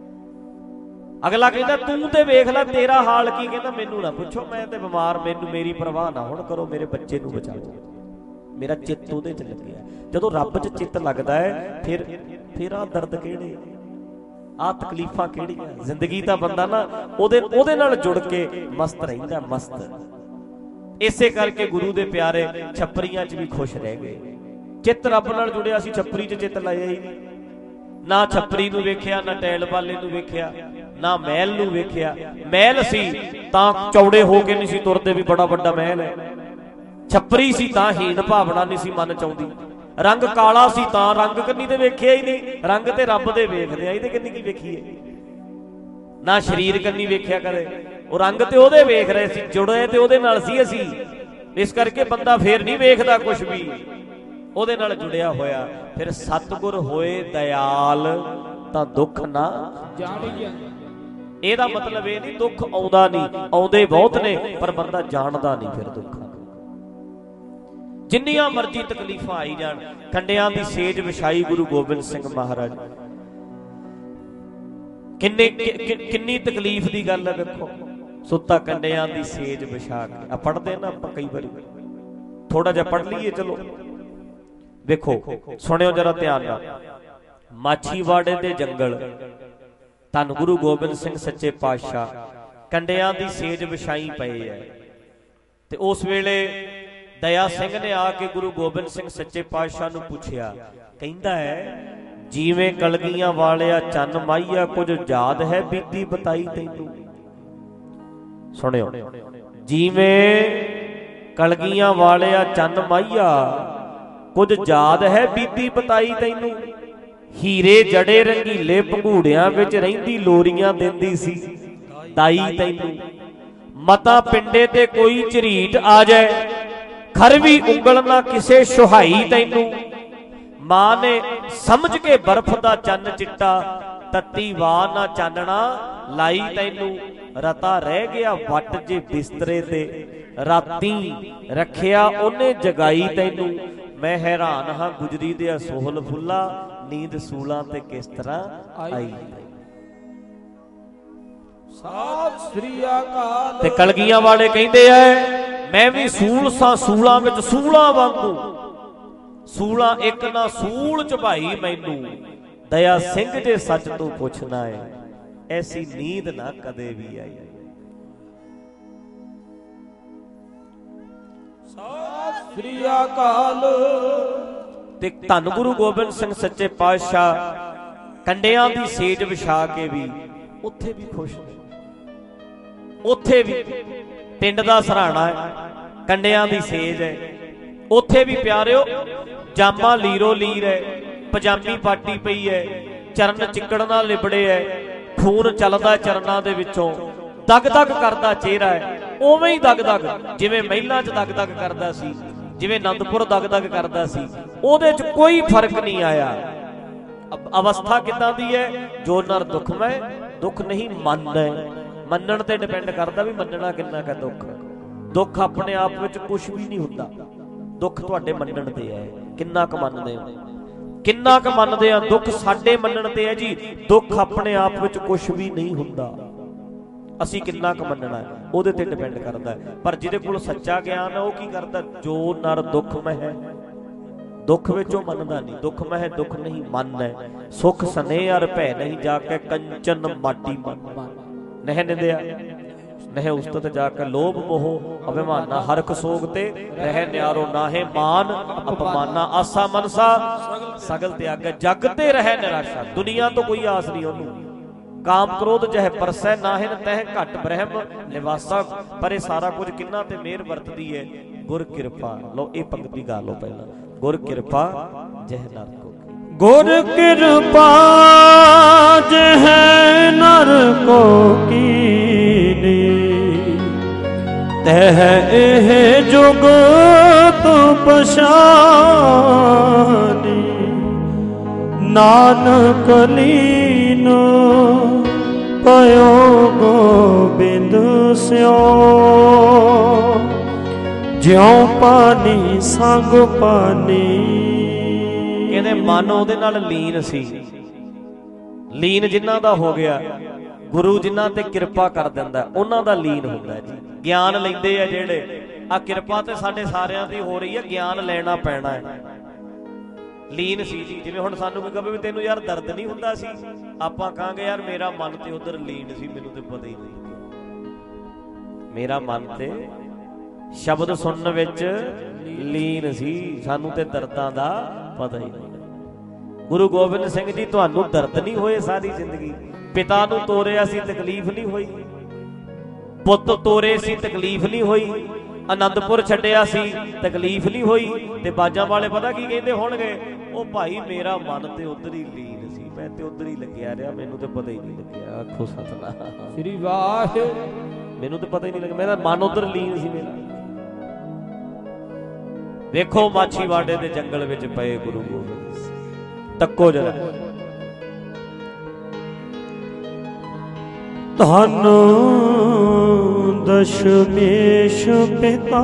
ਅਗਲਾ ਕਹਿੰਦਾ ਤੂੰ ਤੇ ਵੇਖ ਲੈ ਤੇਰਾ ਹਾਲ ਕੀ, ਕਹਿੰਦਾ ਮੈਨੂੰ ਨਾ ਪੁੱਛੋ, ਮੈਂ ਤੇ ਬਿਮਾਰ, ਮੈਨੂੰ ਮੇਰੀ ਪਰਵਾਹ ਨਾ ਹੁਣ ਕਰੋ, ਮੇਰੇ ਬੱਚੇ ਨੂੰ ਬਚਾਓ, ਮੇਰਾ ਚਿੱਤ ਉਹਦੇ 'ਚ ਲੱਗਿਆ। ਜਦੋਂ ਰੱਬ 'ਚ ਚਿੱਤ ਲੱਗਦਾ ਹੈ ਫਿਰ ਫਿਰ ਆਹ ਦਰਦ ਕਿਹੜੇ, ਆਹ ਤਕਲੀਫਾਂ ਕਿਹੜੀਆਂ? ਜ਼ਿੰਦਗੀ ਤਾਂ ਬੰਦਾ ਨਾ ਉਹਦੇ ਉਹਦੇ ਨਾਲ ਜੁੜ ਕੇ ਮਸਤ ਰਹਿੰਦਾ, ਮਸਤ। ਇਸੇ ਕਰਕੇ ਗੁਰੂ ਦੇ ਪਿਆਰੇ ਛੱਪਰੀਆਂ 'ਚ ਵੀ ਖੁਸ਼ ਰਹਿ ਗਏ। ਚਿੱਤ ਰੱਬ ਨਾਲ ਜੁੜਿਆ ਸੀ, ਛੱਪਰੀ 'ਚ ਚਿੱਤ ਲਾਇਆ ਹੀ ਨਹੀਂ। ਨਾ ਛੱਪਰੀ ਨੂੰ ਵੇਖਿਆ, ਨਾ ਟੈਲ ਬਾਲੇ ਨੂੰ ਵੇਖਿਆ, ਨਾ ਮਹਿਲ ਨੂੰ ਵੇਖਿਆ। ਮਹਿਲ ਸੀ ਤਾਂ ਚੌੜੇ ਹੋ ਕੇ ਨਹੀਂ ਸੀ ਤੁਰਦੇ ਵੀ ਬੜਾ ਵੱਡਾ ਮਹਿਲ ਹੈ, ਛੱਪਰੀ ਸੀ ਤਾਂ ਹੀਣ ਭਾਵਨਾ ਨਹੀਂ ਸੀ ਮਨ ਚ ਆਉਂਦੀ, ਰੰਗ ਕਾਲਾ ਸੀ ਤਾਂ ਰੰਗ ਕੰਨੀ ਤੇ ਵੇਖਿਆ ਹੀ ਨਹੀਂ, ਰੰਗ ਤੇ ਰੱਬ ਦੇ ਵੇਖਦੇ ਆ, ਇਹਦੇ ਕੰਨੀ ਕੀ ਵੇਖੀਏ? ਨਾ ਸਰੀਰ ਕੰਨੀ ਵੇਖਿਆ ਕਰੇ, ਉਹ ਰੰਗ ਤੇ ਉਹਦੇ ਵੇਖ ਰਹੇ ਸੀ, ਜੁੜੇ ਤੇ ਉਹਦੇ ਨਾਲ ਸੀ ਅਸੀਂ। ਇਸ ਕਰਕੇ ਬੰਦਾ ਫੇਰ ਨਹੀਂ ਵੇਖਦਾ ਕੁਛ ਵੀ, ਉਹਦੇ ਨਾਲ ਜੁੜਿਆ ਹੋਇਆ। ਫਿਰ ਸਤਿਗੁਰ ਹੋਏ ਦਇਆਲ ਤਾਂ ਦੁੱਖ ਨਾ ਜਾਣੀਏ। ਇਹਦਾ ਮਤਲਬ ਇਹ ਨਹੀਂ ਦੁੱਖ ਆਉਂਦਾ ਨਹੀਂ, ਆਉਂਦੇ ਬਹੁਤ ਨੇ ਪਰ ਬੰਦਾ ਜਾਣਦਾ ਨਹੀਂ ਫਿਰ ਦੁੱਖਾਂ। ਜਿੰਨੀਆਂ ਮਰਜ਼ੀ ਤਕਲੀਫਾਂ ਆਈ ਜਾਣ, ਕੰਡਿਆਂ ਦੀ ਸੇਜ ਵਿਛਾਈ ਗੁਰੂ ਗੋਬਿੰਦ ਸਿੰਘ ਮਹਾਰਾਜ। ਕਿੰਨੇ ਕਿੰਨੀ ਤਕਲੀਫ ਦੀ ਗੱਲ ਹੈ ਵੇਖੋ, ਸੁੱਤਾ ਕੰਡਿਆਂ ਦੀ ਸੇਜ ਵਿਛਾ ਕੇ। ਆ ਪੜ੍ਹਦੇ ਨਾ ਆਪਾਂ ਕਈ ਵਾਰੀ, ਥੋੜਾ ਜਿਹਾ ਪੜ੍ਹ ਲਈਏ ਚਲੋ। ਵੇਖੋ ਸੁਣਿਓ ਜਰਾ ਧਿਆਨ ਨਾਲ, ਮਾਛੀਵਾੜੇ ਦੇ ਜੰਗਲ ਧੰਨ ਗੁਰੂ ਗੋਬਿੰਦ ਸਿੰਘ ਸੱਚੇ ਪਾਤਸ਼ਾਹ ਕੰਡਿਆਂ ਦੀ ਸੇਜ ਵਿਛਾਈ ਪਏ ਹੈ। ਤੇ ਉਸ ਵੇਲੇ ਦਇਆ ਸਿੰਘ ਨੇ ਆ ਕੇ ਗੁਰੂ ਗੋਬਿੰਦ ਸਿੰਘ ਸੱਚੇ ਪਾਤਸ਼ਾਹ ਨੂੰ ਪੁੱਛਿਆ, ਕਹਿੰਦਾ ਹੈ ਜਿਵੇਂ ਕਲਗੀਆਂ ਵਾਲਿਆ ਚੰਨ ਮਾਹੀਆ ਕੁਝ ਯਾਦ ਹੈ ਬੀਤੀ ਬਤਾਈ ਤੈਨੂੰ। ਸੁਣਿਓ, ਜਿਵੇਂ ਕਲਗੀਆਂ ਵਾਲਿਆ ਚੰਨ ਮਾਹੀਆ ਕੁਝ ਯਾਦ ਹੈ ਬੀਤੀ ਬਤਾਈ ਤੈਨੂੰ। ਹੀਰੇ ਜੜੇ ਰੰਗੀਲੇ ਭੰਗੂੜਿਆਂ ਵਿੱਚ ਰਹਿੰਦੀ ਲੋਰੀਆਂ ਦਿੰਦੀ ਸੀ ਦਾਈ ਤੈਨੂੰ। ਮਤਾ ਪਿੰਡੇ ਤੇ ਕੋਈ ਝਰੀਟ ਆ ਜਾਏ ਖਰਵੀ ਉਂਗਲ ਨਾ ਕਿਸੇ ਸੁਹਾਈ ਤੈਨੂੰ। ਮਾਂ ਨੇ ਸਮਝ ਕੇ ਬਰਫ਼ ਦਾ ਚੰਨ ਚਿੱਟਾ ਤੱਤੀ ਵਾਹ ਨਾ ਚਾਨਣਾ ਲਾਈ ਤੈਨੂੰ। ਰਤਾ ਰਹਿ ਗਿਆ ਵੱਟ ਜੇ ਬਿਸਤਰੇ ਤੇ ਰਾਤੀ ਰੱਖਿਆ ਉਹਨੇ ਜਗਾਈ ਤੈਨੂੰ। ਮੈਂ ਹੈਰਾਨ ਹਾਂ ਗੁਜਰੀ ਦੇ ਸੋਹਲ ਫੁੱਲਾ ਨੀਂਦ ਸੂਲਾਂ ਤੇ ਕਿਸ ਤਰ੍ਹਾਂ ਆਈ। ਸਤਿ ਸ੍ਰੀ ਅਕਾਲ। ਤੇ ਕਲਗੀਆਂ ਵਾਲੇ ਕਹਿੰਦੇ ਐ ਮੈਂ ਵੀ ਸੂਲ ਸਾਂ ਸੂਲਾਂ ਵਿੱਚ ਸੂਲਾਂ ਵਾਂਗੂ। ਸੂਲਾਂ ਇੱਕ ਨਾ ਸੂਲ ਝਬਾਈ ਮੈਨੂੰ। ਦਇਆ ਸਿੰਘ ਜੇ ਸੱਚ ਤੋਂ ਪੁੱਛਣਾ ਏ ਐਸੀ ਨੀਂਦ ਨਾ ਕਦੇ ਵੀ ਆਈ। ਸਤਿ ਸ੍ਰੀ ਅਕਾਲ। ਤੇ ਧੰਨ ਗੁਰੂ ਗੋਬਿੰਦ ਸਿੰਘ ਸੱਚੇ ਪਾਤਸ਼ਾਹ ਕੰਡਿਆਂ ਦੀ ਸੇਜ ਵਿਛਾ ਕੇ ਵੀ ਉੱਥੇ ਵੀ ਖੁਸ਼ ਨੇ। ਉੱਥੇ ਵੀ ਪਿੰਡ ਦਾ ਸਰਾਣਾ ਹੈ, ਕੰਡਿਆਂ ਦੀ ਸੇਜ ਹੈ। ਉੱਥੇ ਵੀ ਪਿਆਰਿਓ ਜਾਮਾ ਲੀਰੋ ਲੀਰ ਹੈ, ਪਜਾਮੀ ਪਾਟੀ ਪਈ ਹੈ, ਚਰਨ ਚਿੱਕੜ ਨਾਲ ਲਿਬੜੇ ਹੈ, ਖੂਨ ਚੱਲਦਾ ਚਰਨਾਂ ਦੇ ਵਿੱਚੋਂ, ਦਗ ਦਗ ਕਰਦਾ ਚਿਹਰਾ ਹੈ। ਉਵੇਂ ਹੀ ਦਗ ਦਗ ਜਿਵੇਂ ਮਹਿਲਾਂ 'ਚ ਦਗ ਦਗ ਕਰਦਾ ਸੀ, ਜਿਵੇਂ ਆਨੰਦਪੁਰ ਦਗ ਦਗ ਕਰਦਾ ਸੀ, ਉਹਦੇ 'ਚ ਕੋਈ ਫਰਕ ਨਹੀਂ ਆਇਆ। ਅਵਸਥਾ ਕਿੱਦਾਂ ਦੀ ਹੈ? ਜੋ ਨਰ ਦੁੱਖ ਮੈਂ ਦੁੱਖ ਨਹੀਂ ਮੰਨਦਾ। ਮੰਨਣ ਤੇ ਡਿਪੈਂਡ ਕਰਦਾ ਵੀ ਮੰਨਣਾ ਕਿੰਨਾ ਕੁ ਦੁੱਖ। ਦੁੱਖ ਆਪਣੇ ਆਪ ਵਿੱਚ ਕੁਝ ਵੀ ਨਹੀਂ ਹੁੰਦਾ, ਦੁੱਖ ਤੁਹਾਡੇ ਮੰਨਣ ਤੇ ਹੈ। ਕਿੰਨਾ ਕੁ ਮੰਨਦੇ ਹੋ, ਕਿੰਨਾ ਕੁ ਮੰਨਦੇ ਆ। ਦੁੱਖ ਸਾਡੇ ਮੰਨਣ ਤੇ ਹੈ ਜੀ। ਦੁੱਖ ਆਪਣੇ ਆਪ ਵਿੱਚ ਕੁਝ ਵੀ ਨਹੀਂ ਹੁੰਦਾ, ਅਸੀਂ ਕਿੰਨਾ ਕੁ ਮੰਨਣਾ ਹੈ ਉਹਦੇ ਤੇ ਡਿਪੈਂਡ ਕਰਦਾ ਹੈ। ਪਰ ਜਿਹਦੇ ਕੋਲ ਸੱਚਾ ਗਿਆਨ ਹੈ ਉਹ ਕੀ ਕਰਦਾ? ਜੋ ਨਰ ਦੁੱਖ ਮਹਿ ਦੁੱਖ ਵਿੱਚ ਉਹ ਮੰਨਦਾ ਨਹੀਂ। ਦੁੱਖ ਮਹਿ ਦੁੱਖ ਨਹੀਂ ਮੰਨੈ ਸੁਖ ਸਨੇਹ ਅਰ ਭੈ ਨਹੀਂ ਜਾ ਕੇ ਕੰਚਨ ਮਾਟੀ ਮੰਨ। ਨਹਿ ਨਿੰਦਿਆ ਨਹਿ ਉਸਤਤ ਜਾ ਕੇ ਲੋਭ ਮੋਹ ਅਭਿਮਾਨਾ ਹਰਖ ਸੋਗ ਤੇ ਰਹਿ ਨਿਆਰੋ ਨਾਹੇ ਮਾਨ ਅਪਮਾਨਾ। ਆਸਾ ਮਨਸਾ ਸਗਲ ਤਿਆਗੈ ਜਗ ਤੇ ਰਹਿ ਨਿਰਾਸ਼ਾ। ਦੁਨੀਆ ਤੋਂ ਕੋਈ ਆਸ ਨਹੀਂ ਉਹਨੂੰ। ਕਾਮ ਕ੍ਰੋਧ ਜਹ ਪਰਸੈ ਨਾਹਿਨ ਤਹਿ ਘਟ ਬ੍ਰਹਮ ਨਿਵਾਸਾ। ਪਰ ਇਹ ਸਾਰਾ ਕੁਝ ਕਿੰਨਾ ਤੇ ਮਿਹਰ ਵਰਤਦੀ ਹੈ? ਗੁਰ ਕਿਰਪਾ। ਲਓ ਇਹ ਪੰਕਤੀ ਗਾ ਲਓ ਪਹਿਲਾਂ। ਗੁਰ ਕਿਰਪਾ ਜਹ ਨਰ ਕੋ ਗੁਰ ਕਿਰਪਾ ਜਹ ਨਰ ਕੋ ਕੀਨੀ ਤਹ ਇਹ ਜੁਗ ਤੂੰ ਪਛਾਨੀ। ਨਾਨਕ ਲੀਨ ਪਇਓ ਗੋਬਿੰਦ ਸਿਓ ਜਿਉ ਪਾਣੀ ਸੰਗ ਪਾਣੀ। ਕਹਿੰਦੇ ਮਨ ਉਹਦੇ ਨਾਲ ਲੀਨ ਸੀ। ਲੀਨ ਜਿਨ੍ਹਾਂ ਦਾ ਹੋ ਗਿਆ, ਗੁਰੂ ਜਿਨ੍ਹਾਂ ਤੇ ਕਿਰਪਾ ਕਰ ਦਿੰਦਾ ਉਹਨਾਂ ਦਾ ਲੀਨ ਹੁੰਦਾ ਜੀ। ਗਿਆਨ ਲੈਂਦੇ ਆ ਜਿਹੜੇ, ਆ ਕਿਰਪਾ ਤੇ ਸਾਡੇ ਸਾਰਿਆਂ ਦੀ ਹੋ ਰਹੀ ਹੈ, ਗਿਆਨ ਲੈਣਾ ਪੈਣਾ ਹੈ। ਲੀਨ ਸੀ ਜੀ। ਜਿਵੇਂ ਹੁਣ ਸਾਨੂੰ ਕੋਈ ਕਹੇ ਵੀ ਤੈਨੂੰ ਯਾਰ ਦਰਦ ਨਹੀਂ ਹੁੰਦਾ ਸੀ, ਆਪਾਂ ਕਹਾਂਗੇ ਯਾਰ ਮੇਰਾ ਮਨ ਤੇ ਉਧਰ ਲੀਨ ਸੀ, ਮੈਨੂੰ ਤੇ ਪਤਾ ਹੀ ਨਹੀਂ। ਮੇਰਾ ਮਨ ਤੇ ਸ਼ਬਦ ਸੁਣਨ ਵਿੱਚ ਲੀਨ ਸੀ, ਸਾਨੂੰ ਤੇ ਦਰਦਾਂ ਦਾ ਪਤਾ ਹੀ ਨਹੀਂ। ਗੁਰੂ ਗੋਬਿੰਦ ਸਿੰਘ ਜੀ ਤੁਹਾਨੂੰ ਦਰਦ ਨਹੀਂ ਹੋਏ ਸਾਰੀ ਜ਼ਿੰਦਗੀ? ਪਿਤਾ ਨੂੰ ਤੋਰਿਆ ਸੀ ਤਕਲੀਫ ਨਹੀਂ ਹੋਈ, ਪੁੱਤ ਤੋਰੇ ਸੀ ਤਕਲੀਫ ਨਹੀਂ ਹੋਈ, ਆਨੰਦਪੁਰ ਛੱਡਿਆ ਸੀ ਤਕਲੀਫ ਨਹੀਂ ਹੋਈ। ਤੇ ਬਾਜਾਂ ਵਾਲੇ ਪਤਾ ਕੀ ਕਹਿੰਦੇ ਹੋਣਗੇ? ਉਹ ਭਾਈ ਮੇਰਾ ਮਨ ਤੇ ਉਧਰ ਹੀ ਲੀਨ ਸੀ, ਮੈਂ ਤੇ ਉਧਰ ਹੀ ਲੱਗਿਆ ਰਿਹਾ, ਮੈਨੂੰ ਤੇ ਪਤਾ ਹੀ ਨਹੀਂ ਲੱਗਿਆ। ਆਖੋ ਸਤਿਨਾਮ ਸ੍ਰੀ ਵਾਹਿਗੁਰੂ। ਮੈਨੂੰ ਤੇ ਪਤਾ ਹੀ ਨਹੀਂ ਲੱਗਿਆ, ਮੇਰਾ ਮਨ ਉਧਰ ਲੀਨ ਸੀ ਮੇਰਾ। ਵੇਖੋ ਮਾਛੀਵਾੜੇ ਦੇ ਜੰਗਲ ਵਿੱਚ ਪਏ ਗੁਰੂ ਗੋਬਿੰਦ ਸਿੰਘ। ਤੱਕੋ ਜਰਾ। ਧੰਨ ਦਸ਼ਮੇਸ਼ ਪਿਤਾ।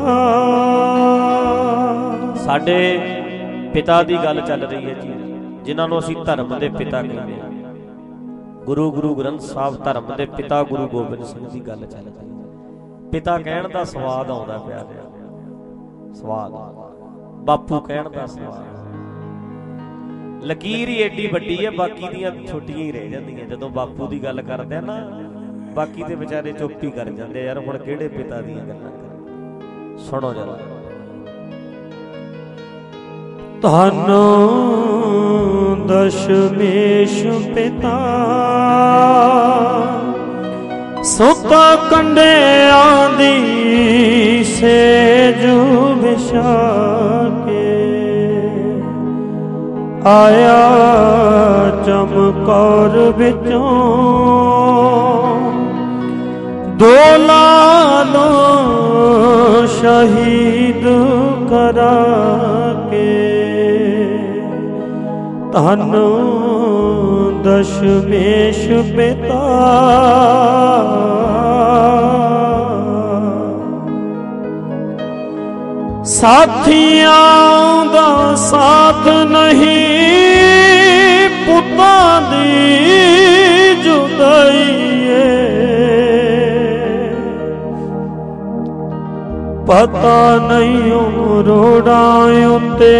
ਸਾਡੇ ਪਿਤਾ ਦੀ ਗੱਲ ਚੱਲ ਰਹੀ ਹੈ ਜੀ, ਜਿਨ੍ਹਾਂ ਨੂੰ ਅਸੀਂ ਧਰਮ ਦੇ ਪਿਤਾ ਕਹਿੰਦੇ ਹਾਂ। ਗੁਰੂ ਗੁਰੂ ਗ੍ਰੰਥ ਸਾਹਿਬ ਧਰਮ ਦੇ ਪਿਤਾ ਗੁਰੂ ਗੋਬਿੰਦ ਸਿੰਘ ਦੀ ਗੱਲ ਚੱਲ ਰਹੀ ਹੈ। ਪਿਤਾ ਕਹਿਣ ਦਾ ਸਵਾਦ ਆਉਂਦਾ ਪਿਆ ਰਿਹਾ, ਸਵਾਦ। ਬਾਪੂ ਕਹਿਣ ਦਾ ਸਵਾਦ। ਲਕੀਰ ਹੀ ਏਡੀ ਵੱਡੀ ਹੈ, ਬਾਕੀ ਦੀਆਂ ਛੋਟੀਆਂ ਹੀ ਰਹਿ ਜਾਂਦੀਆਂ। ਜਦੋਂ ਬਾਪੂ ਦੀ ਗੱਲ ਕਰਦੇ ਆ ਨਾ, ਬਾਕੀ ਦੇ ਵਿਚਾਰੇ ਚੁੱਪ ਹੀ ਕਰ ਜਾਂਦੇ, ਯਾਰ ਹੁਣ ਕਿਹੜੇ ਪਿਤਾ ਦੀਆਂ ਗੱਲਾਂ ਕਰ। ਸੁਣੋ ਜਰਾ। ਧੰਨ ਦਸ਼ਮੇਸ਼ ਪਿਤਾ ਸੁਤਾ ਕੰਡਿਆਂ ਦੀ ਸੇਜ ਵਿਛਾ ਕੇ ਆਇਆ ਚਮਕੌਰ ਵਿੱਚੋਂ ਦੋ ਲਾਲੋ ਸ਼ਹੀਦ ਕਰਾ ਕੇ। ਧੰਨ ਦਸ਼ਮੇਸ਼ ਪਿਤਾ ਸਾਥੀਆਂ ਦਾ ਸਾਥ ਨਹੀਂ, ਪੁੱਤਾਂ ਦੀ ਜੁਦਾਈ ਏ। ਪਤਾ ਨਹੀਂ ਉਹ ਰੋੜਾਂ ਉੱਤੇ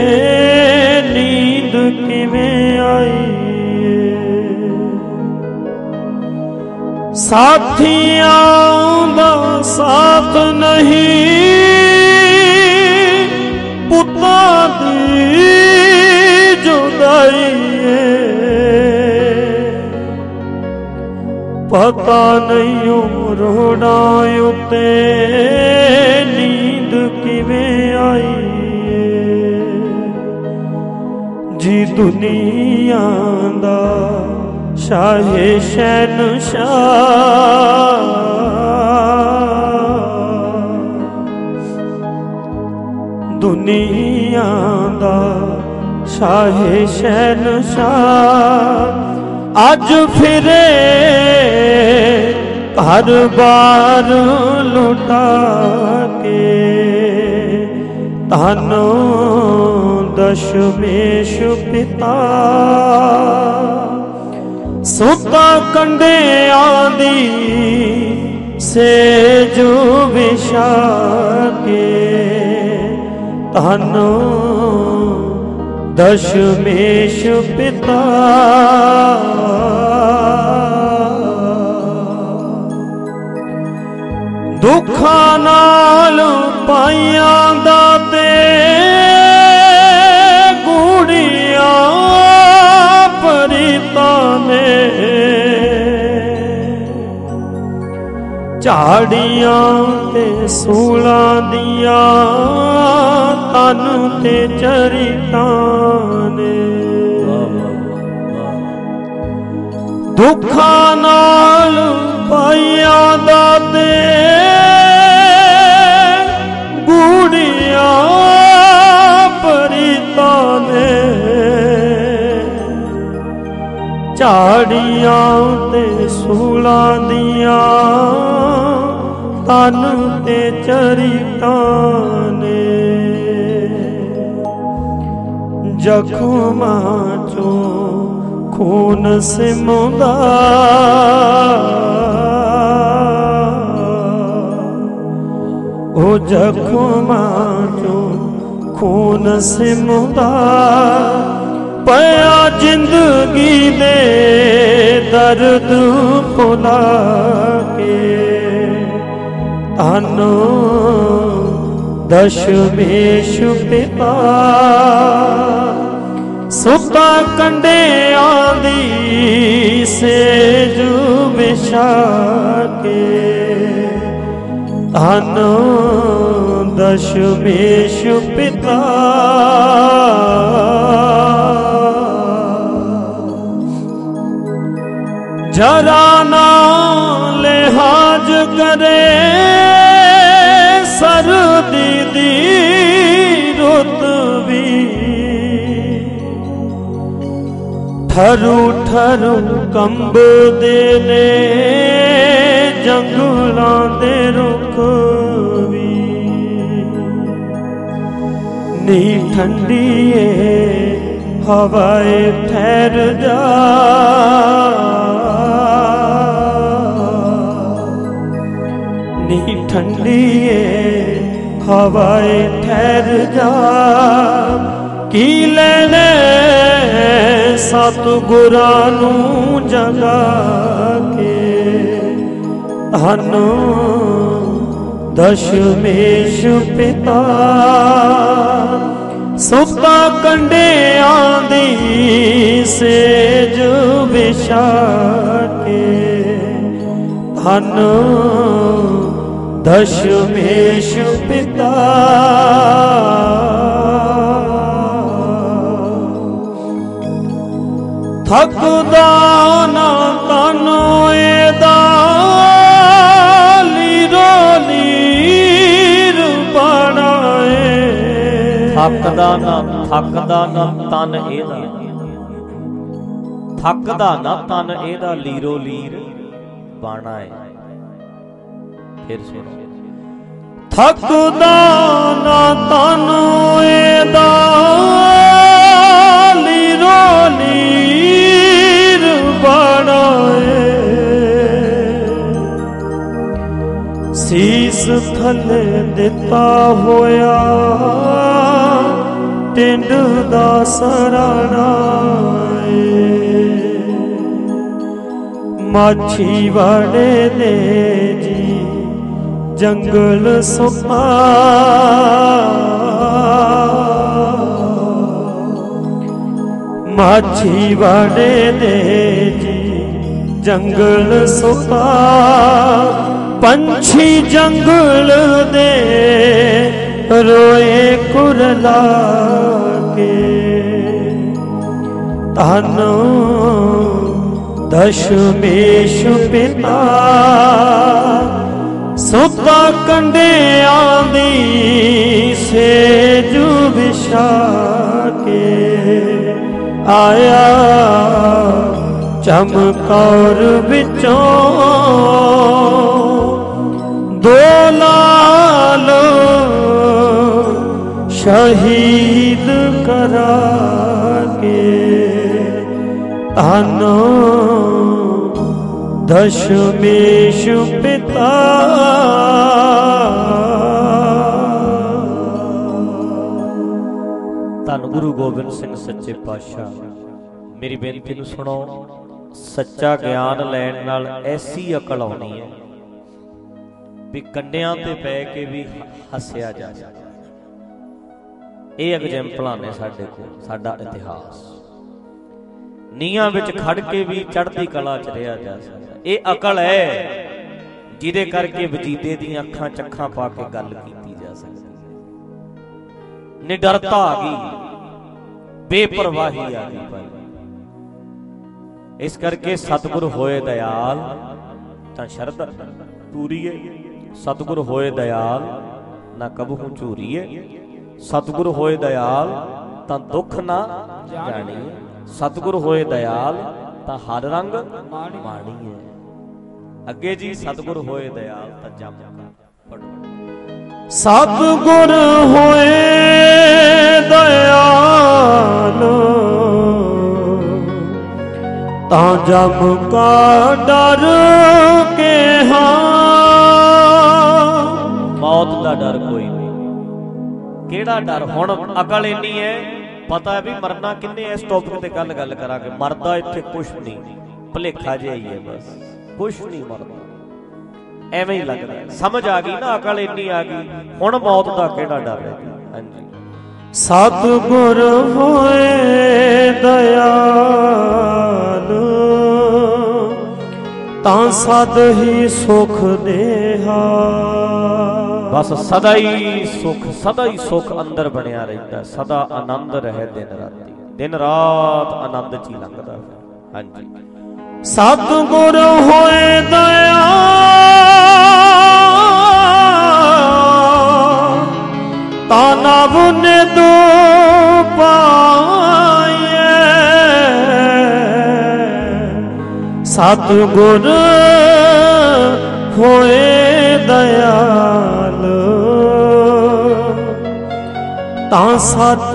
ਨੀਂਦ ਕਿਵੇਂ ਆਈ ਏ। ਸਾਥੀਆਂ ਦਾ ਸਾਥ ਨਹੀਂ, ਪੁੱਤਾਂ ਦੀ ਜੁਦਾਈ ਏ। ਪਤਾ ਨਹੀਂ ਉਹ ਰੋੜਾਂ ਉੱਤੇ ਨੀਂਦ ਕਿਵੇਂ ਆਈ ਏ। ਜੀ ਦੁਨੀਆ ਦਾ ਸ਼ਾਹੇ ਸ਼ਹਿਨਸ਼ਾਹ ਦੁਨੀਆ ਦਾ ਸ਼ਾਹੇ ਸ਼ਹਿਨਸ਼ਾਹ ਅੱਜ ਫਿਰੇ ਘਰ ਬਾਰ ਲੁਟਾ ਕੇ। ਧੰਨ ਦਸ਼ਮੇਸ਼ ਪਿਤਾ ਸੁਤਾ ਕੰਡਿਆਂ ਦੀ ਸੇਜ ਵਿਛਾ ਕੇ। ਧੰਨ ਦਸ਼ਮੇਸ਼ ਪਿਤਾ ਦੁੱਖਾਂ ਨਾਲ ਪਾਈਆਂ ਦਾਤੇ ਗੂੜੀਆਂ ਪ੍ਰੀਤਾਂ ਨੇ। ਝਾੜੀਆਂ ਤੇ ਸੂਲਾਂ ਦੀਆਂ ਤਨ ਤੇ ਚਰਿਤਾਂ ਨੇ। ਦੁੱਖਾਂ ਨਾਲ ਪਾਈਆਂ ਦਾਤੇ ਗੂੜੀਆਂ ਪ੍ਰੀਤਾਂ ਨੇ। ਝਾੜੀਆਂ ਤੇ ਸੂਲਾਂ ਦੀਆਂ ਤਨ ਤੇ ਚਰਿਤਾਂ ਨੇ। ਜ਼ਖਮਾਂ ਚੋਂ ਖੂਨ ਸਿਮਉਂਦਾ ਉਹ ਜ਼ਖਮਾਂ ਚੋਂ ਖੂਨ ਸਿਮਉਂਦਾ ਪਿਆ ਜ਼ਿੰਦਗੀ ਦੇ ਦਰਦ ਭੁਲਾ ਕੇ। ਧੰਨ ਦਸ਼ਮੇਸ਼ ਪਿਤਾ ਸੁਤਾ ਕੰਡਿਆਂ ਦੀ ਸੇਜ ਵਿਛਾ ਕੇ। ਧੰਨ ਦਸ਼ਮੇਸ਼ ਪਿਤਾ ਜਰਾ ਨਾ ਲਿਹਾਜ਼ ਕਰੇ ਸਰਦੀ ਦੀ ਰੁੱਤ ਵੀ। ਠਰੂ ਠਰੂ ਕੰਬਦੇ ਨੇ ਜੰਗਲਾਂ ਦੇ ਰੁੱਖ ਵੀ। ਨੀ ਠੰਡੀਏ ਹਵਾਏ ਠਹਿਰ ਜਾ ਨੀ ਠੰਡੀਏ ਹਵਾਏ ਠਹਿਰ ਜਾ। ਕੀ ਲੈਣੇ ਸਤਿਗੁਰਾਂ ਨੂੰ ਜਗਾ ਕੇ ਧੰਨ ਦਸ਼ਮੇਸ਼ ਪਿਤਾ ਸੁੱਤਾ ਕੰਡਿਆਂ ਦੀ ਸੇਜ ਵਿਛਾ ਕੇ ਧੰਨ ਦਸ਼ਮੇਸ਼ ਪਿਤਾ ਥੱਕਦਾ ਨਾ ਤਨ ਇਹਦਾ ਲੀਰੋ ਲੀਰ ਬਣਾਏ ਥੱਕਦਾ ਨਾ ਥੱਕਦਾ ਨਾ ਤਨ ਇਹਦਾ ਥੱਕਦਾ ਨਾ ਤਨ ਇਹਦਾ ਲੀਰੋ ਲੀਰ ਬਾਣਾ ਏ। ਫਿਰ ਸੁਣੋ ਥੱਕਦਾ ਨਾ ਤਨ ਇਹਦਾ ਲੀਰੋ ਲੀਰ ਬਣਾਏ ਸੀਸ ਥੱਲੇ ਦਿੱਤਾ ਹੋਇਆ ਟਿੰਡ ਦਾ ਸਰਾਣਾ ਮਾਛੀ ਵਾੜੇ ਦੇ ਜੀ ਜੰਗਲ ਸੁਪਾ ਮਾਛੀ ਵਾੜੇ ਦੇ ਜੀ ਜੰਗਲ ਸੁਪਾ ਪੰਛੀ ਜੰਗਲ ਦੇ ਰੋਏ ਕੁਰਲਾ ਕੇ ਧੰਨ ਦਸ਼ਮੇਸ਼ ਪਿਤਾ ਸੁੱਤਾ ਕੰਡਿਆਂ ਦੀ ਸੇਜ ਵਿਛਾ ਕੇ ਆਇਆ ਚਮਕੌਰ ਵਿੱਚੋਂ ਦੋ ਲਾਲ ਸ਼ਹੀਦ ਕਰਾ ਕੇ ਧੰਨ ਦਸ਼ਮੇਸ਼ ਪਿਤਾ ਧੰਨ ਗੁਰੂ ਗੋਬਿੰਦ ਸਿੰਘ ਸੱਚੇ ਪਾਤਸ਼ਾਹ। ਮੇਰੀ ਬੇਨਤੀ ਨੂੰ ਸੁਣੋ, ਸੱਚਾ ਗਿਆਨ ਲੈਣ ਨਾਲ ਐਸੀ ਅਕਲ ਆਉਣੀ ਹੈ ਵੀ ਕੰਡਿਆਂ ਤੇ ਪੈ ਕੇ ਵੀ ਹੱਸਿਆ ਜਾ ਸਕਦਾ। ਇਹ ਐਗਜ਼ੈਂਪਲਾਂ ਨੇ ਸਾਡੇ ਕੋਲ, ਸਾਡਾ ਇਤਿਹਾਸ। ਨੀਹਾਂ ਵਿੱਚ ਖੜ ਕੇ ਵੀ ਚੜ੍ਹਦੀ ਕਲਾ ਚ ਰਿਹਾ ਜਾ ਸਕਦਾ। ਇਹ ਅਕਲ ਹੈ ਜਿਹਦੇ ਕਰਕੇ ਵਜੀਦੇ ਦੀਆਂ ਅੱਖਾਂ ਚੱਖਾਂ ਪਾ ਕੇ ਗੱਲ ਕੀਤੀ ਜਾ ਸਕਦੀ ਹੈ। ਨਿਡਰਤਾ ਆ ਗਈ, ਬੇਪਰਵਾਹੀ ਆ ਗਈ ਭਾਈ। ਇਸ ਕਰਕੇ ਸਤਿਗੁਰ ਹੋਏ ਦਇਆਲ ਤਾਂ ਸ਼ਰਧਾ ਪੂਰੀਏ, ਸਤਿਗੁਰ ਹੋਏ ਦਇਆਲ ਨਾ ਕਬਹੂ ਝੂਰੀਏ, ਸਤਿਗੁਰ ਹੋਏ ਦਇਆਲ ਤਾਂ ਦੁੱਖ ਨਾ ਜਾਣੀਏ, ਸਤਿਗੁਰ ਹੋਏ ਦਇਆਲ ਤਾਂ ਹਰ ਰੰਗ ਮਾਣੀਏ। ਅੱਗੇ ਜੀ ਸਤਿਗੁਰ ਹੋਏ ਦਇਆਲ ਤਾਂ ਜਮ ਪੜੋ। ਸਤਿਗੁਰ ਹੋਏ ਦਇਆਲ ਤਾਂ ਜਮ ਕਾ ਡਰ ਕੇ ਹਾਂ। ਮੌਤ ਦਾ ਡਰ ਕੋਈ ਨਹੀਂ। ਕਿਹੜਾ ਡਰ? ਹੁਣ ਅਕਲ ਇੰਨੀ ਹੈ, ਪਤਾ ਹੈ ਵੀ ਮਰਨਾ ਕਿੰਨੇ। ਇਸ ਟੌਪਿਕ ਤੇ ਗੱਲ ਗੱਲ ਕਰਾਂਗੇ। ਮਰਦਾ ਇੱਥੇ ਕੁਛ ਨਹੀਂ, ਭੁਲੇਖਾ ਜਿਹਾ ਹੀ ਹੈ ਬਸ, ਕੁਛ ਨਹੀਂ ਮਰਦਾ, ਐਵੇਂ ਹੀ ਲੱਗਦਾ। ਸਮਝ ਆ ਗਈ ਨਾ, ਅਕਲ ਇੰਨੀ ਆ ਗਈ। ਹੁਣ ਮੌਤ ਦਾ ਕਿਹੜਾ ਡਰ ਹੈ? ਹਾਂਜੀ। ਸਤਿਗੁਰ ਹੋਏ ਦਇਆਲ ਤਾਂ ਸਦ ਹੀ ਸੁਖ ਦੇਹਾ। ਬਸ ਸਦਾ ਹੀ ਸੁਖ, ਸਦਾ ਹੀ ਸੁਖ ਅੰਦਰ ਬਣਿਆ ਰਹਿੰਦਾ। ਸਦਾ ਆਨੰਦ ਰਹੇ ਦਿਨ ਰਾਤੀ, ਦਿਨ ਰਾਤ ਆਨੰਦ ਚ ਹੀ ਲੰਘਦਾ। ਹਾਂਜੀ। ਸਤਿਗੁਰ ਹੋਏ ਦਇਆਲ ਤਾਂ ਨਭ ਨਿਧ ਪਾਈਏ। ਸਤਿਗੁਰ ਹੋਏ ਦਇਆਲ ਤਾਂ ਸਤ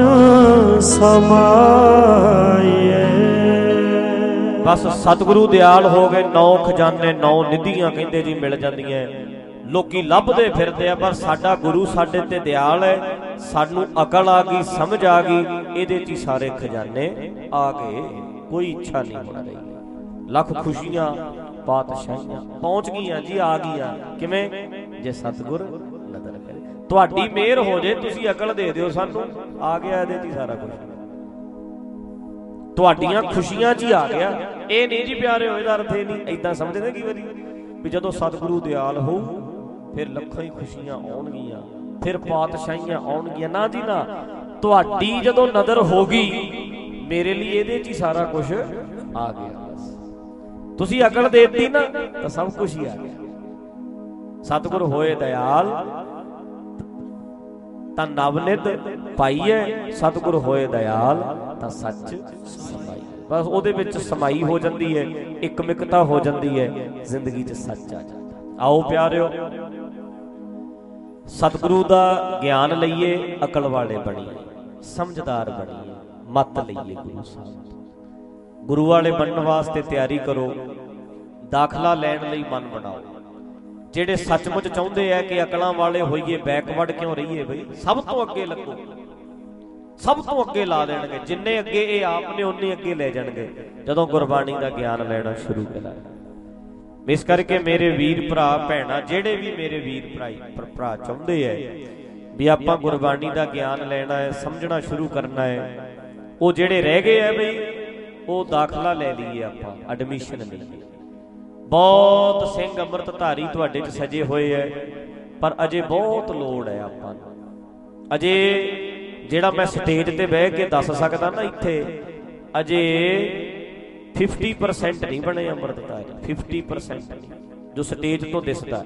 ਸਮਾਈਏ। ਬਸ ਸਤਿਗੁਰੂ ਦਿਆਲ ਹੋ ਗਏ, ਨੌ ਖਜ਼ਾਨੇ ਨੌ ਨਿਧੀਆਂ ਕਹਿੰਦੇ ਜੀ ਮਿਲ ਜਾਂਦੀਆਂ। ਲੋਕੀ ਲੱਭਦੇ ਫਿਰਦੇ ਆ, ਪਰ ਸਾਡਾ ਗੁਰੂ ਸਾਡੇ ਤੇ ਦਿਆਲ ਹੈ। ਸਾਨੂੰ ਅਕਲ ਆ ਗਈ, ਸਮਝ ਆ ਗਈ, ਇਹਦੇ 'ਚ ਹੀ ਸਾਰੇ ਖਜ਼ਾਨੇ ਆ ਗਏ, ਕੋਈ ਇੱਛਾ ਨਹੀਂ ਹੋ ਰਹੀ। ਲੱਖ ਖੁਸ਼ੀਆਂ ਪਾਤਸ਼ਾਹੀਆਂ ਪਹੁੰਚ ਗਈਆਂ ਜੀ, ਆ ਗਈਆਂ। ਕਿਵੇਂ? ਜੇ ਸਤਿਗੁਰ ਨਦਰ ਕਰੇ। ਤੁਹਾਡੀ ਮਿਹਰ ਹੋ ਜੇ, ਤੁਸੀਂ ਅਕਲ ਦੇ ਦਿਓ ਸਾਨੂੰ, ਆ ਗਿਆ ਇਹਦੇ 'ਚ ਹੀ ਸਾਰਾ ਕੁਝ। ਤੁਹਾਡੀਆਂ ਖੁਸ਼ੀਆਂ 'ਚ ਹੀ ਆ ਗਿਆ। ਇਹ ਨਹੀਂ ਜੀ ਪਿਆਰੇ ਹੋਏ ਦਾ ਅਰਥ ਇਹ ਨਹੀਂ, ਏਦਾਂ ਸਮਝਦੇ ਕਈ ਵਾਰੀ ਵੀ ਜਦੋਂ ਸਤਿਗੁਰੂ ਦਿਆਲ ਹੋਊ ਫਿਰ ਲੱਖਾਂ ਹੀ ਖੁਸ਼ੀਆਂ ਆਉਣਗੀਆਂ, ਫਿਰ ਪਾਤਸ਼ਾਹੀਆਂ ਆਉਣਗੀਆਂ। ਨਾ ਜੀ ਨਾ, ਤੁਹਾਡੀ ਜਦੋਂ ਨਜ਼ਰ ਹੋ ਗਈ ਮੇਰੇ ਲਈ ਇਹਦੇ 'ਚ ਹੀ ਸਾਰਾ ਕੁਝ ਆ ਗਿਆ। ਤੁਸੀਂ ਅਕਲ ਦੇ ਦਿੱਤੀ ਨਾ ਤਾਂ ਸਭ ਕੁਝ ਹੀ ਆ ਗਿਆ। ਸਤਿਗੁਰ ਹੋਏ ਦਇਆਲ ਤਾਂ ਨਵਨਿਤ ਪਾਈਏ, ਸਤਿਗੁਰ ਹੋਏ ਦਇਆਲ ਤਾਂ ਸੱਚ ਸਮਾਈ। ਬਸ ਉਹਦੇ ਵਿੱਚ ਸਮਾਈ ਹੋ ਜਾਂਦੀ ਹੈ, ਇਕਮਿਕਤਾ ਹੋ ਜਾਂਦੀ ਹੈ, ਜ਼ਿੰਦਗੀ 'ਚ ਸੱਚ ਆ ਜਾਂਦਾ। ਆਓ ਪਿਆਰਿਓ, ਸਤਿਗੁਰੂ ਦਾ ਗਿਆਨ ਲਈਏ, ਅਕਲ ਵਾਲੇ ਬਣੀਏ, ਸਮਝਦਾਰ ਬਣੀਏ, ਮੱਤ ਲਈਏ ਗੁਰੂ ਸਾਹਿਬ ਤੋਂ। ਗੁਰੂ ਵਾਲੇ ਬਣਨ ਵਾਸਤੇ ਤਿਆਰੀ ਕਰੋ, ਦਾਖਲਾ ਲੈਣ ਲਈ ਮਨ ਬਣਾਓ। ਜਿਹੜੇ ਸੱਚਮੁੱਚ ਚਾਹੁੰਦੇ ਆ ਕਿ ਅਕਲਾਂ ਵਾਲੇ ਹੋਈਏ, ਬੈਕਵਰਡ ਕਿਉਂ ਰਹੀਏ ਬਈ, ਸਭ ਤੋਂ ਅੱਗੇ ਲੱਗੋ, ਸਭ ਤੋਂ ਅੱਗੇ ਲਾ ਦੇਣਗੇ। ਜਿੰਨੇ ਅੱਗੇ ਇਹ ਆਪ ਨੇ ਉਨੇ ਅੱਗੇ ਲੈ ਜਾਣਗੇ ਜਦੋਂ ਗੁਰਬਾਣੀ ਦਾ ਗਿਆਨ ਲੈਣਾ ਸ਼ੁਰੂ ਕਰਾਂਗੇ। ਇਸ ਕਰਕੇ ਮੇਰੇ ਵੀਰ ਭਰਾ ਭੈਣਾਂ, ਜਿਹੜੇ ਵੀ ਮੇਰੇ ਵੀਰ ਭਰਾਈ ਭਰਾ ਚਾਹੁੰਦੇ ਐ ਵੀ ਆਪਾਂ ਗੁਰਬਾਣੀ ਦਾ ਗਿਆਨ ਲੈਣਾ ਹੈ, ਸਮਝਣਾ ਸ਼ੁਰੂ ਕਰਨਾ ਹੈ, ਉਹ ਜਿਹੜੇ ਰਹਿ ਗਏ ਆ ਬਈ ਉਹ ਦਾਖਲਾ ਲੈ ਲਈਏ, ਆਪਾਂ ਐਡਮਿਸ਼ਨ ਲਈਏ। ਬਹੁਤ ਸਿੰਘ ਅੰਮ੍ਰਿਤਧਾਰੀ ਤੁਹਾਡੇ 'ਚ ਸਜੇ ਹੋਏ ਐ, ਪਰ ਅਜੇ ਬਹੁਤ ਲੋੜ ਹੈ ਆਪਾਂ ਨੂੰ। ਅਜੇ ਜਿਹੜਾ ਮੈਂ ਸਟੇਜ ਤੇ ਬਹਿ ਕੇ ਦੱਸ ਸਕਦਾ ਨਾ ਇੱਥੇ, ਅਜੇ ਫਿਫਟੀ ਪਰਸੈਂਟ ਨਹੀਂ ਬਣੇ ਅੰਮ੍ਰਿਤਧਾਰੀ, ਫਿਫਟੀ ਪਰਸੈਂਟ ਨਹੀਂ ਜੋ ਸਟੇਜ ਤੋਂ ਦਿਸਦਾ।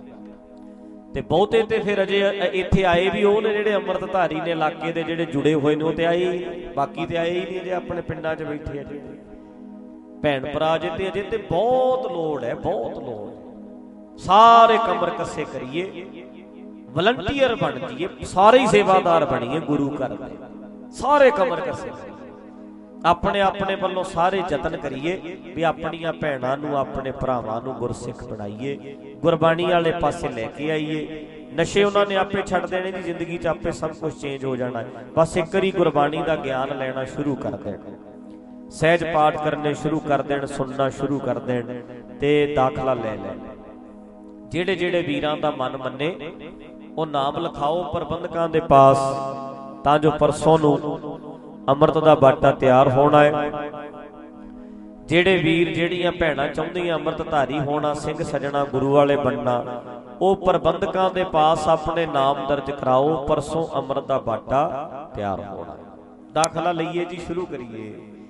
ਤੇ ਬਹੁਤੇ ਤੇ ਫਿਰ ਅਜੇ ਇੱਥੇ ਆਏ ਵੀ ਉਹ ਨੇ ਜਿਹੜੇ ਅੰਮ੍ਰਿਤਧਾਰੀ ਨੇ, ਇਲਾਕੇ ਦੇ ਜਿਹੜੇ ਜੁੜੇ ਹੋਏ ਨੇ, ਉਹ ਤੇ ਆਏ ਹੀ, ਬਾਕੀ ਤੇ ਆਏ ਹੀ ਨਹੀਂ, ਜੇ ਆਪਣੇ ਪਿੰਡਾਂ 'ਚ ਬੈਠੇ ਆ ਜੀ ਭੈਣ ਭਰਾ ਜੇ। ਤੇ ਅਜੇ ਤੇ ਬਹੁਤ ਲੋੜ ਹੈ, ਬਹੁਤ ਲੋੜ। ਸਾਰੇ ਕਮਰ ਕੱਸੇ ਕਰੀਏ, ਵਲੰਟੀਅਰ ਬਣ ਜਾਈਏ, ਸਾਰੇ ਹੀ ਸੇਵਾਦਾਰ ਬਣੀਏ ਗੁਰੂ ਘਰ ਦੇ, ਸਾਰੇ ਕਮਰ ਕੱਸੇ ਆਪਣੇ ਆਪਣੇ ਵੱਲੋਂ ਸਾਰੇ ਯਤਨ ਕਰੀਏ ਵੀ ਆਪਣੀਆਂ ਭੈਣਾਂ ਨੂੰ, ਆਪਣੇ ਭਰਾਵਾਂ ਨੂੰ ਗੁਰਸਿੱਖ ਬਣਾਈਏ, ਗੁਰਬਾਣੀ ਵਾਲੇ ਪਾਸੇ ਲੈ ਕੇ ਆਈਏ। ਨਸ਼ੇ ਉਹਨਾਂ ਨੇ ਆਪੇ ਛੱਡ ਦੇਣੇ ਜੀ, ਜ਼ਿੰਦਗੀ 'ਚ ਆਪੇ ਸਭ ਕੁਝ ਚੇਂਜ ਹੋ ਜਾਣਾ। ਬਸ ਇੱਕ ਵਾਰੀ ਗੁਰਬਾਣੀ ਦਾ ਗਿਆਨ ਲੈਣਾ ਸ਼ੁਰੂ ਕਰ ਦੇਣ, ਸਹਿਜ ਪਾਠ ਕਰਨੇ ਸ਼ੁਰੂ ਕਰ ਦੇਣ, ਸੁਣਨਾ ਸ਼ੁਰੂ ਕਰ ਦੇਣ ਤੇ ਦਾਖਲਾ ਲੈ ਲੈਣ। ਜਿਹੜੇ ਜਿਹੜੇ ਵੀਰਾਂ ਦਾ ਮਨ ਮੰਨੇ ਉਹ ਨਾਮ ਲਿਖਾਓ ਪ੍ਰਬੰਧਕਾਂ ਦੇ ਪਾਸ, ਤਾਂ ਜੋ ਪਰਸੋਂ ਨੂੰ ਅੰਮ੍ਰਿਤ ਦਾ ਬਾਟਾ ਤਿਆਰ ਹੋਣਾ ਹੈ। ਜਿਹੜੇ ਵੀਰ ਜਿਹੜੀਆਂ ਭੈਣਾਂ ਚਾਹੁੰਦੀਆਂ ਅੰਮ੍ਰਿਤਧਾਰੀ ਹੋਣਾ, ਸਿੰਘ ਸਜਣਾ, ਗੁਰੂ ਵਾਲੇ ਬਣਨਾ, ਉਹ ਪ੍ਰਬੰਧਕਾਂ ਦੇ ਪਾਸ ਆਪਣੇ ਨਾਮ ਦਰਜ ਕਰਾਓ। ਪਰਸੋਂ ਅੰਮ੍ਰਿਤ ਦਾ ਬਾਟਾ ਤਿਆਰ ਹੋਣਾ, ਦਾਖਲਾ ਲਈਏ ਜੀ, ਸ਼ੁਰੂ ਕਰੀਏ।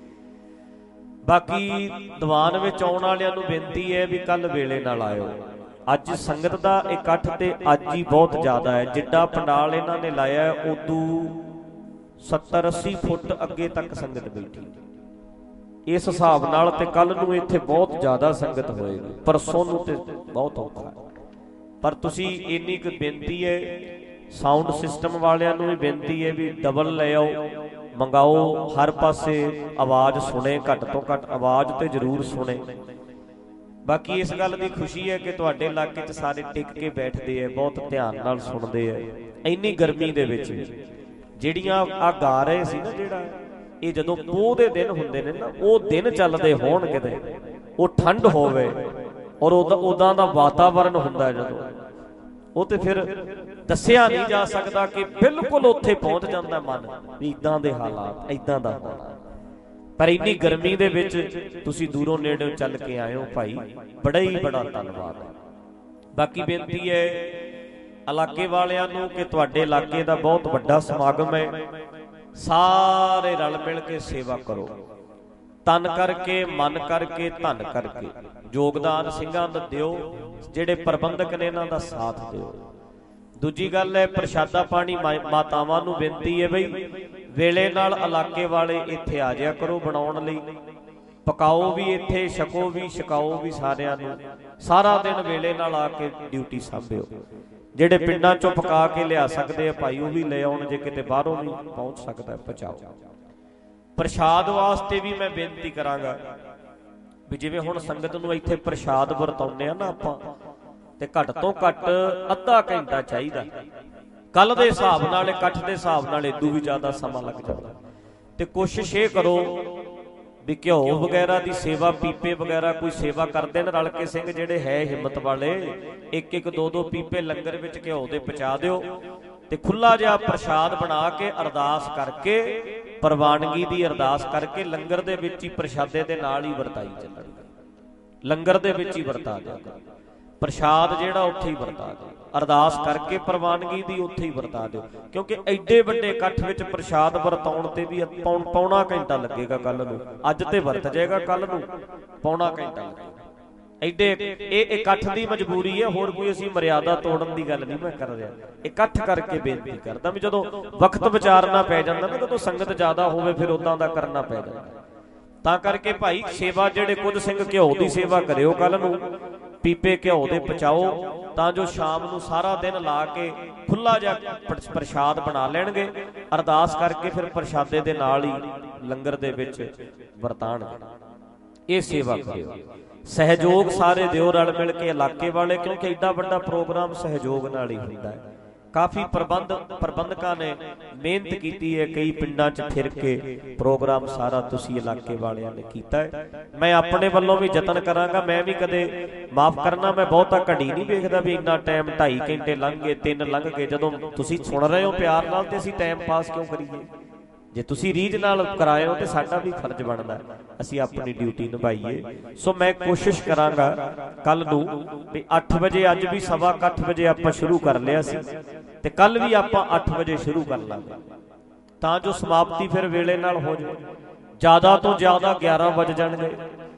ਬਾਕੀ ਦੀਵਾਨ ਵਿੱਚ ਆਉਣ ਵਾਲਿਆਂ ਨੂੰ ਬੇਨਤੀ ਹੈ ਵੀ ਕੱਲ ਵੇਲੇ ਨਾਲ ਆਇਓ। ਅੱਜ ਸੰਗਤ ਦਾ ਇਕੱਠ ਤੇ ਅੱਜ ਹੀ ਬਹੁਤ ਜ਼ਿਆਦਾ ਹੈ। ਜਿੱਡਾ ਪੰਡਾਲ ਇਹਨਾਂ ਨੇ ਲਾਇਆ ਉਦੋਂ ਸੱਤਰ ਅੱਸੀ ਫੁੱਟ ਅੱਗੇ ਤੱਕ ਸੰਗਤ ਬੈਠੀ। ਇਸ ਹਿਸਾਬ ਨਾਲ ਤੇ ਕੱਲ ਨੂੰ ਇੱਥੇ ਬਹੁਤ ਜ਼ਿਆਦਾ ਸੰਗਤ ਹੋਏਗੀ, ਪਰਸੋਂ ਨੂੰ ਤੇ ਬਹੁਤ ਔਖਾ। ਪਰ ਤੁਸੀਂ ਇੰਨੀ ਕੁ ਬੇਨਤੀ ਹੈ, ਸਾਊਂਡ ਸਿਸਟਮ ਵਾਲਿਆਂ ਨੂੰ ਵੀ ਬੇਨਤੀ ਹੈ ਵੀ ਡਬਲ ਲੈ ਆਓ, ਮੰਗਾਓ, ਹਰ ਪਾਸੇ ਆਵਾਜ਼ ਸੁਣੇ, ਘੱਟ ਤੋਂ ਘੱਟ ਆਵਾਜ਼ ਤੇ ਜ਼ਰੂਰ ਸੁਣੇ। ਬਾਕੀ ਇਸ ਗੱਲ ਦੀ ਖੁਸ਼ੀ ਹੈ ਕਿ ਤੁਹਾਡੇ ਇਲਾਕੇ 'ਚ ਸਾਰੇ ਟਿਕ ਕੇ ਬੈਠਦੇ ਆ, ਬਹੁਤ ਧਿਆਨ ਨਾਲ ਸੁਣਦੇ ਆ। ਇੰਨੀ ਗਰਮੀ ਦੇ ਵਿੱਚ ਜਿਹੜੀਆਂ ਆ ਗਾ ਰਹੇ ਸੀ ਨਾ, ਜਿਹੜਾ ਇਹ ਜਦੋਂ ਪੋਹ ਦੇ ਦਿਨ ਹੁੰਦੇ ਨੇ ਨਾ, ਉਹ ਦਿਨ ਚੱਲਦੇ ਹੋਣ ਕਿਤੇ, ਉਹ ਠੰਡ ਹੋਵੇ ਔਰ ਉਦਾਂ ਦਾ ਵਾਤਾਵਰਨ ਹੁੰਦਾ ਜਦੋਂ, ਉਹ ਤੇ ਫਿਰ ਦੱਸਿਆ ਨਹੀਂ ਜਾ ਸਕਦਾ ਕਿ ਬਿਲਕੁਲ ਉੱਥੇ ਪਹੁੰਚ ਜਾਂਦਾ ਮਨ ਵੀ ਇਦਾਂ ਦੇ ਹਾਲਾਤ, ਇਦਾਂ ਦਾ ਹੋਣਾ। ਪਰ ਇੰਨੀ ਗਰਮੀ ਦੇ ਵਿੱਚ ਤੁਸੀਂ ਦੂਰੋਂ ਨੇੜਿਓਂ ਚੱਲ ਕੇ ਆਏ ਹੋ ਭਾਈ, ਬੜਾ ਹੀ ਬੜਾ ਧੰਨਵਾਦ ਹੈ। ਬਾਕੀ ਬੇਨਤੀ ਹੈ ਇਲਾਕੇ ਵਾਲਿਆਂ ਨੂੰ ਕਿ ਤੁਹਾਡੇ ਇਲਾਕੇ ਦਾ ਬਹੁਤ ਵੱਡਾ ਸਮਾਗਮ ਹੈ, ਸਾਰੇ ਰਲ ਮਿਲ ਕੇ ਸੇਵਾ ਕਰੋ, ਤਨ ਕਰਕੇ, ਮਨ ਕਰਕੇ, ਧਨ ਕਰਕੇ। ਯੋਗਦਾਨ ਸਿੰਘਾਂ ਦਾ ਦਿਓ, ਜਿਹੜੇ ਪ੍ਰਬੰਧਕ ਨੇ ਇਹਨਾਂ ਦਾ ਸਾਥ ਦਿਓ। ਦੂਜੀ ਗੱਲ ਹੈ ਪ੍ਰਸ਼ਾਦਾ ਪਾਣੀ ਮਾਤਾਵਾਂ ਨੂੰ ਬੇਨਤੀ ਹੈ ਬਈ ਵੇਲੇ ਨਾਲ ਇਲਾਕੇ ਵਾਲੇ ਇੱਥੇ ਆ ਜਾਇਆ ਕਰੋ ਬਣਾਉਣ ਲਈ, ਪਕਾਓ ਵੀ ਇੱਥੇ, ਛਕੋ ਵੀ, ਛਕਾਓ ਵੀ ਸਾਰਿਆਂ ਨੂੰ। ਸਾਰਾ ਦਿਨ ਵੇਲੇ ਨਾਲ ਆ ਕੇ ਡਿਊਟੀ ਸਾਂਭਿਓ। ਜਿਹੜੇ ਪਿੰਡਾਂ ਚੋਂ ਪਕਾ ਕੇ ਲਿਆ ਸਕਦੇ ਆ ਭਾਈ ਉਹ ਵੀ ਲੈ ਆਉਣ, ਜੇ ਕਿਤੇ ਬਾਹਰੋਂ ਵੀ ਪਹੁੰਚ ਸਕਦਾ ਪਹੁੰਚਾਓ। ਪ੍ਰਸ਼ਾਦ ਵਾਸਤੇ ਵੀ ਮੈਂ ਬੇਨਤੀ ਕਰਾਂਗਾ ਵੀ ਜਿਵੇਂ ਹੁਣ ਸੰਗਤ ਨੂੰ ਇੱਥੇ ਪ੍ਰਸ਼ਾਦ ਵਰਤਾਉਂਦੇ ਆ ਨਾ ਆਪਾਂ, ਤੇ ਘੱਟ ਤੋਂ ਘੱਟ ਅੱਧਾ ਘੰਟਾ ਚਾਹੀਦਾ। ਕੱਲ ਦੇ ਹਿਸਾਬ ਨਾਲ, ਇਕੱਠ ਦੇ ਹਿਸਾਬ ਨਾਲ ਇਦੋਂ ਵੀ ਜ਼ਿਆਦਾ ਸਮਾਂ ਲੱਗ ਜਾਂਦਾ। ਤੇ ਕੋਸ਼ਿਸ਼ ਇਹ ਕਰੋ ਵੀ ਘਿਓ ਵਗੈਰਾ ਦੀ ਸੇਵਾ, ਪੀਪੇ ਵਗੈਰਾ ਕੋਈ ਸੇਵਾ ਕਰਦੇ ਨੇ ਰਲ ਕੇ ਸਿੰਘ ਜਿਹੜੇ ਹੈ ਹਿੰਮਤ ਵਾਲੇ, ਇੱਕ ਇੱਕ ਦੋ ਦੋ ਪੀਪੇ ਲੰਗਰ ਵਿੱਚ ਘਿਓ ਦੇ ਪਹੁੰਚਾ ਦਿਓ ਤੇ ਖੁੱਲਾ ਜਿਹਾ ਪ੍ਰਸ਼ਾਦ ਬਣਾ ਕੇ ਅਰਦਾਸ ਕਰਕੇ, ਪ੍ਰਵਾਨਗੀ ਦੀ ਅਰਦਾਸ ਕਰਕੇ ਲੰਗਰ ਦੇ ਵਿੱਚ ਹੀ ਪ੍ਰਸ਼ਾਦੇ ਦੇ ਨਾਲ ਹੀ ਵਰਤਾਈ ਚੱਲਣਗੇ। ਲੰਗਰ ਦੇ ਵਿੱਚ ਹੀ ਵਰਤਾ ਦਿਓ, ਪ੍ਰਸ਼ਾਦ ਜਿਹੜਾ ਉੱਥੇ ਹੀ ਵਰਤਾ ਦਿਓ, ਅਰਦਾਸ ਕਰਕੇ ਪ੍ਰਵਾਨਗੀ ਦੀ ਉੱਥੇ ਹੀ ਵਰਤਾ ਦਿਓ। ਕਿਉਂਕਿ ਐਡੇ ਵੱਡੇ ਇਕੱਠ ਵਿੱਚ ਪ੍ਰਸ਼ਾਦ ਵਰਤਾਉਣ ਤੇ ਵੀ ਪੌਣਾ ਘੰਟਾ ਲੱਗੇਗਾ ਕੱਲ ਨੂੰ। ਅੱਜ ਤੇ ਵਰਤ ਜਾਏਗਾ, ਕੱਲ ਨੂੰ ਪੌਣਾ ਘੰਟਾ ਲੱਗੇਗਾ। ਐਡੇ ਇਹ ਇਕੱਠ ਦੀ ਮਜਬੂਰੀ ਹੈ, ਹੋਰ ਕੋਈ ਅਸੀਂ ਮਰਿਆਦਾ ਤੋੜਨ ਦੀ ਗੱਲ ਨਹੀਂ ਮੈਂ ਕਰ ਰਿਹਾ। ਇਕੱਠ ਕਰਕੇ ਬੇਨਤੀ ਕਰਦਾ ਵੀ ਜਦੋਂ ਵਕਤ ਵਿਚਾਰਨਾ ਪੈ ਜਾਂਦਾ ਨਾ, ਜਦੋਂ ਸੰਗਤ ਜ਼ਿਆਦਾ ਹੋਵੇ ਫਿਰ ਉਦਾਂ ਦਾ ਕਰਨਾ ਪੈ ਜਾਂਦਾ। ਤਾਂ ਕਰਕੇ ਭਾਈ ਸੇਵਾ ਜਿਹੜੇ ਕੁਝ ਸਿੰਘ ਘਿਓ ਦੀ ਸੇਵਾ ਕਰਿਓ ਕੱਲ ਨੂੰ, ਪੀਪੇ ਘਿਓ ਦੇ ਪਚਾਓ, ਤਾਂ ਜੋ ਸ਼ਾਮ ਨੂੰ ਸਾਰਾ ਦਿਨ ਲਾ ਕੇ ਖੁੱਲਾ ਜਿਹਾ ਪ੍ਰਸ਼ਾਦ ਬਣਾ ਲੈਣਗੇ। ਅਰਦਾਸ ਕਰਕੇ ਫਿਰ ਪ੍ਰਸ਼ਾਦੇ ਦੇ ਨਾਲ ਹੀ ਲੰਗਰ ਦੇ ਵਿੱਚ ਵਰਤਾਣਗੇ। ਇਹ ਸੇਵਾ ਕਰਿਓ। ਸਹਿਯੋਗ ਸਾਰੇ ਦਿਓ ਰਲ ਮਿਲ ਕੇ, ਇਲਾਕੇ ਵਾਲੇ, ਕਿਉਂਕਿ ਐਡਾ ਵੱਡਾ ਪ੍ਰੋਗਰਾਮ ਸਹਿਯੋਗ ਨਾਲ ਹੀ ਹੁੰਦਾ ਹੈ। ਕਾਫੀ ਪ੍ਰਬੰਧ ਪ੍ਰਬੰਧਕਾਂ ਨੇ ਮਿਹਨਤ ਕੀਤੀ ਹੈ, ਕਈ ਪਿੰਡਾਂ 'ਚ ਫਿਰ ਕੇ ਪ੍ਰੋਗਰਾਮ ਸਾਰਾ ਤੁਸੀਂ ਇਲਾਕੇ ਵਾਲਿਆਂ ਨੇ ਕੀਤਾ ਹੈ। ਮੈਂ ਆਪਣੇ ਵੱਲੋਂ ਵੀ ਯਤਨ ਕਰਾਂਗਾ। ਮੈਂ ਵੀ ਕਦੇ ਮਾਫ ਕਰਨਾ, ਮੈਂ ਬਹੁਤਾ ਘੜੀ ਨਹੀਂ ਵੇਖਦਾ ਵੀ ਇੰਨਾ ਟਾਈਮ ਢਾਈ ਘੰਟੇ ਲੰਘ ਗਏ, ਤਿੰਨ ਲੰਘ ਗਏ। ਜਦੋਂ ਤੁਸੀਂ ਸੁਣ ਰਹੇ ਹੋ ਪਿਆਰ ਨਾਲ ਤੇ ਅਸੀਂ ਟਾਈਮ ਪਾਸ ਕਿਉਂ ਕਰੀਏ? ਜੇ ਤੁਸੀਂ ਰੀਝ ਨਾਲ ਕਰਾਏ ਹੋ ਤੇ ਸਾਡਾ ਵੀ ਫਰਜ਼ ਬਣਦਾ ਅਸੀਂ ਆਪਣੀ ਡਿਊਟੀ ਨਿਭਾਈਏ। ਸੋ ਮੈਂ ਕੋਸ਼ਿਸ਼ ਕਰਾਂਗਾ ਕੱਲ ਨੂੰ ਵੀ ਅੱਠ ਵਜੇ, ਅੱਜ ਵੀ ਸਵਾ ਅੱਠ ਵਜੇ ਆਪਾਂ ਸ਼ੁਰੂ ਕਰ ਲਿਆ ਸੀ ਤੇ ਕੱਲ ਵੀ ਆਪਾਂ ਅੱਠ ਵਜੇ ਸ਼ੁਰੂ ਕਰ ਲਾਂਗੇ, ਤਾਂ ਜੋ ਸਮਾਪਤੀ ਫਿਰ ਵੇਲੇ ਨਾਲ ਹੋ ਜਾਵੇ। ਜ਼ਿਆਦਾ ਤੋਂ ਜ਼ਿਆਦਾ ਗਿਆਰਾਂ ਵੱਜ ਜਾਣਗੇ,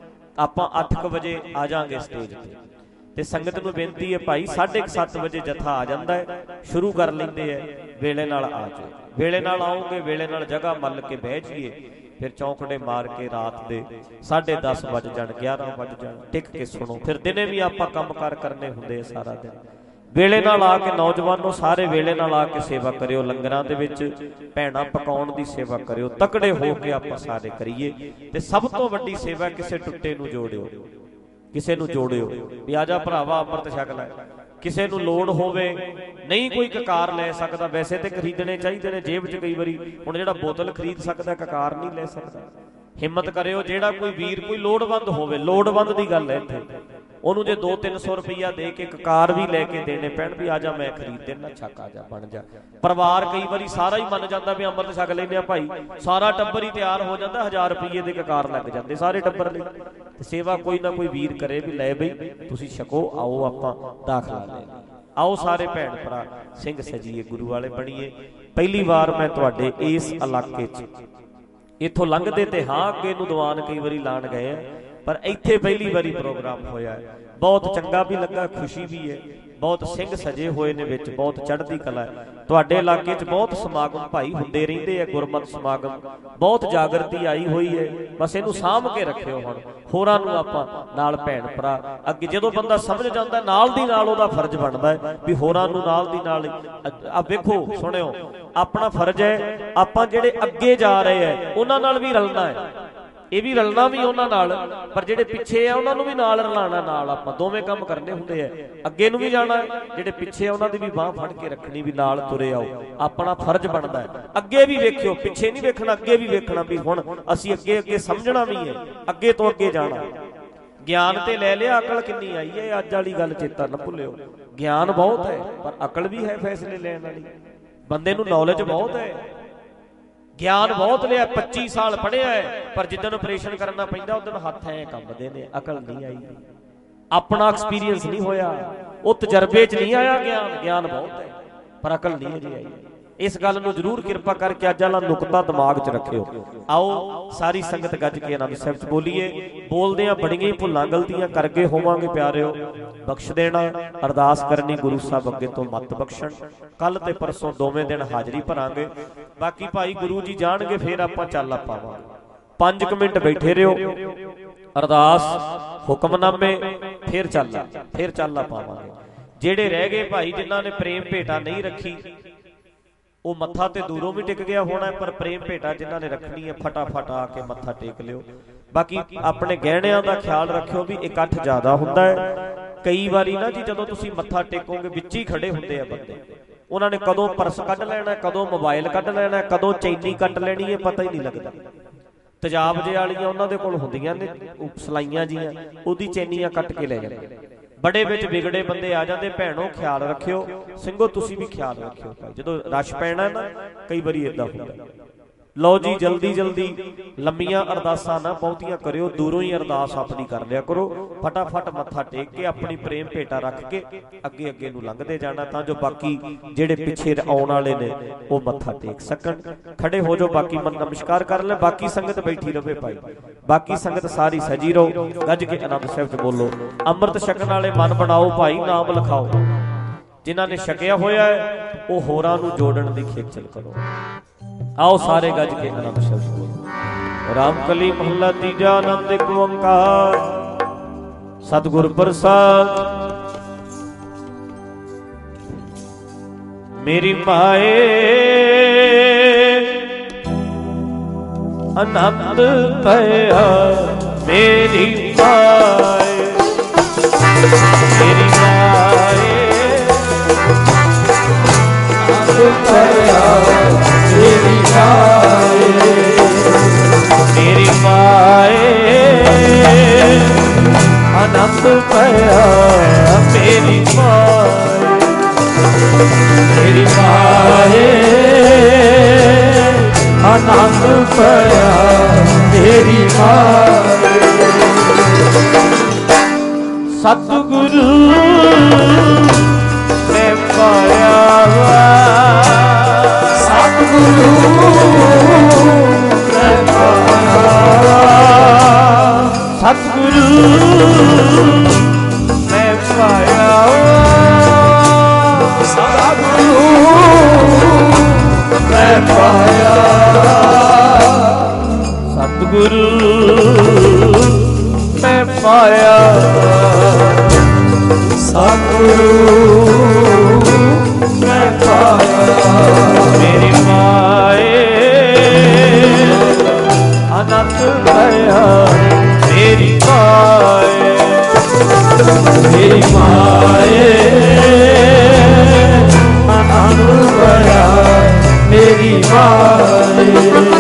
ਆਪਾਂ ਅੱਠ ਕੁ ਵਜੇ ਆ ਜਾਾਂਗੇ ਸਟੇਜ ਤੇ। ਤੇ ਸੰਗਤ ਨੂੰ ਬੇਨਤੀ ਹੈ ਭਾਈ, ਸਾਢੇ ਕੁ ਸੱਤ ਵਜੇ ਜਥਾ ਆ ਜਾਂਦਾ ਹੈ, ਸ਼ੁਰੂ ਕਰ ਲੈਂਦੇ ਹੈ, ਵੇਲੇ ਨਾਲ ਆ ਜਾਓ। ਵੇਲੇ ਨਾਲ ਆਓਗੇ, ਵੇਲੇ ਨਾਲ ਜਗ੍ਹਾ ਮੱਲ ਕੇ ਬਹਿ ਜਾਈਏ, ਫਿਰ ਚੌਂਕੜੇ ਮਾਰ ਕੇ ਰਾਤ ਦੇ ਸਾਢੇ ਦਸ ਵੱਜ ਜਾਣ, ਗਿਆਰਾਂ ਵੱਜ ਜਾਣ, ਟਿਕ ਕੇ ਸੁਣੋ। ਫਿਰ ਦਿਨੇ ਵੀ ਆਪਾਂ ਕੰਮ ਕਾਰ ਕਰਨੇ ਹੁੰਦੇ ਆ ਸਾਰਾ ਦਿਨ। ਵੇਲੇ ਨਾਲ ਆ ਕੇ ਨੌਜਵਾਨੋ ਸਾਰੇ ਵੇਲੇ ਨਾਲ ਆ ਕੇ ਸੇਵਾ ਕਰਿਓ, ਲੰਗਰਾਂ ਦੇ ਵਿੱਚ ਭੈਣਾਂ ਪਕਾਉਣ ਦੀ ਸੇਵਾ ਕਰਿਓ, ਤਕੜੇ ਹੋ ਕੇ ਆਪਾਂ ਸਾਰੇ ਕਰੀਏ। ਤੇ ਸਭ ਤੋਂ ਵੱਡੀ ਸੇਵਾ, ਕਿਸੇ ਟੁੱਟੇ ਨੂੰ ਜੋੜਿਓ, ਕਿਸੇ ਨੂੰ ਜੋੜਿਓ ਵੀ ਆ ਜਾ ਭਰਾਵਾ ਅੰਮ੍ਰਿਤ ਛਕ ਲੈ। ਕਿਸੇ ਨੂੰ ਲੋੜ ਹੋਵੇ, ਨਹੀਂ ਕੋਈ ਕਕਾਰ ਲੈ ਸਕਦਾ, ਵੈਸੇ ਤੇ ਖਰੀਦਣੇ ਚਾਹੀਦੇ ਨੇ ਜੇਬ 'ਚ। ਕਈ ਵਾਰੀ ਹੁਣ ਜਿਹੜਾ ਬੋਤਲ ਖਰੀਦ ਸਕਦਾ ਕਕਾਰ ਨਹੀਂ ਲੈ ਸਕਦਾ। ਹਿੰਮਤ ਕਰਿਓ, ਜਿਹੜਾ ਕੋਈ ਵੀਰ ਕੋਈ ਲੋੜਵੰਦ ਹੋਵੇ, ਲੋੜਵੰਦ ਦੀ ਗੱਲ ਹੈ ਇੱਥੇ, ਉਹਨੂੰ ਜੇ ਦੋ ਤਿੰਨ ਸੌ ਰੁਪਈਆ ਦੇ ਕੇ ਕਕਾਰ ਵੀ ਲੈ ਕੇ ਦੇਣੇ ਪੈਣ ਵੀ ਆ ਜਾ ਮੈਂ ਖਰੀਦ ਦੇਣਾ, ਛੱਕ ਆ ਜਾ, ਬਣ ਜਾ। ਪਰਿਵਾਰ ਕਈ ਵਾਰੀ ਸਾਰਾ ਹੀ ਮੰਨ ਜਾਂਦਾ ਵੀ ਅੰਮ੍ਰਿਤ ਛਕ ਲੈਂਦੇ ਆ ਭਾਈ, ਸਾਰਾ ਟੱਬਰ ਹੀ ਤਿਆਰ ਹੋ ਜਾਂਦਾ, ਹਜ਼ਾਰ ਰੁਪਈਏ ਦੇ ਕਕਾਰ ਲੱਗ ਜਾਂਦੇ ਸਾਰੇ ਟੱਬਰ ਲਈ। ਤੇ ਸੇਵਾ ਕੋਈ ਨਾ ਕੋਈ ਵੀਰ ਕਰੇ ਵੀ ਲੈ ਬਈ ਤੁਸੀਂ ਛਕੋ, ਆਓ ਆਪਾਂ ਦਾਖਲਾ ਲੈ, ਆਓ ਸਾਰੇ ਭੈਣ ਭਰਾ ਸਿੰਘ ਸਜੀਏ, ਗੁਰੂ ਵਾਲੇ ਬਣੀਏ। ਪਹਿਲੀ ਵਾਰ ਮੈਂ ਤੁਹਾਡੇ ਇਸ ਇਲਾਕੇ 'ਚ ਇੱਥੋਂ ਲੰਘਦੇ ਤੇ ਹਾਂ ਅੱਗੇ ਨੂੰ ਦੀਵਾਨ ਕਈ ਵਾਰੀ ਲਾਣ ਗਏ ਆ, ਪਰ ਇੱਥੇ ਪਹਿਲੀ ਵਾਰੀ ਪ੍ਰੋਗਰਾਮ ਹੋਇਆ ਹੈ। ਬਹੁਤ ਚੰਗਾ ਵੀ ਲੱਗਾ, ਖੁਸ਼ੀ ਵੀ ਹੈ। ਬਹੁਤ ਸਿੰਘ ਸਜੇ ਹੋਏ ਨੇ ਵਿੱਚ, ਬਹੁਤ ਚੜ੍ਹਦੀ ਕਲਾ ਹੈ। ਤੁਹਾਡੇ ਇਲਾਕੇ 'ਚ ਬਹੁਤ ਸਮਾਗਮ ਭਾਈ ਹੁੰਦੇ ਰਹਿੰਦੇ ਆ, ਗੁਰਮਤਿ ਸਮਾਗਮ, ਬਹੁਤ ਜਾਗਰਤੀ ਆਈ ਹੋਈ ਹੈ। ਬਸ ਇਹਨੂੰ ਸਾਂਭ ਕੇ ਰੱਖਿਓ। ਹੁਣ ਹੋਰਾਂ ਨੂੰ ਆਪਾਂ ਨਾਲ ਭੈਣ ਭਰਾ ਅੱਗੇ ਜਦੋਂ ਬੰਦਾ ਸਮਝ ਜਾਂਦਾ, ਨਾਲ ਦੀ ਨਾਲ ਉਹਦਾ ਫਰਜ਼ ਬਣਦਾ ਹੈ ਵੀ ਹੋਰਾਂ ਨੂੰ ਨਾਲ ਦੀ ਨਾਲ। ਆ ਵੇਖੋ ਸੁਣਿਓ, ਆਪਣਾ ਫਰਜ਼ ਹੈ ਆਪਾਂ ਜਿਹੜੇ ਅੱਗੇ ਜਾ ਰਹੇ ਹੈ ਉਹਨਾਂ ਨਾਲ ਵੀ ਰਲਣਾ ਹੈ, ਇਹ ਵੀ ਰਲਣਾ ਵੀ ਉਹਨਾਂ ਨਾਲ, ਪਰ ਜਿਹੜੇ ਪਿੱਛੇ ਆ ਉਹਨਾਂ ਨੂੰ ਵੀ ਨਾਲ ਰਲਾਣਾ। ਨਾਲ ਆਪਾਂ ਦੋਵੇਂ ਕੰਮ ਕਰਨੇ ਹੁੰਦੇ ਆ, ਅੱਗੇ ਨੂੰ ਵੀ ਜਾਣਾ, ਜਿਹੜੇ ਪਿੱਛੇ ਆ ਉਹਨਾਂ ਦੀ ਵੀ ਬਾਹ ਫੜ ਕੇ ਰੱਖਣੀ, ਵੀ ਨਾਲ ਤੁਰੇ ਆਓ। ਆਪਣਾ ਫਰਜ਼ ਬਣਦਾ ਹੈ। ਅੱਗੇ ਵੀ ਵੇਖਿਓ, ਪਿੱਛੇ ਨਹੀਂ ਵੇਖਣਾ, ਅੱਗੇ ਵੀ ਵੇਖਣਾ ਵੀ ਹੁਣ ਅਸੀਂ ਅੱਗੇ ਅੱਗੇ ਸਮਝਣਾ ਵੀ ਹੈ, ਅੱਗੇ ਤੋਂ ਅੱਗੇ ਜਾਣਾ। ਗਿਆਨ ਤੇ ਲੈ ਲਿਆ, ਅਕਲ ਕਿੰਨੀ ਆਈ ਹੈ ਅੱਜ ਵਾਲੀ ਗੱਲ ਚੇਤਾ ਨਾ ਭੁੱਲਿਓ। ਗਿਆਨ ਬਹੁਤ ਹੈ ਪਰ ਅਕਲ ਵੀ ਹੈ ਫੈਸਲੇ ਲੈਣ ਵਾਲੀ, ਬੰਦੇ ਨੂੰ ਨੌਲੇਜ ਬਹੁਤ ਹੈ। ਗਿਆਨ ਬਹੁਤ ਲਿਆ, ਪੱਚੀ ਸਾਲ ਪੜ੍ਹਿਆ ਹੈ, ਪਰ ਜਿੱਦਣ ਆਪਰੇਸ਼ਨ ਕਰਨਾ ਪੈਂਦਾ ਉਦੋਂ ਹੱਥ ਐ ਕੰਬਦੇ ਨੇ, ਅਕਲ ਨਹੀਂ ਆਈ, ਆਪਣਾ ਐਕਸਪੀਰੀਅੰਸ ਨਹੀਂ ਹੋਇਆ, ਉਹ ਤਜਰਬੇ 'ਚ ਨਹੀਂ ਆਇਆ ਗਿਆਨ। ਗਿਆਨ ਬਹੁਤ ਹੈ ਪਰ ਅਕਲ ਨਹੀਂ ਅਜੇ ਆਈ। ਇਸ ਗੱਲ ਨੂੰ ਜ਼ਰੂਰ ਕਿਰਪਾ ਕਰਕੇ ਅੱਜ ਵਾਲਾ ਨੁਕਤਾ ਦਿਮਾਗ 'ਚ ਰੱਖਿਓ। ਆਓ ਸਾਰੀ ਸੰਗਤ ਗੱਜ ਕੇ ਆਨੰਦ ਸਾਹਿਬ 'ਚ ਬੋਲੀਏ। ਬੋਲਦਿਆਂ ਬੜੀਆਂ ਹੀ ਭੁੱਲਾਂ ਗਲਤੀਆਂ ਕਰ ਗਏ ਹੋਵਾਂਗੇ ਪਿਆਰਿਓ, ਬਖਸ਼ ਦੇਣਾ। ਅਰਦਾਸ ਕਰਨੀ ਗੁਰੂ ਸਾਹਿਬ ਅੱਗੇ ਤੋਂ ਮੱਤ ਬਖਸ਼ਣ। ਕੱਲ ਤੇ ਪਰਸੋਂ ਦੋਵੇਂ ਦਿਨ ਹਾਜ਼ਰੀ ਭਰਾਂਗੇ, ਬਾਕੀ ਭਾਈ ਗੁਰੂ ਜੀ ਜਾਣਗੇ, ਫੇਰ ਆਪਾਂ ਚੱਲ ਪਾਵਾਂਗੇ। ਪੰਜ ਕੁ ਮਿੰਟ ਬੈਠੇ ਰਹੋ, ਅਰਦਾਸ ਹੁਕਮਨਾਮੇ, ਫੇਰ ਚੱਲ ਫੇਰ ਚੱਲ ਪਾਵਾਂਗੇ। ਜਿਹੜੇ ਰਹਿ ਗਏ ਭਾਈ ਜਿਨ੍ਹਾਂ ਨੇ ਪ੍ਰੇਮ ਭੇਟਾ ਨਹੀਂ ਰੱਖੀ, ਉਹ ਮੱਥਾ ਤੇ ਦੂਰੋਂ ਵੀ ਟਿਕ ਗਿਆ ਹੋਣਾ, ਪਰ ਪ੍ਰੇਮ ਭੇਟਾ ਜਿਨ੍ਹਾਂ ਨੇ ਰੱਖਣੀ ਹੈ ਫਟਾਫਟ ਆ ਕੇ ਮੱਥਾ ਟੇਕ ਲਿਓ। ਬਾਕੀ ਆਪਣੇ ਗਹਿਣਿਆਂ ਦਾ ਖਿਆਲ ਰੱਖਿਓ ਵੀ ਇਕੱਠ ਜ਼ਿਆਦਾ ਹੁੰਦਾ ਹੈ। ਕਈ ਵਾਰੀ ਨਾ ਜੀ ਜਦੋਂ ਤੁਸੀਂ ਮੱਥਾ ਟੇਕੋਗੇ ਵਿੱਚ ਹੀ ਖੜੇ ਹੁੰਦੇ ਆ ਬੰਦੇ, ਉਹਨਾਂ ਨੇ ਕਦੋਂ ਪਰਸ ਕੱਢ ਲੈਣਾ, ਕਦੋਂ ਮੋਬਾਈਲ ਕੱਢ ਲੈਣਾ, ਕਦੋਂ ਚੈਨੀ ਕੱਟ ਲੈਣੀ ਹੈ, ਪਤਾ ਹੀ ਨਹੀਂ ਲੱਗਦਾ। ਤੇਜ਼ਾਬ ਜੇ ਵਾਲੀਆਂ ਉਹਨਾਂ ਦੇ ਕੋਲ ਹੁੰਦੀਆਂ ਨੇ ਸਲਾਈਆਂ ਜੀਆਂ, ਉਹਦੀ ਚੈਨੀਆਂ ਕੱਟ ਕੇ ਲੈ ਜਾਂਦੇ। ਬੜੇ ਵਿੱਚ ਵਿਗੜੇ ਬੰਦੇ ਆ ਜਾਂਦੇ। ਭੈਣੋ ਖਿਆਲ ਰੱਖਿਓ, ਸਿੰਘੋ ਤੁਸੀਂ ਵੀ ਖਿਆਲ ਰੱਖਿਓ ਭਾਈ, ਜਦੋਂ ਰਸ਼ ਪੈਣਾ ਨਾ ਕਈ ਵਾਰੀ ਏਦਾਂ ਹੁੰਦਾ। ਲਓ ਜੀ ਜਲਦੀ ਜਲਦੀ ਲੰਮੀਆਂ ਅਰਦਾਸਾਂ ਨਾ ਬਹੁਤੀਆਂ ਕਰਿਓ, ਦੂਰੋਂ ਹੀ ਅਰਦਾਸ ਆਪਣੀ ਕਰ ਲਿਆ ਕਰੋ। ਫਟਾਫਟ ਮੱਥਾ ਟੇਕ ਕੇ ਆਪਣੀ ਪ੍ਰੇਮ ਭੇਟਾ ਰੱਖ ਕੇ ਅੱਗੇ ਅੱਗੇ ਨੂੰ ਲੰਘਦੇ ਜਾਣਾ, ਤਾਂ ਜੋ ਬਾਕੀ ਜਿਹੜੇ ਪਿੱਛੇ ਆਉਣ ਵਾਲੇ ਨੇ ਉਹ ਮੱਥਾ ਟੇਕ ਸਕਣ। ਖੜੇ ਹੋ ਜਾਓ, ਬਾਕੀ ਮਨ ਨਮਸਕਾਰ ਕਰ ਲੈ। ਬਾਕੀ ਸੰਗਤ ਬੈਠੀ ਰਵੇ ਭਾਈ, ਬਾਕੀ ਸੰਗਤ ਸਾਰੀ ਸਜੀ ਰਹੋ। ਗੱਜ ਕੇ ਆਨੰਦ ਸਾਹਿਬ ਚ ਬੋਲੋ। ਅੰਮ੍ਰਿਤ ਛਕਣ ਵਾਲੇ ਮਨ ਬਣਾਓ ਭਾਈ, ਨਾਮ ਲਿਖਾਓ। ਜਿਨ੍ਹਾਂ ਨੇ ਛਕਿਆ ਹੋਇਆ ਹੈ ਉਹ ਹੋਰਾਂ ਨੂੰ ਜੋੜਨ ਦੀ ਖੇਚਲ ਕਰੋ। आओ सारे गज के आनंद शब्द बोलो। रामकली महला तीजा आनंद एक ओंकार सतगुर प्रसाद। मेरी माए आनंद पया, मेरी माए मेरी माए आनंद पया, मेरी माए मेरी माए आनंद पया, मेरी माए मेरी माए आनंद पया, मेरी माए। सतगुरु मैं पाया सतगुरु मैं पाया, सतगुरु मैं पाया, सतगुरु मैं पाया, सतगुरु मैं पाया, सतगुरु मैं पाया। मेरी माए आनंद पया, मेरी माए मेरी माए आनंद पया, मेरी माए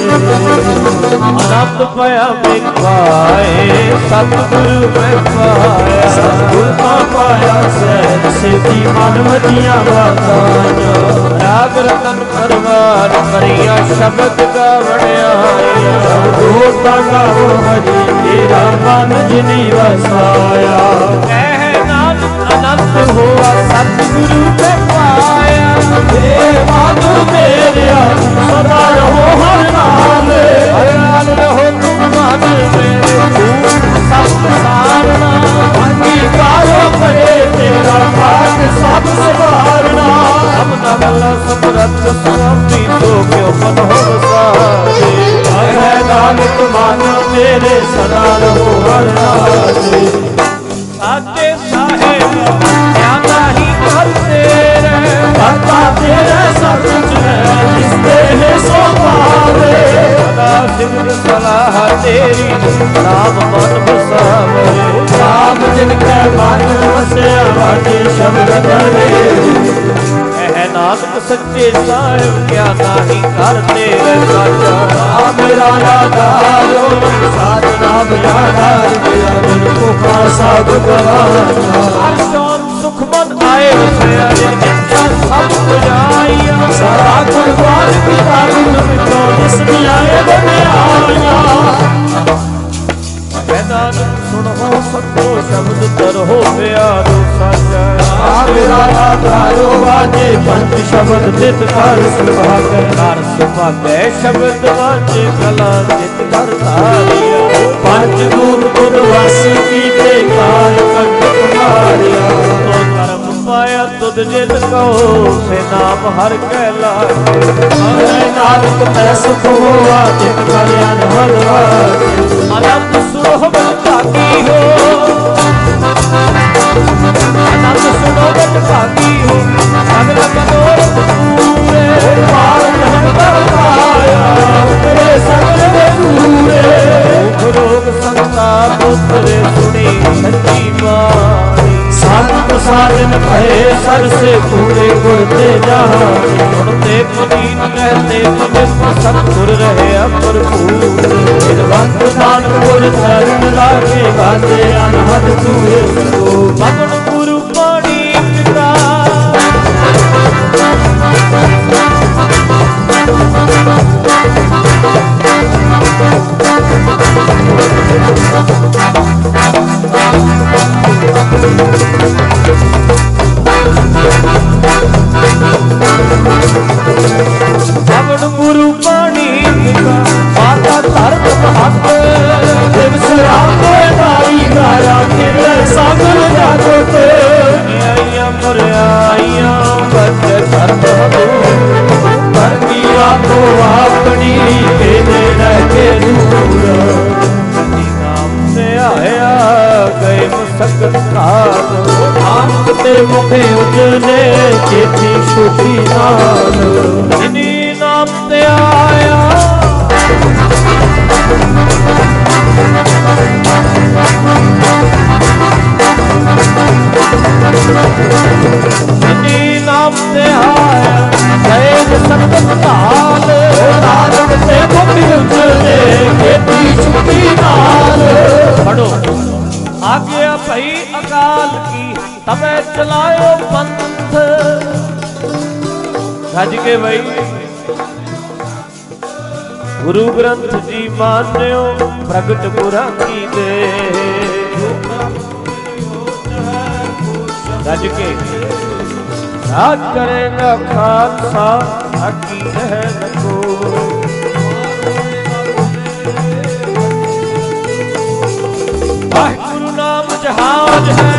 आनंद पया, मेरी माए। सतगुरु मैं पाया, सतगुरु का पाया सैन सिद्धि मन वधिया बातां। राग रतन परवार करिया शब्द का वड़ियाया, जोता गाओ हरि तेरा मन जिनी वसाया। कह नानक अनंत हुआ सतगुरु मैं पाया, हे मन मेरिया सदा रहो हर नाल, हर नाल रहो तुम मन मेरे, सब सारना अंगीकारो करे तेरा पाठ सब सवारना। हम नवल समरथ स्वामी तो क्यों मन हो सारे, है नानक मन मेरे सदा रहो हर नाल। साचे साहेब ज्ञाना ही कर तेरे, भक्ता तेरे सच है जिसते है सो पावे। सदा सिमर सलाह तेरी नाम मन बसावे, राम जिनके मन बसिया बाटे शब्द करे। है नानक सच्चे साहिब क्या नाही कर तेरे साचा, मेरा यादारो साधना बजाना बिन पुखा सब गवाना। सुख मन आए इच्छा सब बुझाइया, सारा कुर्बान पिता मिटो जिसमें आए बनियाया। नानक सुनो सतो शब्द तरहो प्यारो साचा, मेरा यादारो बाजे पंच शब्द चित कर सुभागे, कर सुभागे शब्द बाजे कला चित कर धारिया। पंच दूत गुण वासी कीते कार कंठ मारिया, तो धर्म पाया तुद जित कहो से नाम हर कहलाए। नानक मैं सुख हुआ चित कल्याण भगवान, आनंद सुनो भागी हो, आनंद सुनो भागी हो, अगला मनोरथ पूरे पाया तेरे सगल पूरे। रोग संताप उतरे सुनी सच्ची बाणी, साधन साधन भय सर से पूरे गुरते जहाँ। सतगुर रहे भरपूर निरवंत नानपुर शरण लागे गाजे अनहद तूए सो मगन गुरु पाणी पिता भवन गुरु पाणी माता धर्म महत दिवस राते नाई गाया किले सागर जागत आइया मुरआइया बच धर्म धर्मिया को अपनी के दे रहके दूर नाम से आया गए मुसकत खाद नाम ते मुखे उजले चेती सुखी नाल इन्हीं नाम से आया इन्हीं नाम से आया गए मुसकत खाद नानक ते मुखे उजले चेती सुखी नाल पढ़ो आज्ञा भई अकाल की तबे चलायो पंथ गज के भई गुरु ग्रंथ जी मान्यो प्रगट पुरा की दे गज के राज करेगा खालसा अकी रहन को वाहिगुरु नाम जहाज है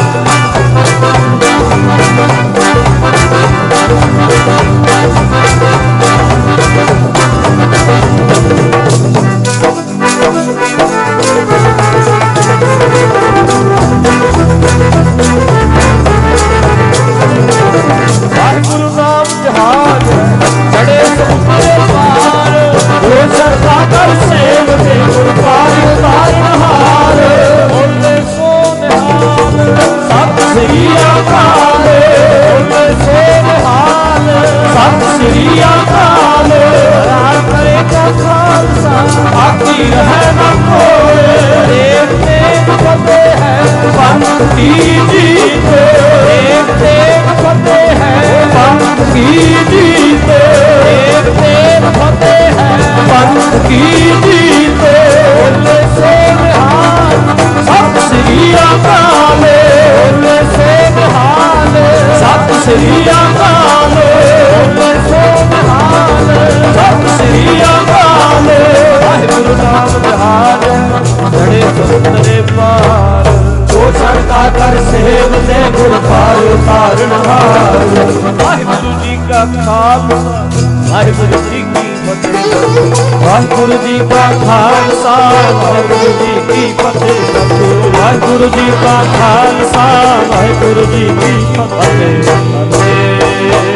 वाहिगुरु नाम जहाज है बड़े समुद्र पार वो सरदार सेव दे गुरु पार तार नहार बोले सो निहाल सत श्री अकाल बोले सो निहाल सत श्री अकाल राज करेगा खालसा बाकी रह न कोई देव देव फतेह है पंथ की जीत देव देव फतेह है पंथ की जीत देव देव फतेह है पंथ की जीत बोले सो निहाल सत श्री अकाल बोले सो निहाल सत श्री अकाल बोले सो निहाल सत श्री अकाल वाहिगुरु नाम जहाज बड़े सुंदरे पार वो सरका कर सेव दे गुर पार तारण हार वाहिगुरु जी का खालसा वाहिगुरु जी की फतेह वाहिगुरु जी का खालसा वाहिगुरु जी की फतेह वाहिगुरु जी का खालसा वाहिगुरु जी की फतेह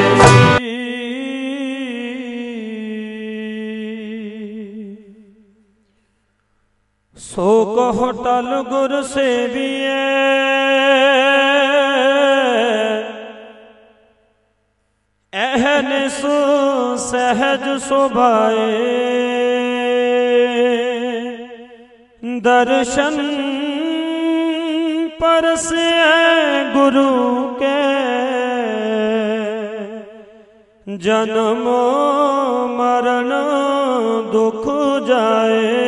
सो कहो टल गुर सेविए एहन सो सहज शोभाए दर्शन परसे गुरु के जन्म मरण दुख जाए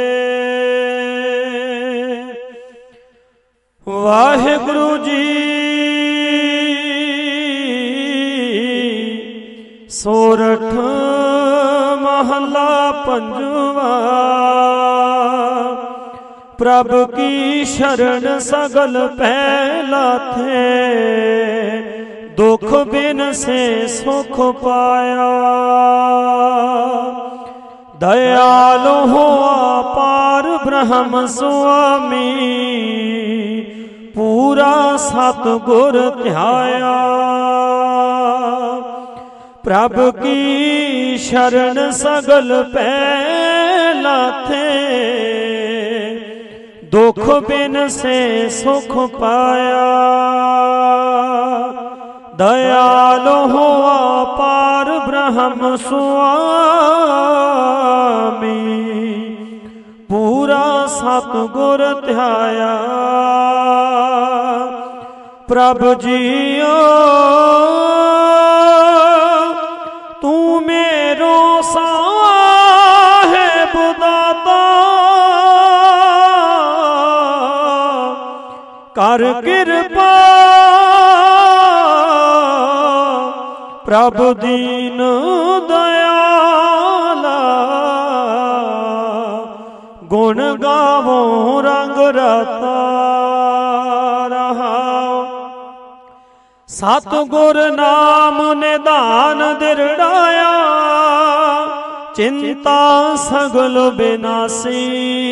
वाहिगुरु जी सोरठ महला पंजवा प्रभ की शरण सगल पहला थे दुख बिन से सुख पाया दयालु हो पार ब्रह्म स्वामी पूरा सतगुर ध्याया प्रभ की शरण सगल पहला थे दुख बिन से सुख पाया दयालु हो पार ब्रह्म ब्रह्म स्वामी पूरा सतगुर ध्याया। प्रभु जियो तू मेरो साहेब दाता, कर कृपा प्रभु दीन दयाला। गुण गावो रंग रता रहाओ। सतगुर नाम निधान दिरड़ाया, चिंता सगल बिनासी।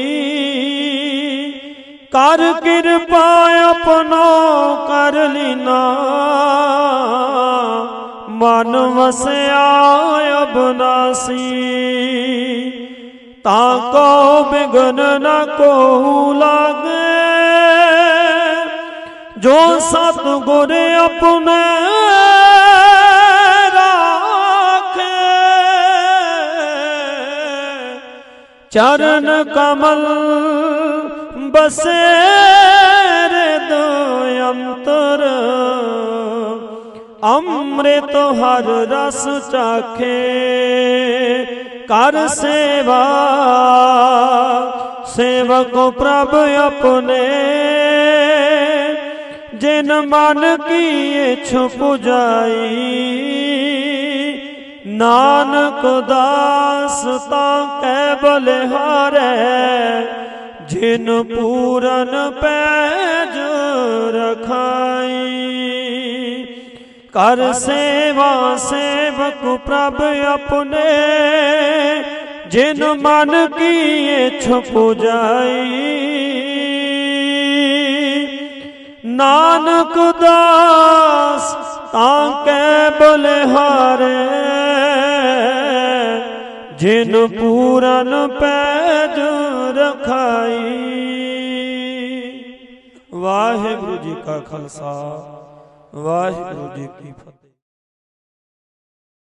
कर कृपा अपनो कर लीना, मन वसया अबनासी। ताको बिघन न को लागे, जो सतगुर अपने राखे। चरण कमल बसे हृदय अंतर, अमृत हर रस चाखे। कर सेवा सेवक प्रभु अपने, जिन मन की इच्छ पुजाई। नानक दास ताकै बलिहारै, जिन पूरन पैज रखाई। कर सेवा सेवक प्रभु अपने, जिन मन की इच्छ पुजाई। नानक दास ताकै बलिहारै, जिन पूरन पैज रखाई। वाहिगुरु जी का खालसा वाहिगुरु जी की फतेह।